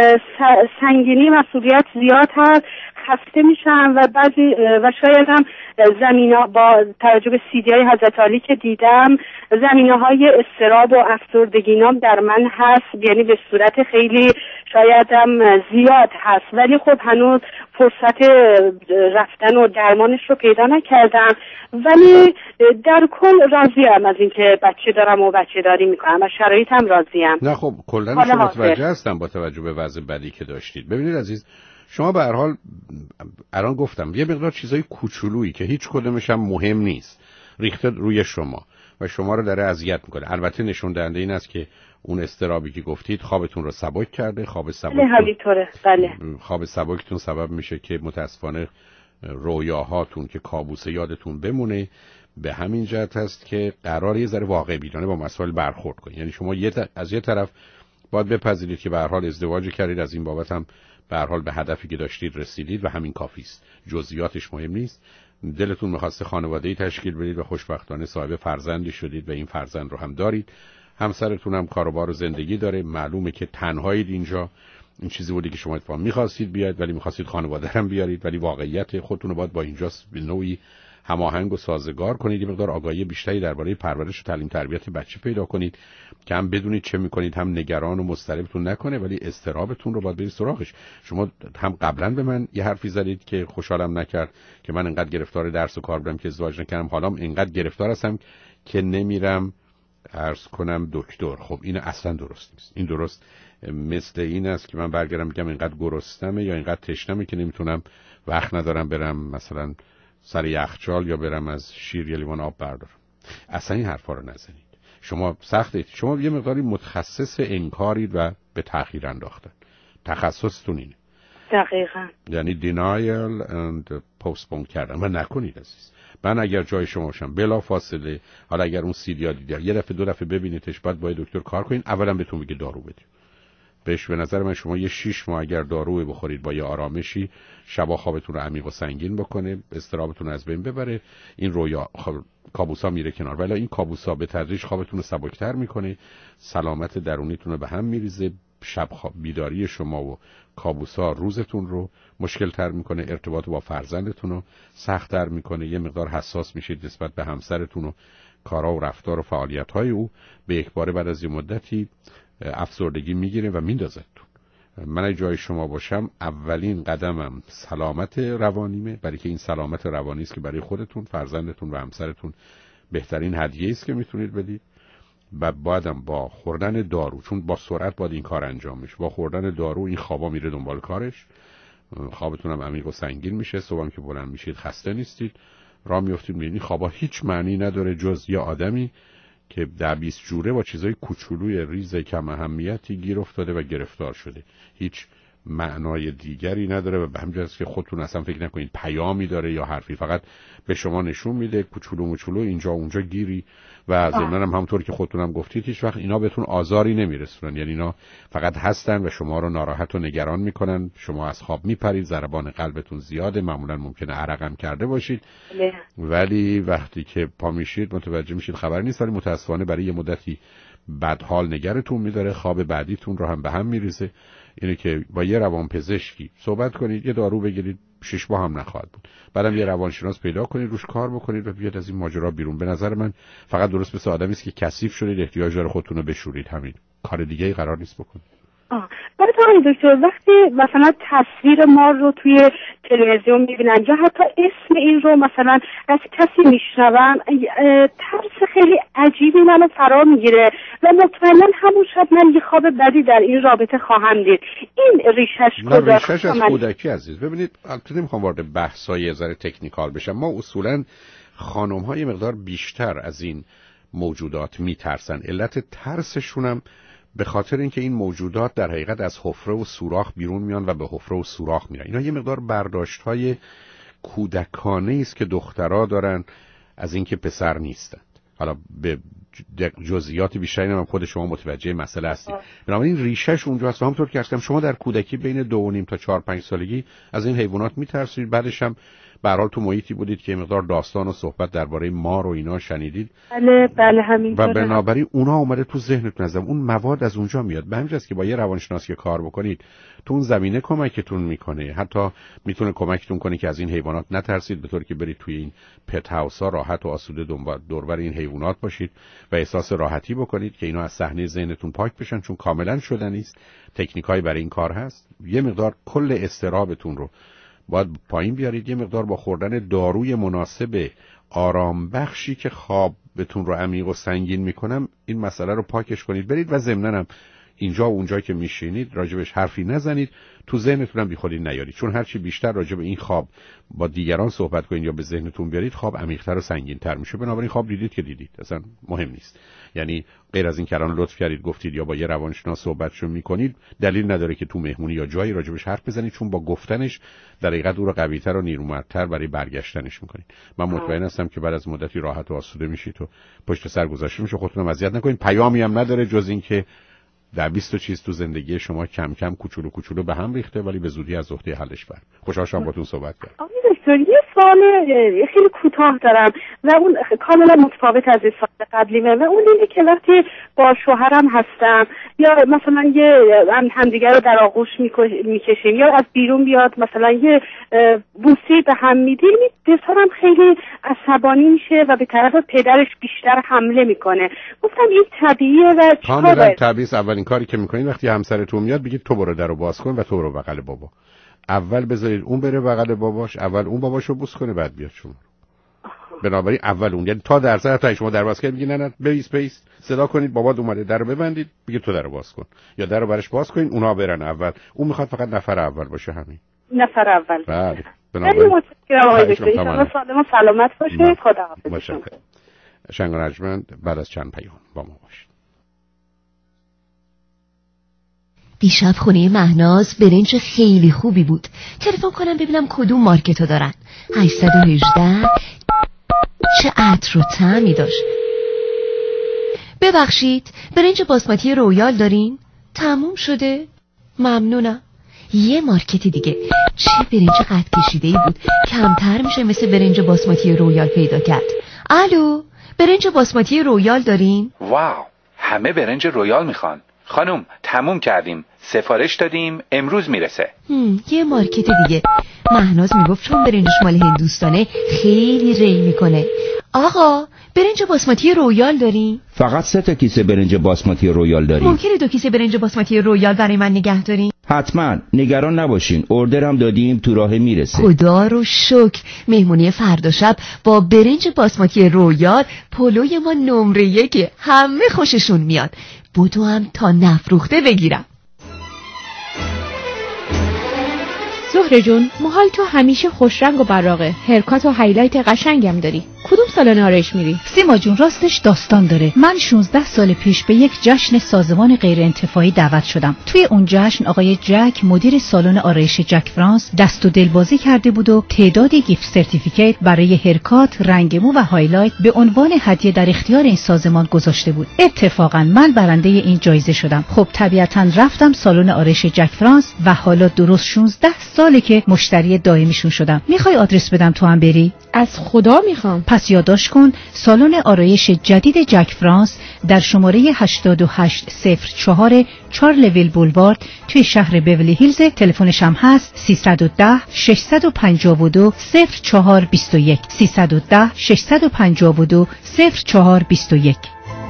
سنگینی مسئولیت زیاد هست، خسته میشم و بعضی و شاید هم زمینه با توجه به سیدی های حضرت علی که دیدم زمینه های اضطراب و افسردگی نام در من هست، یعنی به صورت خیلی شاید هم زیاد هست، ولی خب هنوز فرصت رفتن و درمانش رو پیدا نکردم. ولی در کل راضیم از اینکه بچه دارم و بچه داری میکنم و شرایطم راضیم. نه خب کلا شما متوجه هستم با توجه به وضع بدی که داشتید. ببینید عزیز، شما به هر حال الان گفتم یه مقدار چیزای کوچولویی که هیچ کدومش هم مهم نیست ریخته روی شما و شما رو داره اذیت میکنه. البته نشون دهنده این است که اون استرابی که گفتید خوابتون رو سبک کرده. خواب سبک همینطوره. بله. خواب سبکتون سبب میشه که متاسفانه رویاهاتون که کابوس یادتون بمونه. به همین جهت هست که قرار یه ذره واقع بینانه با مسائل برخورد کنید. یعنی شما یه ت... از یه طرف باید بپذیرید که به هر حال ازدواج کردید، از این بابت هم به هر حال به هدفی که داشتید رسیدید و همین کافی است. جزئیاتش مهم نیست. دلتون می‌خواسته خانواده‌ای تشکیل بدید و خوشبختانه صاحب فرزندی شدید و این فرزند رو هم دارید. همسرتون هم کاروبار و زندگی داره. معلومه که تنهایید اینجا. این چیزی بودی که شما اتفاقا می‌خواستید بیاید ولی می‌خواستید خانواده هم بیارید، ولی واقعیت خودتون رو باید با اینجا به نوعی هماهنگ و سازگار کنید. یه مقدار آگاهی بیشتری درباره پرورش و تعلیم تربیت بچه پیدا کنید که هم بدونید چه میکنید، هم نگران و مضطربتون نکنه، ولی اضطرابتون رو باید برید سراغش. شما هم قبلا به من یه حرفی زدید که خوشحالم نکرد که من انقدر گرفتار درس و کار بودم که ازدواج نکردم، حالا انقدر گرفتار هستم که نمیرم عرض کنم دکتر. خب این اصلا درست نیست. این درست مثل این است که من برگردم بگم اینقدر گرسنمه یا اینقدر تشنمه که نمیتونم، وقت ندارم برم مثلا سر یخچال یا برم از شیر یا لیوان آب بردارم. اصلا این حرفا رو نزنید. شما سختید. شما یه مقداری متخصص انکارید و به تأخیر انداختن. تخصصتون اینه. دقیقاً. یعنی denial and postpone کردن. و نکنید عزیز. من اگر جای شما باشم بلا فاصله، حالا اگر اون سیدیا دیدید یه دفعه دو دفعه ببینیدش، بعد با دکتر کار کنین. اولا بهتون میگه دارو بدید. بهش به نظر من شما یه شیش ماه اگر داروی بخورید با یه آرامشی، شبا خوابتون رو عمیق و سنگین بکنه، اضطرابتون رو از بین ببره، این رویا کابوسا میره کنار. ولی این کابوسا به تدریج خوابتون رو سبکتر میکنه، سلامت درونیتون رو به هم میریزه، شب خواب بیداری شما و کابوسا روزتون رو مشکل تر میکنه، ارتباط با فرزندتون رو سخت تر میکنه، یه مقدار حساس میشید نسبت به همسرتون و کارا و رفتار و فعالیت‌های او. به یک باره بعد از یه مدتی افسردگی میگیره و میندازتون. من اگه جای شما باشم اولین قدمم سلامت روانیمه، برای که این سلامت روانی است که برای خودتون، فرزندتون و همسرتون بهترین هدیه است که میتونید بدید. و بعدم با خوردن دارو، چون با سرعت باید این کار انجام میشه، با خوردن دارو این خوابا میره دنبال کارش، خوابتون هم عمیق و سنگین میشه، صبحم که بلند میشید خسته نیستید، راه میافتید میبینید خوابا هیچ معنی نداره جز یه آدمی که ده بیست جوره با چیزای کوچولوی ریز کم اهمیتی گیر افتاده و گرفتار شده، هیچ معنای دیگری نداره و به همین جهت که خودتون اصلا فکر نکنید پیامی داره یا حرفی، فقط به شما نشون میده کوچولو موچولو اینجا اونجا گیری. و ضمناً هم همونطور که خودتون هم گفتید هیچ وقت اینا بهتون آزاری نمیرسونن، یعنی اینا فقط هستن و شما رو ناراحت و نگران میکنن، شما از خواب میپرید، ضربان قلبتون زیاده، معمولا ممکنه عرق هم کرده باشید، ولی وقتی که پا میشید متوجه میشید خبری نیست. ولی متاسفانه برای یه مدتی بدحال نگرتون میداره، خواب بعدیتون رو هم به هم میریزه. اینه که با یه روانپزشکی صحبت کنید، یه دارو بگیرید، شش ماه هم نخواهد بود، بعدم یه روانشناس پیدا کنید روش کار بکنید و بیاد از این ماجرا بیرون. به نظر من فقط درست مثل آدمی است که کثیف شدید احتیاج داره خودتون رو بشورید، همین، کار دیگه ای قرار نیست بکنید. آه. برای تو دکتر وقتی مثلا تصویر ما رو توی تلویزیون میبینن یا حتی اسم این رو مثلا از کسی میشنون، ترس خیلی عجیبی منو فرا میگیره و مطمئنا همون شب من یه خواب بدی در این رابطه خواهم دید. این ریشش کجاست؟ ریشش از کودکی عزیز. ببینید البته نمیخوام وارد بحثای ذره تکنیکال بشم، ما اصولا خانم‌های مقدار بیشتر از این موجودات میترسن. علت ترسشونم به خاطر اینکه این موجودات در حقیقت از حفره و سوراخ بیرون میان و به حفره و سوراخ میرن. اینا یه مقدار برداشت‌های کودکانه است که دخترها دارن از اینکه پسر نیستند. حالا به جزئیات بیشتری نمیدونم، خود شما متوجه مسئله هستید. بنابراین ریشش اونجاست. همونطور که گفتم شما در کودکی بین دو و نیم تا چهار پنج سالگی از این حیوانات میترسید، بعدش هم به هر حال تو محیطی بودید که مقدار داستان و صحبت درباره مار و اینا شنیدید. بله بله همین. و بنابراین اونا اومده تو ذهنتون، از اون مواد از اونجا میاد. به همین جاست که با یه روانشناسی کار بکنید تو اون زمینه کمکتون میکنه، حتی میتونه کمکتون کنه که از این حیوانات نترسید، به طوری که برید توی این پت هاوس‌ها راحت و آسوده دوربر این حیوانات باشید و احساس راحتی بکنید که اینا از صحنه ذهنتون پاک بشن، چون کاملا شدنی است. تکنیکایی برای این کار هست. یه مقدار کل اضطرابتون رو باید پایین بیارید، یه مقدار با خوردن داروی مناسب آرام بخشی که خوابتون رو عمیق و سنگین میکنم این مسئله رو پاکش کنید برید. و ضمناً هم اینجا و اونجا که میشینید راجبش حرفی نزنید، تو ذهنتون هم بیخودی نیارید، چون هرچی بیشتر راجب این خواب با دیگران صحبت کنید یا به ذهنتون بیارید خواب عمیق‌تر و سنگین‌تر میشه. بنابراین خواب دیدید که دیدید، اصلا مهم نیست. یعنی غیر از این که الان لطف کردید گفتید یا با یه روانشناس صحبتشو میکنید، دلیل نداره که تو مهمونی یا جایی راجبش حرف بزنید، چون با گفتنش در حقیقت او رو قوی‌تر و نیرومندتر برای برگشتنش میکنید. من مطمئن هستم که بعد از مدتی راحت و آسوده میشید و پشت سر گذاشته میشه، خودتون اذیت نکنید. پیامی هم نداره جز این که در بیست چیز تو زندگی شما کم کم کوچولو کوچولو به هم ریخته، ولی به زودی از عهده حلش بر. خوشحال شدم باهاتون صحبت کردم. آقای دکتر یه سوال خیلی کوتاه دارم و اون کاملا متفاوت از سوال قبلیمه و اون اینه که وقتی با شوهرم هستم یا مثلا یه همدیگه رو در آغوش میکشیم یا از بیرون بیاد مثلا یه بوسی به هم میدیم، دلترم خیلی عصبانی میشه و به طرف پدرش بیشتر حمله میکنه. گفتم این طبیعیه و کاملا طبیعیه. اولین کاری که میکنید وقتی همسرتون میاد بگید تو برو درو باز کن و تو برو بغل بابا. اول بذارید اون بره بغل باباش، اول اون باباشو بوس کنه بعد بیاد شما. بنابراین اول اون، یعنی تا درصد تا شما در باز کنید میگید نه نه بیس بیس صدا کنید بابات اومده، درو ببندید، بگید تو درو باز کن یا درو برش باز کنید، اونا برن اول. اون میخواد فقط نفر اول باشه، همین. نفر اول. بله. بنابراین متشکرم آقای دکتر. ان شاء الله سلامت باشید. خداحافظ. شنگ رجمند بعد از چند پیام با ما باشید. دیشب خونه مهناز برنج خیلی خوبی بود. تلفن کنم ببینم کدوم مارکتو دارن. هشتصد و هجده. چه عطر و طعمی داشت. ببخشید برنج باسمتی رویال دارین؟ تموم شده؟ ممنونم. یه مارکت دیگه. چه برنج قد کشیده‌ای بود، کمتر میشه مثل برنج باسماتی رویال پیدا کرد. الو، برنج باسماتی رویال دارین؟ واو، همه برنج رویال میخوان. خانم تموم کردیم، سفارش دادیم، امروز میرسه. هم، یه مارکت دیگه. مهناز میگفت چون برنجش مال هندوستانه خیلی ری میکنه. آقا برنج باسماتی رویال دارین؟ فقط سه تا کیسه برنج باسماتی رویال داریم. ممکنه دو کیسه برنج باسماتی رویال برای من نگه دارین؟ حتما، نگران نباشین، اوردرم دادیم، تو راه میرسه. خدا رو شکر. مهمونی فردا شب با برنج باسماتی رویال پلوی ما نمره یکه، همه خوششون میاد. بودو هم تا نفروخته بگیرم. زهره جون، موهای تو همیشه خوشرنگ و براقه، هرکات و هایلایت قشنگم داری. کدوم سالن آرایش میری؟ سیما جون، راستش داستان داره. من شانزده سال پیش به یک جشن سازمان غیر انتفاعی دعوت شدم. توی اون جشن آقای جک، مدیر سالن آرایش جک فرانس، دست و دلبازی کرده بود و تعدادی گیفت سرتیفیکیت برای هرکات، رنگ مو و هایلایت به عنوان هدیه در اختیار این سازمان گذاشته بود. اتفاقا من برنده این جایزه شدم. خب طبیعتا رفتم سالن آرایش جک فرانس و حالا درست شانزده ساله که مشتری دائمیشون شدم. میخوای آدرس بدم تو هم بری؟ از خدا میخوام. پس یادداشت کن، سالن آرایش جدید جک فرانس در شماره هشتاد و هشت صفر چهار چارلویل بولوارد توی شهر بیولی هیلز. تلفنش هم هست سیصد و ده ششصد و پنجاه و دو صفر چهار بیست و یک سیصد و ده ششصد و پنجاه و دو صفر چهار بیست و یک.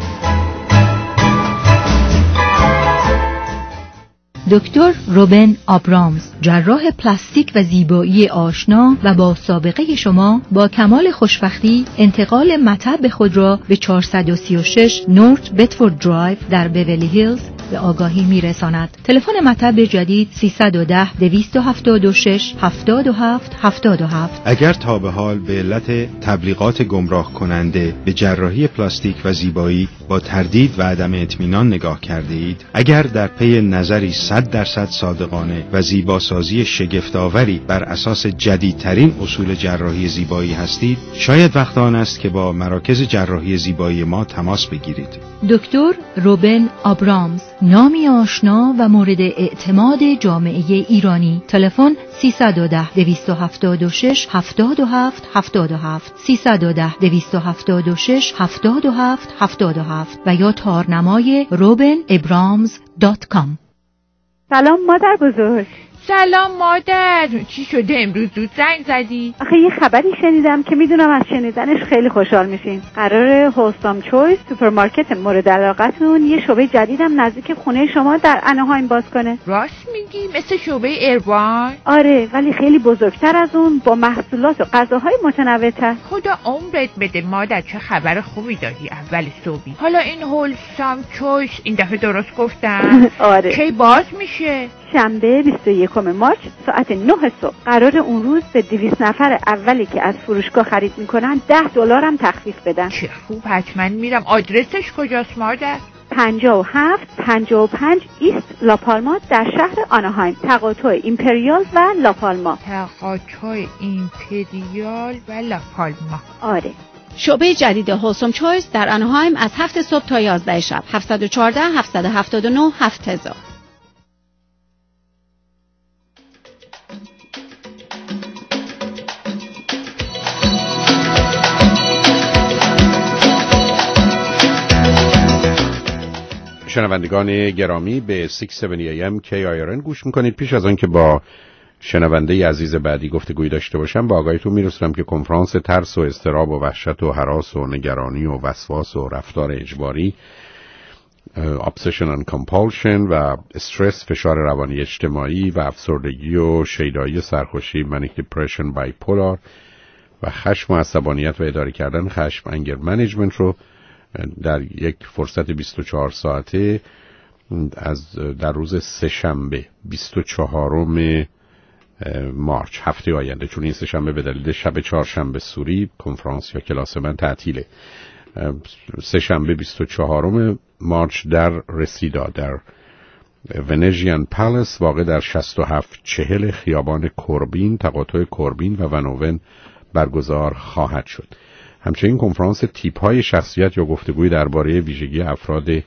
دکتر روبن آبرامز، جراح پلاستیک و زیبایی آشنا و با سابقه شما، با کمال خوشبختی انتقال مطب خود را به چهارصد و سی و شش نورت بتفورد درایو در بیولی هیلز به آگاهی میرساند. تلفن مطب جدید سیصد و ده دویست و هفتاد و شش هفتاد و هفت هفتاد و هفت. اگر تا به حال به علت تبلیغات گمراه کننده به جراحی پلاستیک و زیبایی با تردید و عدم اطمینان نگاه کرده اید، اگر در پی نظری صد درصد صادقانه و زیباسازی شگفت‌آوری بر اساس جدیدترین اصول جراحی زیبایی هستید، شاید وقت آن است که با مراکز جراحی زیبایی ما تماس بگیرید. دکتر روبن آبرامز، نامی آشنا و مورد اعتماد جامعه ایرانی. تلفن سیصد و ده دویست و هفتاد و شش هفتاد و هفت هفتاد و هفت سیصد و ده دویست و هفتاد و شش هفتاد و هفت هفتاد و هفت و یا تارنمای روبن ابرامز دات کام. سلام مادر بزرگ. سلام مادر، چی شده امروز زود زنگ زدی؟ آخه یه خبری شنیدم که میدونم از شنیدنش خیلی خوشحال میشین. قراره هولسام چویس سوپرمارکت مورد علاقتون یه شعبه جدیدم نزدیک خونه شما در اناهایم باز کنه. راست میگی؟ مثل شعبه ایروان؟ آره، ولی خیلی بزرگتر از اون، با محصولات و غذاهای متنوع‌تر. خدا عمرت بده مادر، چه خبر خوبی دادی اول صبحی. حالا این هولسام چویس این دفعه درست گفتم؟ آره. کی باز میشه؟ شنبه بیست و یکم مارس ساعت نه صبح. قرار اون روز به دویست نفر اولی که از فروشگاه خرید میکنن ده دلار هم تخفیف بدن. چه خوب، حتما میرم. آدرسش کجاست مادر؟ پنجاه و هفت پنجاه و پنج ایست لاپالما در شهر آناهایم. تقاطع ایمپریال و لاپالما. تقاطع ایمپریال و لاپالما. آره. شعبه جدید هولسام چویس در آناهایم از هفت صبح تا یازده شب. هفت یک چهار هفت هفت نه هفت هزار. شنوندگان گرامی به ششصد و هفتاد ای ام کی آی آر ان گوش میکنید. پیش از آن که با شنونده عزیز بعدی گفتگوی داشته باشم، با آگاهیتون میرسونم که کنفرانس ترس و اضطراب و وحشت و هراس و نگرانی و وسواس و رفتار اجباری، obsession and compulsion و استرس، فشار روانی اجتماعی و افسردگی و شیدایی سرخوشی، manic depression، bipolar و خشم و عصبانیت و اداره کردن خشم، anger management رو در یک فرصت بیست و چهار ساعته از در روز سه‌شنبه بیست و چهارم مارچ هفته آینده، چون این سه‌شنبه به دلیل شب چهارشنبه سوری کنفرانس یا کلاس من تعطیله، سه‌شنبه بیست و چهارم مارچ در رسیدا در ونژین پالاس واقع در شصت و هفت چهل خیابان کوربین، تقاطع کوربین و ونوون برگزار خواهد شد. همچنین کنفرانس تیپ‌های شخصیت یا گفتگوی درباره ویژگی افراد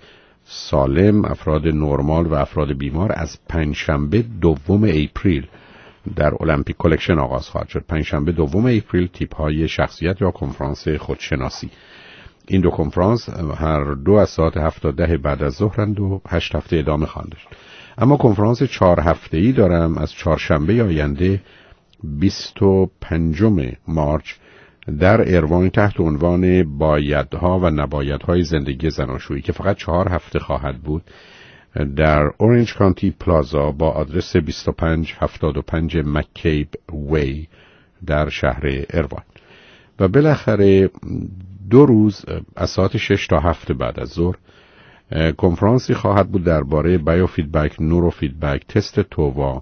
سالم، افراد نرمال و افراد بیمار از پنجشنبه دوم اپریل در المپیک کلکشن آغاز خواهد شد. پنجشنبه دوم اپریل تیپ های شخصیت یا کنفرانس خودشناسی. این دو کنفرانس هر دو از ساعت هفت تا ده بعد از ظهرند و هشت هفته ادامه خواهند داشت. اما کنفرانس چهار هفته‌ای دارم از چهارشنبه آینده بیست و پنجم مارچ در ایروان تحت عنوان بایدها و نبایدهای زندگی زناشویی که فقط چهار هفته خواهد بود در اورنج کانتی پلازا با آدرس بیست و پنج هفتاد و پنج مکیب وی در شهر ایروان. و بالاخره دو روز از ساعت شش تا هفت بعد از ظهر کنفرانسی خواهد بود درباره بایو فیدبک، نورو فیدبک، تست تووا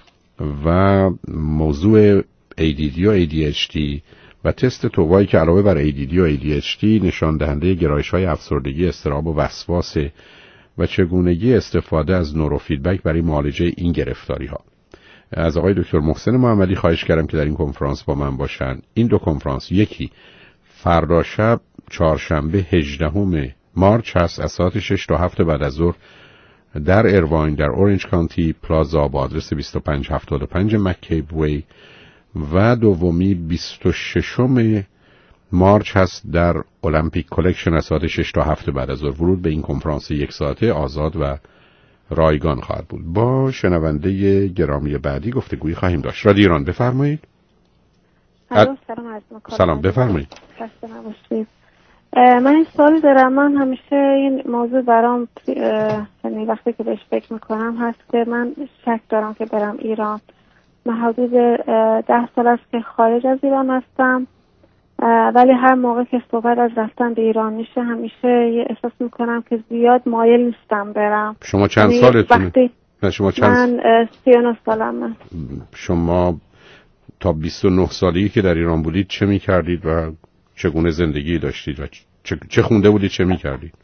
و موضوع ای دی دی و ای دی اچ دی و تست تووایی که علاوه بر ای دی دی و ای دی اچ دی نشان دهنده گرایش‌های افسردگی، اضطراب و وسواس و چگونگی استفاده از نورو فیدبک برای معالجه این گرفتاری‌ها. از آقای دکتر محسن محمدی خواهش کردم که در این کنفرانس با من باشن. این دو کنفرانس، یکی فردا شب چهارشنبه هجدهم مارچ هست از ساعت شش تا هفت بعد از ظهر در ایرواین در اورنج کانتی پلازا با آدرس بیست و پنج هفتاد و پنج مکیب وی و دومی بیست و ششم مارچ هست در المپیک کلکشن از ساعت شش تا هفت بعد از ظهر. ورود به این کنفرانس یک ساعته آزاد و رایگان خواهد بود. با شنونده گرامی بعدی گفتگویی خواهیم داشت. رادیو ایران بفرمایید. سلام سلام عرض می‌کنم. سلام بفرمایید. خسته نباشید. من این سوالی دارم. من همیشه این موضوع برام یعنی وقتی که بهش فکر میکنم هست که من شک دارم که برم ایران. من حدود ده سال است که خارج از ایران هستم، ولی هر موقع که صحبت از رفتن به ایران میشه همیشه یه احساس میکنم که زیاد مایل نیستم برم. شما چند سالتونه؟ وقتی نه شما چند من سی و نه سالمه. شما تا بیست و نه سالگی که در ایران بودید چه میکردید و چگونه زندگی داشتید و چه, چه خونده بودید، چه میکردید؟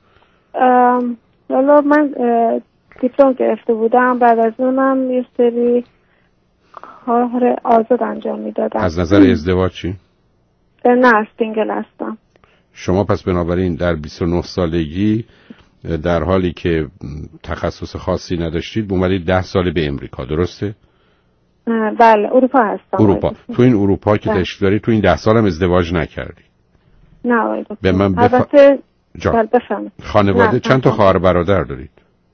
والا من دیپلم گرفته بودم، بعد از اونم یه سری کار آزاد انجام میدادم. از نظر ازدواج چی؟ نه سینگل هستم. شما پس بنابراین در بیست و نه سالگی در حالی که تخصص خاصی نداشتید اومدید ده سال به امریکا، درسته؟ بله اروپا هستم. اروپا. تو این اروپا که تشریف دارید تو این ده سال هم ازدواج نکردی؟ نه آقای دکتر. به من بف... البته جان. بفهم. خانواده نه. چند تا خواهر برادر دارید؟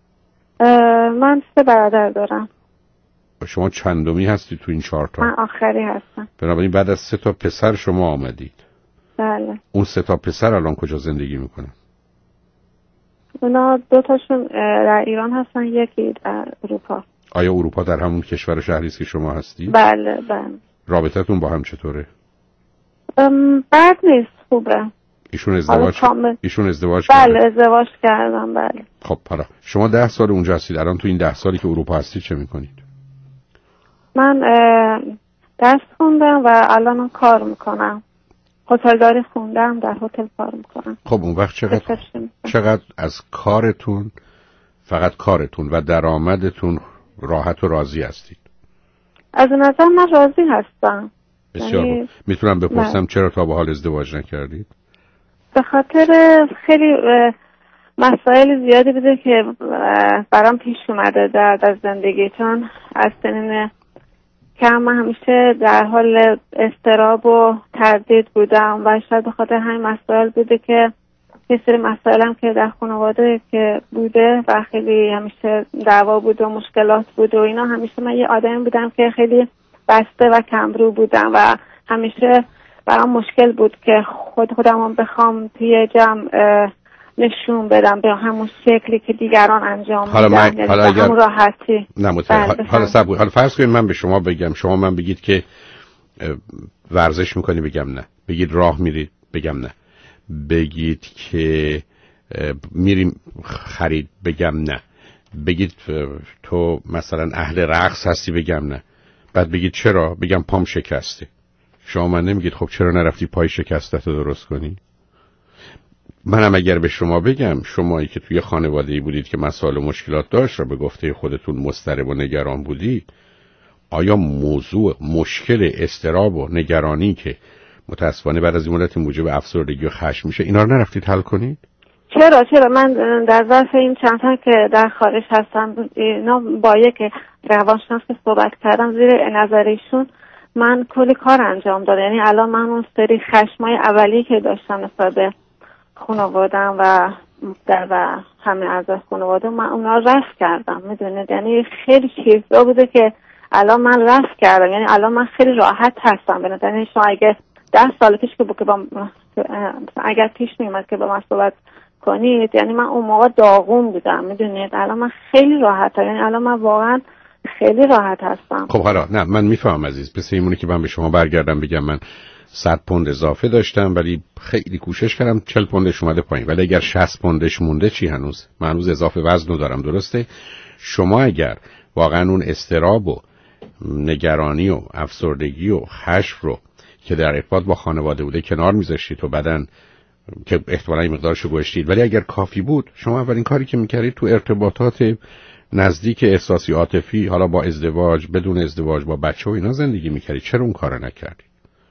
من سه برادر دارم. شما چندمی هستی تو این چهار تا؟ من آخری هستم. بنابراین بعد از سه تا پسر شما آمدید. بله. اون سه تا پسر الان کجا زندگی میکنن؟ اونا دو تاشون در ایران هستن، یکی در اروپا. آیا اروپا در همون کشور شهری است که شما هستی؟ بله بله. رابطتون با هم چطوره؟ بد نیست، خوبه. ایشون ازدواج ایشون ازدواج بله کرده. ازدواج کردم بله. خب حالا شما ده سال اونجا هستید، الان تو این ده سالی که اروپا هستید چه میکنید؟ من درس خوندم و الان کار میکنم. هتلداری خوندم، در هتل کار میکنم. خب اون وقت چقدر چقدر از کارتون، فقط کارتون و درآمدتون راحت و راضی هستید؟ از نظر من راضی هستم. بسیار یعنی... میتونم بپرسم نه. چرا تا به حال ازدواج نکردید؟ به خاطر خیلی مسائل زیادی بوده که برام پیش اومده در از زندگی، چون از سنین کم من همیشه در حال اضطراب و تردید بودم و شاید به خاطر همین مسائل بوده که یه سری مسائلم که در خانواده که بوده و خیلی همیشه دعوا بود و مشکلات بود و اینا، همیشه من یه آدمی بودم که خیلی بسته و کمرو بودم و همیشه برام مشکل بود که خود خودم بخوام توی جمع نشون بدم به همون شکلی که دیگران انجام میدن، یعنی به همون راحتی. نه متوجه. حالا سب حالا فرض کنید من به شما بگم، شما من بگید که ورزش میکنی بگم نه، بگید راه میرید بگم نه، بگید که میریم خرید بگم نه، بگید تو مثلا اهل رقص هستی بگم نه، بعد بگید چرا بگم پام شکسته. شما من نمیگید خب چرا نرفتی پای شکستت رو درست کنی؟ منم اگر به شما بگم شمایی که توی خانواده‌ای بودید که مسائل و مشکلات داشت و به گفته خودتون مضطرب و نگران بودید، آیا موضوع مشکل اضطراب و نگرانی که متاسفانه بعد از این مدت موجب افسردگی و خشم میشه، اینا رو نرفتید حل کنید؟ چرا چرا من در ظرف این چند تا که در خارج هستم اینا با یک روانشناس که صحبت کردم زیر نظر ایشون من کلی کار انجام دادم. یعنی الان من اون سری خشمای اولی که داشتم نسبت به خانواده‌ام و در و همه اعضای خانواده من اونا رفع کردم، میدونید. یعنی خیلی چیزا بوده که الان من رفع کردم. یعنی الان من خیلی راحت هستم. به نظر شما اگه ده سال پیش که با اگر پیش میومد که با من صحبت کنید، یعنی من اون موقع داغون بودم، میدونید. الان من خیلی راحتم. یعنی الان من واقعا خیلی راحت هستم. خب حالا نه من میفهمم عزیز، پس اینونه که من به شما برگردم بگم من صد پوند اضافه داشتم ولی خیلی کوشش کردم چهل پوندش اومده پایین، ولی اگر شصت پوندش مونده چی؟ هنوز من هنوز اضافه وزن دارم، درسته؟ شما اگر واقعا اون اضطراب و نگرانی و افسردگی و خشم رو که در ارتباط با خانواده بوده کنار میذاشتید و بعدن که احتمالاً این مقدارشو گوشتید، ولی اگر کافی بود شما اولین کاری که میکردید تو ارتباطات نزدیک احساسی عاطفی، حالا با ازدواج، بدون ازدواج، با بچه و اینا زندگی میکردید. چرا اون کارو نکردید؟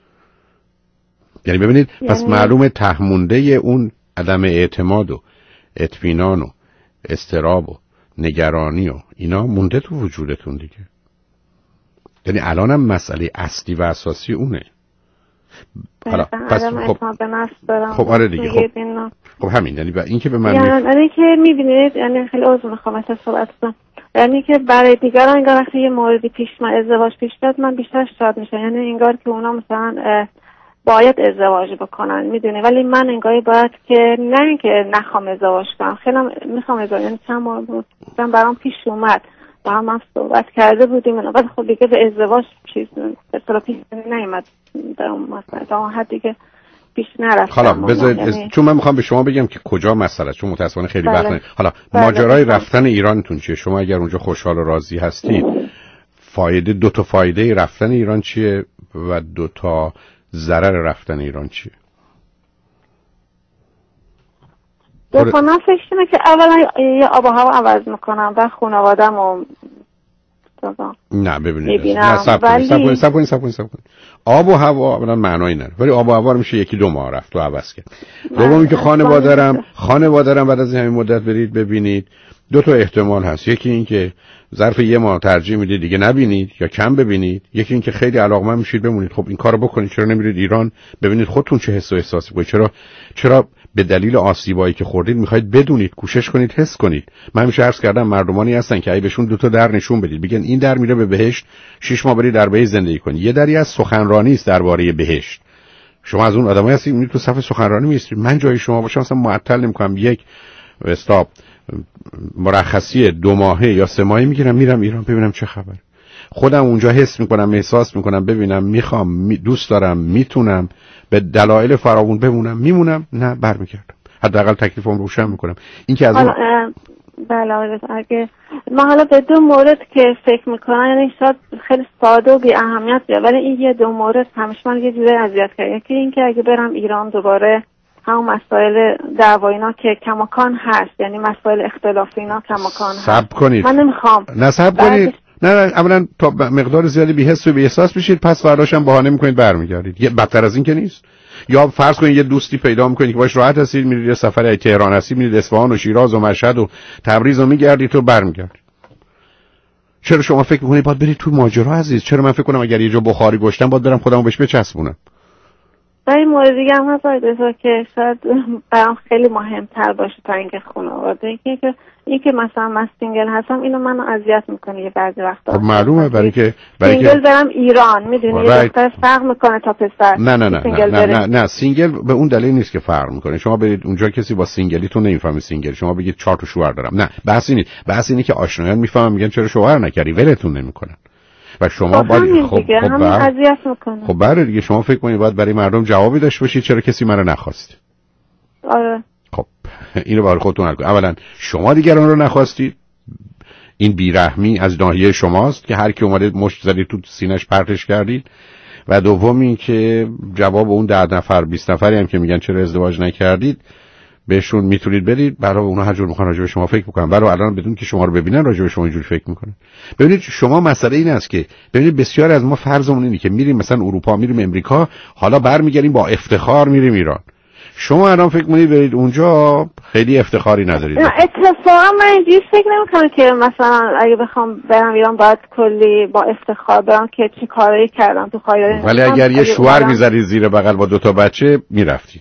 یعنی ببینید یعنی... پس معلومه تهمونده اون عدم اعتماد و اطمینان و اضطراب و نگرانی و اینا مونده تو وجودتون دیگه. یعنی الانم مسئله اصلی و اساسی اونه. حالا پس خب خب آره دیگه خب, خب همین یعنی این که به من یعنی می... که میبینید، یعنی خیلی عذر میخوام از صحبت کنم، یعنی که برای دیگران انگار وقتی یه موردی پیش من ازدواج پیش بیاد من بیشتر شاد میشم، یعنی انگار که اونا مثلا باید ازدواج بکنن، میدونی، ولی من انگار باید که نه که نخوام ازدواج کنم، خیلی میخوام ازدواج. یعنی چند مورد برام پیش اومد با هم هم صحبت کرده بودیم اینا، بعد خب دیگه به ازدواج چیز به پیش نیومد در اون مسئله، تا اون حد دیگه پیش نرفتم. حالا بذارید یعنی... چون من میخوام به شما بگم که کجا مسئله است، چون متأسفانه خیلی بله. وقت نه. حالا بله. ماجرای رفتن ایرانتون چیه؟ شما اگر اونجا خوشحال و راضی هستید فایده دو تا فایده رفتن ایران چیه و دو تا ضرر رفتن ایران چیه؟ دو تا نفعش اینه که اولا یه آب و هوا عوض میکنم و خانواده‌م و نه ببینید نه سب کنید سب کنید سب کنید سب کنید سب کنید آب و هوا اولا معنایی نداره، ولی آب و هوا رو میشه یکی دو ماه رفت و عوض کرد. دومی که خانواده‌ام خانواده‌ام بعد از همین مدت برید ببینید، دو تا احتمال هست. یکی این که ظرف یه ماه ترجیح میدید دیگه نبینید یا کم ببینید، یکی این که خیلی علاقمند میشید بمونید. خب این کارو بکنید، چرا نمیرید ایران ببینید خودتون چه حس و احساسی کنید؟ چرا چرا به دلیل آسیبایی که خوردید میخواید بدونید، کوشش کنید حس کنید. من همیشه عرض کردم مردمانی هستن که ای بهشون دو تا در نشون بدید، بگن این در میره به بهشت، شش ماه برید در بهشت زندگی کنید. یه دری از سخنرانی است درباره بهشت. شما از اون آدمایی هستید میرید تو صف سخنرانی میستید. من جای شما باشم مثلا معطل نمیکنم، یک استاپ مرخصی دو ماهه یا سه ماهه میگیرم میرم ایران ببینم چه خبر. خودم اونجا حس میکنم، احساس میکنم، ببینم، میخوام، می دوست دارم، میتونم به دلایل فراوون بمونم، میمونم، نه برمیگردم. حداقل تکلیفم روشن میکنم. این که از اون بله اگه ما حالا به دو مورد که فکر میکنم، یعنی شاید خیلی ساده و بی اهمیت بیاد، ولی این یه دو مورد همیشه من یه جوری اذیت کرد. یکی این که اگه برم ایران دوباره همون مسائل دعوا اینا که کماکان هست، یعنی مسائل اختلافی اینا کماکان هست. صبر کنید. من نمیخوام. نه صبر کنید. نه نه اولا تا مقدار زیادی بی‌حس و بی‌احساس بشید، پس فرداش هم بهانه میکنید برمیگردید. یه بدتر از این که نیست. یا فرض کنید یه دوستی پیدا میکنید که باش راحت هستید، میرید یه سفر ای تهران هستید، میرید اصفهان و شیراز و مشهد و تبریز و میگردید و برمیگردید. چرا شما فکر میکنید باید برید تو ماجرا عزیز؟ چرا من فکر کنم اگر یه جا بخاری گشتم باید برم خودمو بهش بچسبونم؟ این مورد دیگه هم هست که شاید برام خیلی مهمتر باشه تا اینکه خانواده، اینکه که این که مثلا من سینگل هستم اینو منو اذیت میکنه یه بعضی وقتا. خب معلومه برای که برای سینگل برم ایران، میدونی یه دختر فرق میکنه تا پسر. نه نه نه نه نه, نه نه سینگل به اون دلیل نیست که فرق میکنه. شما برید اونجا کسی با سینگلیتون نمیفهمه سینگل، شما بگید چهار تا شوهر دارم. نه بحث اینه، بحث اینه که آشنایان میفهمن میگن چرا شوهر نکردی، ولتون نمیکنن. و شما باید خب خب همین اذیت میکنه. خب برای دیگه شما فکر کنید باید برای مردم جوابی داشته باشید چرا کسی منو نخواست. آره خب اینو برای خودتون حل کنید. اولا شما دیگران رو نخواستید، این بیرحمی از ناحیه شماست که هر کی اومده مشت زدید تو سینه‌اش پرتش کردید. و دوم این که جواب اون ده نفر بیست نفری هم که میگن چرا ازدواج نکردید بهشون میتونید برید، برای اونها هر جور میخوان راجع به شما فکر میکنن، برای الان بدون که شما رو ببینن راجع به شما اینجوری فکر میکنن. ببینید شما مسئله این است که ببینید بسیار از ما فرضمون اینه که میریم مثلا اروپا، میریم امریکا، حالا برمیگردیم با افتخار میریم ایران. شما الان فکر می‌کنید برید اونجا خیلی افتخاری ندارید؟ نه اتفاقا من اینجوری فکر نمی‌کنم که مثلا اگه بخوام برم ایران باید کلی با افتخار برم که چه کاری کردم تو خارج. ولی اگر یه شوهر می‌ذارید زیر بغل با دو تا بچه میرفتید.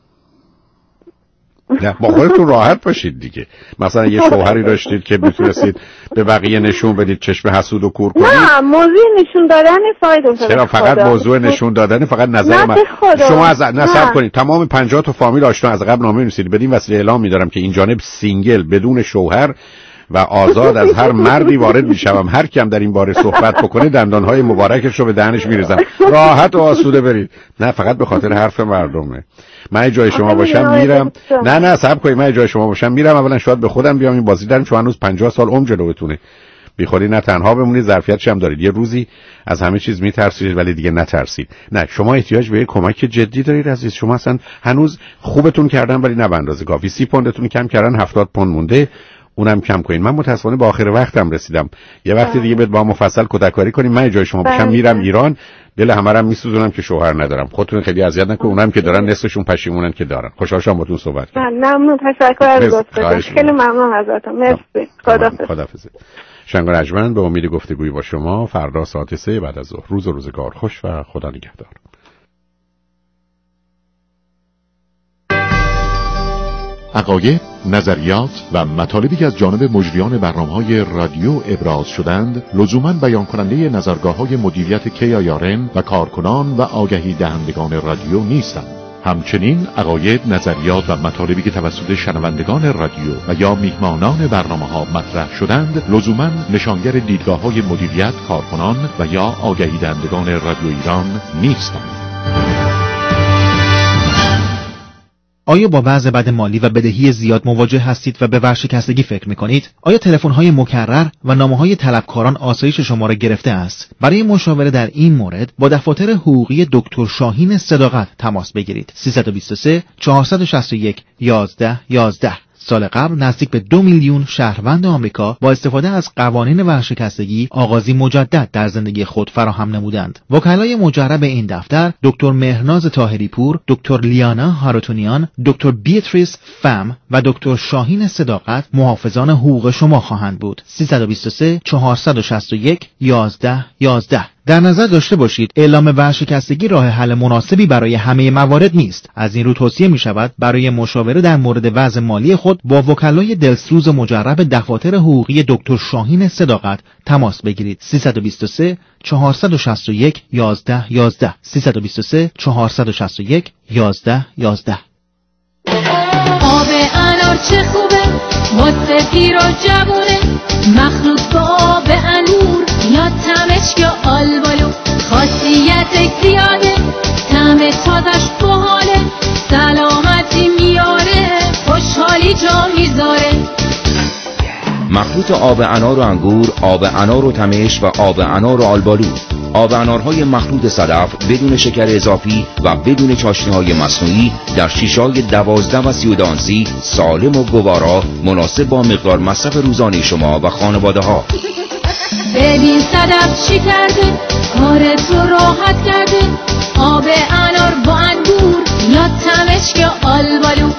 نه با خودتون راحت باشید دیگه. مثلا یه شوهری داشتید که میتونستید به بقیه نشون بدید چشم حسود و کور کنید. نه موضوع نشون دادن فایده داره. چرا فقط موضوع نشون دادن؟ فقط نظر من. شما از نصب کنید تمام پنجاه تا فامیل آشنا از قبل نامه نویسید. بدین وسیله اعلام می‌دارم که این جانب سینگل بدون شوهر و آزاد از هر مردی وارد میشم. هر کیم در این باره صحبت بکنه دندانهای مبارکش رو به دهنش میریزم. راحت و آسوده برید. نه فقط به خاطر حرف مردمه. من جای شما باشم میرم. نه نه صبر کنید. من جای شما باشم میرم. اولا شاید به خودم بیام این بازی دارم چون هنوز پنجاه سال عمر جلوتونه. بیخوری نه تنها بمونید ظرفیتش هم دارید. یه روزی از همه چیز میترسید ولی دیگه نترسید. نه شما احتیاج به کمک جدی دارید عزیز. شما اصلا هنوز خوبتون کردن ولی نه به اندازه کافی. سی پوندتون کم کردن، هفتاد پوند مونده. اونم کم کنین. من متاسفانه به آخر وقتم رسیدم. یه وقتی دیگه باید با مفصل کتککاری کنیم. من جای شما باشم میرم ایران. دل همرم میسوزونم که شوهر ندارم. خودتون خیلی اذیت نکنید. اونم که دارن نصفشون پشیمونن که دارن. خوشحال شدم باهاتون صحبت کردم. ممنون. تشکر از لطفتون. خیلی ممنون ازتون. مرسی. خداحافظ. خداحافظ. شنگ رجمن به امید گفتگوی با شما فردا ساعت سه بعد از ظهر. روز و روزگار خوش و خدا نگهدار. عقاید، نظریات و مطالبی که از جانب مجریان برنامه‌های رادیو ابراز شدند لزوماً بیان کننده نظرگاه‌های مدیریت کی آی آر ان و کارکنان و آگهی دهندگان رادیو نیستند. همچنین عقاید، نظریات و مطالبی که توسط شنوندگان رادیو و یا میهمانان برنامه‌ها مطرح شدند لزوماً نشانگر دیدگاه‌های مدیریت، کارکنان و یا آگهی دهندگان رادیو ایران نیستند. آیا با وضع بد مالی و بدهی زیاد مواجه هستید و به ورشکستگی فکر می‌کنید؟ آیا تلفن‌های مکرر و نامه‌های طلبکاران آسایش شما را گرفته است؟ برای مشاوره در این مورد با دفاتر حقوقی دکتر شاهین صداقت تماس بگیرید. سه دو سه چهار شش یک یازده یازده. سال قبل نزدیک به دو میلیون شهروند آمریکا با استفاده از قوانین ورشکستگی آغازی مجدد در زندگی خود فراهم نمودند. وکلای مجرب این دفتر دکتر مهرناز طاهری پور، دکتر لیانا هارتونیان، دکتر بیتریس فم و دکتر شاهین صداقت محافظان حقوق شما خواهند بود. سه دو سه چهار شش یک یازده یازده. در نظر داشته باشید اعلام ورشکستگی راه حل مناسبی برای همه موارد نیست. از این رو توصیه می شود برای مشاوره در مورد وضع مالی خود با وکلای دلسوز مجرب دفاتر حقوقی دکتر شاهین صداقت تماس بگیرید. سه دو سه چهار شش یک یازده یازده. سه دو سه چهار شش یک یازده یازده. آب انار چه خوبه، مصفی رو جوونه، مخلوط با آب انور یا تمش یا آلبالو، خاصیت زیاده، طعم تازش باحاله، سلامتی میاره، خوشحالی جا میذاره. مخلوط آب انار و انگور، آب انار و تمش و آب انار و آلبالو. آب انارهای مخلوط صدف بدون شکر اضافی و بدون چاشنی‌های مصنوعی در شیشه‌های دوازده و سی و دو آنسی، سالم و گوارا، مناسب با مقدار مصرف روزانه شما و خانواده ها. ببین صدف چی کرده، کارت رو راحت کرده، آب انار با انگور یا تمش یا آلبالو.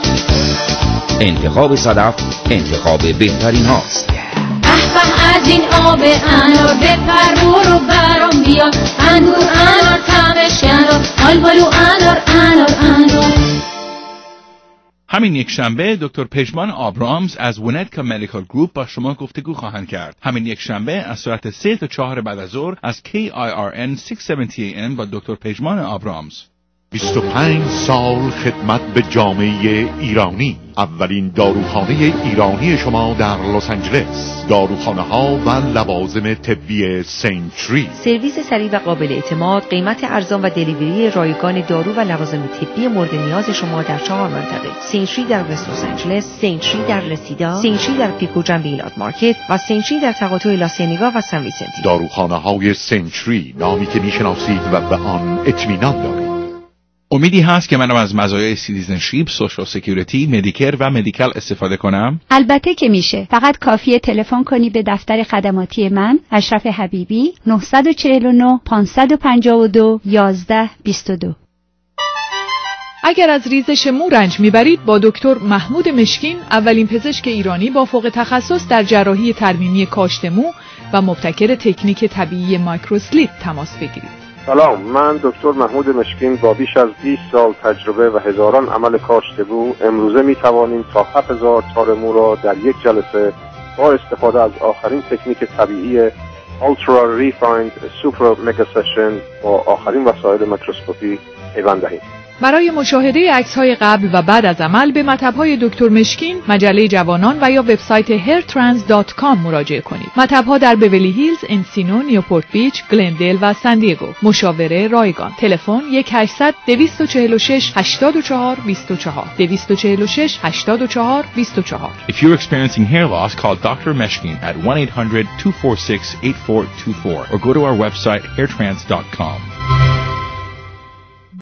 انتخاب صدف انتخاب بهترین هاست. به از این آب انار بپر برو برام بیا، انگور انار تمش انار آلبالو انار انار انار. همین یک شنبه دکتر پژمان آبرامز از ونتکا مدیکال گروپ با شما گفتگو خواهند کرد. همین یک شنبه از ساعت سه تا چهار بعد از ظهر از کی آی آر ان ششصد و هفتاد ای ام با دکتر پژمان آبرامز. بیست و پنج سال خدمت به جامعه ایرانی. اولین داروخانه ایرانی شما در لس آنجلس. داروخانه ها و لوازم طبی سنچری. سرویس سریع و قابل اعتماد، قیمت ارزان و دلیوری رایگان دارو و لوازم طبی مورد نیاز شما در چهار منطقه: سنچری در وست لس آنجلس، سنچری در رسیدا، سنچری در پیکو جنب ایلات مارکت و سنچری در تقاطع لاسینیگا و سن ویسنتی. داروخانه های سنچری، نامی که میشناسید و به آن اطمینان دارید. امیدی هست که منم از مزایای سیتیزنشیپ، سوشال سکیوریتی، مدیکر و مدیکال استفاده کنم؟ البته که میشه. فقط کافیه تلفن کنی به دفتر خدماتی من، اشرف حبیبی، نه چهار نه پنج پنج دو یازده بیست و دو. اگر از ریزش مو رنج میبرید با دکتر محمود مشکین، اولین پزشک ایرانی با فوق تخصص در جراحی ترمیمی کاشت مو و مبتکر تکنیک طبیعی مایکروسلیت تماس بگیرید. سلام، من دکتر محمود مشکین با بیش از بیست سال تجربه و هزاران عمل کاشت مو امروزه می توانیم تا هفت هزار تار مو را در یک جلسه با استفاده از آخرین تکنیک طبیعی Ultra Refined Super Mega Session با آخرین وسایل میکروسکوپی پیوند دهیم. برای مشاهده عکس‌های قبل و بعد از عمل به مطب‌های دکتر مشکین، مجله جوانان و یا وبسایت هیر ترانس دات کام مراجعه کنید. مطب‌ها در بیولی هیلز، انسینو، نیوپورت بیچ، گلندل و سان دیگو. مشاوره رایگان. تلفن یک هشتصد دویست و چهل و شش هشتاد و چهار بیست و چهار دویست و چهل و شش هشتاد و چهار بیست و چهار. If you're experiencing hair loss, call doctor Meshkin at one eight hundred two four six eight four two four or go to our website hair trans dot com.